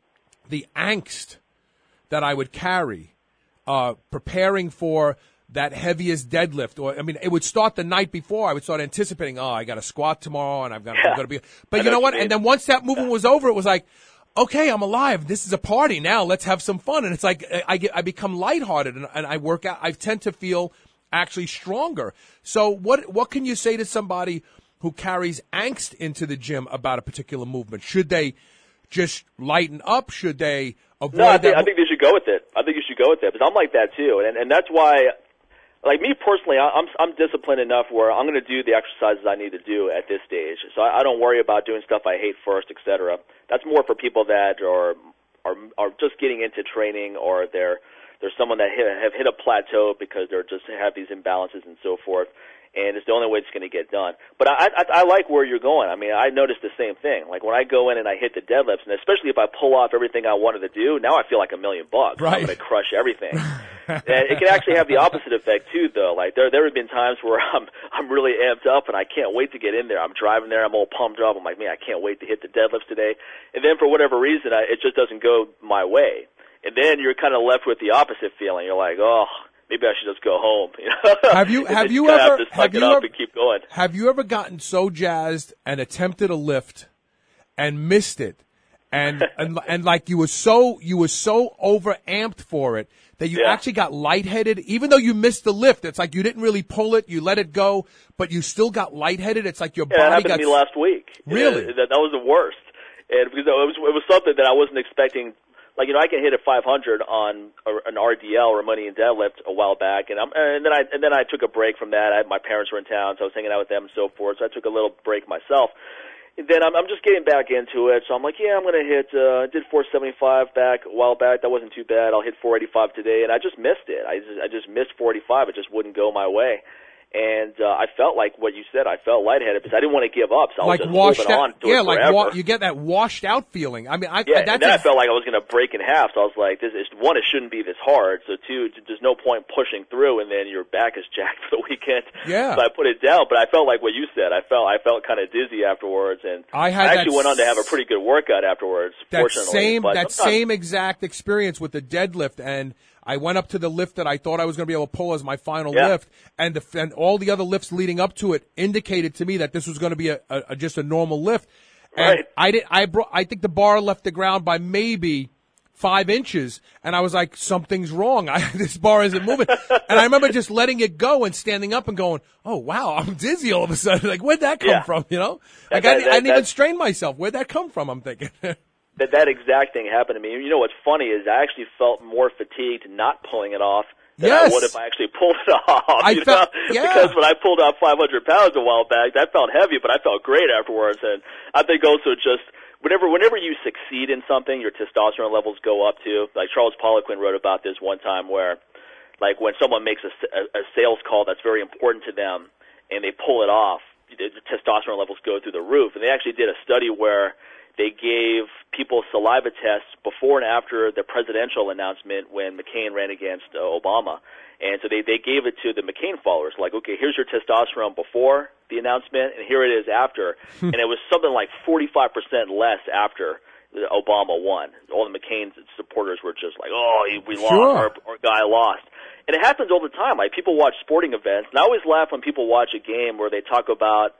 the angst that I would carry uh, preparing for that heaviest deadlift, or I mean, it would start the night before. I would start anticipating, oh, I got to squat tomorrow, and I've got yeah. to be. But you know, know what? And then once that movement yeah. was over, it was like, okay, I'm alive. This is a party now. Let's have some fun. And it's like I get, I become lighthearted, and, and I work out. I tend to feel actually stronger. So what what can you say to somebody who carries angst into the gym about a particular movement? Should they just lighten up? Should they avoid no, I think, that? I think they should go with it. I think you should go with it because I'm like that too, and and that's why. Like me personally, I'm I'm disciplined enough where I'm going to do the exercises I need to do at this stage. So I, I don't worry about doing stuff I hate first, et cetera. That's more for people that are are are just getting into training, or they're there's someone that hit, have hit a plateau because they're just have these imbalances and so forth. And it's the only way it's going to get done. But I, I I like where you're going. I mean, I noticed the same thing. Like when I go in and I hit the deadlifts, and especially if I pull off everything I wanted to do, now I feel like a million bucks. Right. I'm going to crush everything. And it can actually have the opposite effect too, though. Like there there have been times where I'm I'm really amped up and I can't wait to get in there. I'm driving there, I'm all pumped up. I'm like, man, I can't wait to hit the deadlifts today. And then for whatever reason, I, it just doesn't go my way. And then you're kind of left with the opposite feeling. You're like, oh, maybe I should just go home. You know? Have you have you you ever have, to have you it up ever and keep going. Have you ever gotten so jazzed and attempted a lift and missed it, and and and like you were so you were so over amped for it that you yeah. actually got lightheaded, even though you missed the lift? It's like you didn't really pull it, you let it go, but you still got lightheaded. It's like your yeah, body that happened got to me last week. Really, yeah, that, that was the worst. And because it was it was something that I wasn't expecting. Like, you know, I can hit a five hundred on a, an R D L or money in deadlift a while back, and I'm and then I and then I took a break from that. I, my parents were in town, so I was hanging out with them and so forth. So I took a little break myself. And then I'm, I'm just getting back into it, so I'm like, yeah, I'm going to hit. Uh, I did four seventy-five back a while back. That wasn't too bad. I'll hit four eighty-five today, and I just missed it. I just, I just missed four eighty-five. It just wouldn't go my way. And uh, I felt like what you said. I felt lightheaded because I didn't want to give up. So I like was just washed holding out, on to yeah, it like forever. wa- you get that washed out feeling. I mean, I, yeah, I, that's and then a, I felt like I was going to break in half. So I was like, "This is one. It shouldn't be this hard. So two, there's no point pushing through, and then your back is jacked for the weekend." Yeah. So I put it down, but I felt like what you said. I felt I felt kind of dizzy afterwards, and I, had I actually that went on to have a pretty good workout afterwards. That fortunately, same but that sometimes- same exact experience with the deadlift, and I went up to the lift that I thought I was going to be able to pull as my final Yeah. lift, and the, and all the other lifts leading up to it indicated to me that this was going to be a, a, a just a normal lift. And Right. I did. I brought. I think the bar left the ground by maybe five inches, and I was like, something's wrong. I, this bar isn't moving. And I remember just letting it go and standing up and going, oh wow, I'm dizzy all of a sudden. Like, where'd that come Yeah. from? You know, That- like I, that- I didn't that- even strain myself. Where'd that come from? I'm thinking. that that exact thing happened to me. You know what's funny is I actually felt more fatigued not pulling it off than Yes. I would if I actually pulled it off. I you felt- know? yeah. Because when I pulled off five hundred pounds a while back, that felt heavy, but I felt great afterwards. And I think also just whenever whenever you succeed in something, your testosterone levels go up too. Like Charles Poliquin wrote about this one time where, like when someone makes a, a, a sales call that's very important to them and they pull it off, the testosterone levels go through the roof. And they actually did a study where they gave people saliva tests before and after the presidential announcement when McCain ran against uh, Obama. And so they, they gave it to the McCain followers, like, okay, here's your testosterone before the announcement, and here it is after. And it was something like forty-five percent less after Obama won. All the McCain supporters were just like, oh, we lost, Sure. our, our guy lost. And it happens all the time. Like, people watch sporting events, and I always laugh when people watch a game where they talk about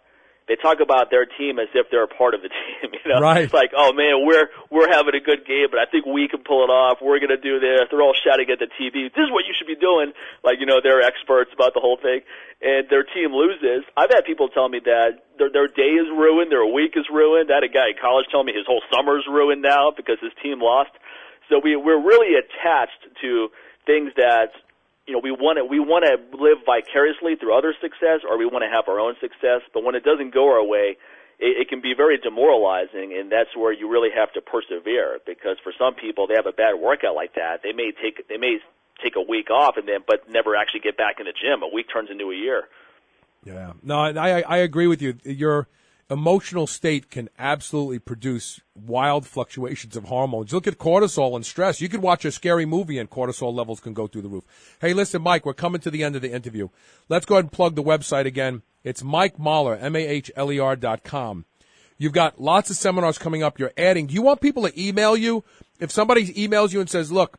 they talk about their team as if they're a part of the team. You know, right. It's like, oh man, we're we're having a good game, but I think we can pull it off. We're going to do this. They're all shouting at the T V. This is what you should be doing. Like, you know, they're experts about the whole thing, and their team loses. I've had people tell me that their their day is ruined, their week is ruined. I had a guy in college tell me his whole summer's ruined now because his team lost. So we we're really attached to things that, you know, we want to we want to live vicariously through other success, or we want to have our own success. But when it doesn't go our way, it, it can be very demoralizing, and that's where you really have to persevere. Because for some people, they have a bad workout like that, they may take they may take a week off, and then but never actually get back in the gym. A week turns into a year. Yeah, no, I I agree with you. Your emotional state can absolutely produce wild fluctuations of hormones. Look at cortisol and stress. You could watch a scary movie and cortisol levels can go through the roof. Hey, listen, Mike, we're coming to the end of the interview. Let's go ahead and plug the website again. It's Mike Mahler, M A H L E R dot com. You've got lots of seminars coming up. You're adding. Do you want people to email you? If somebody emails you and says, look,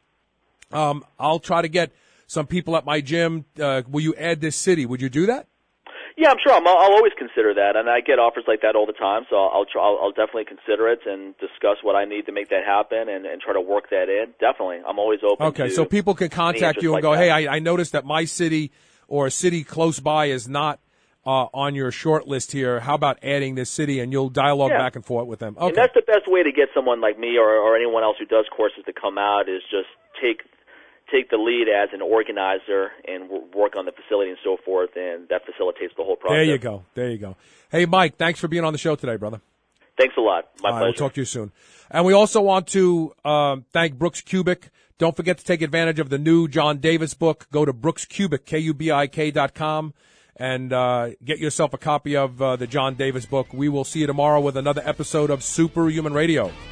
um, I'll try to get some people at my gym. Uh, will you add this city? Would you do that? Yeah, I'm sure. I'm, I'll always consider that, and I get offers like that all the time. So I'll try, I'll, I'll definitely consider it and discuss what I need to make that happen, and, and try to work that in. Definitely, I'm always open. Okay, to so people can contact you and like go, that. "Hey, I, I noticed that my city or a city close by is not uh, on your short list here. How about adding this city?" And you'll dialogue Yeah. back and forth with them. Okay, And that's the best way to get someone like me or, or anyone else who does courses to come out is just take. take the lead as an organizer and work on the facility and so forth, and that facilitates the whole process. there you go. There you go. Hey, Mike, thanks for being on the show today, brother. Thanks a lot. My All right, pleasure. we'll talk to you soon. And we also want to um, thank Brooks Kubik. Don't forget to take advantage of the new John Davis book. Go to Brooks Kubik, K U B I K dot com, and uh, get yourself a copy of uh, the John Davis book. We will see you tomorrow with another episode of Superhuman Radio.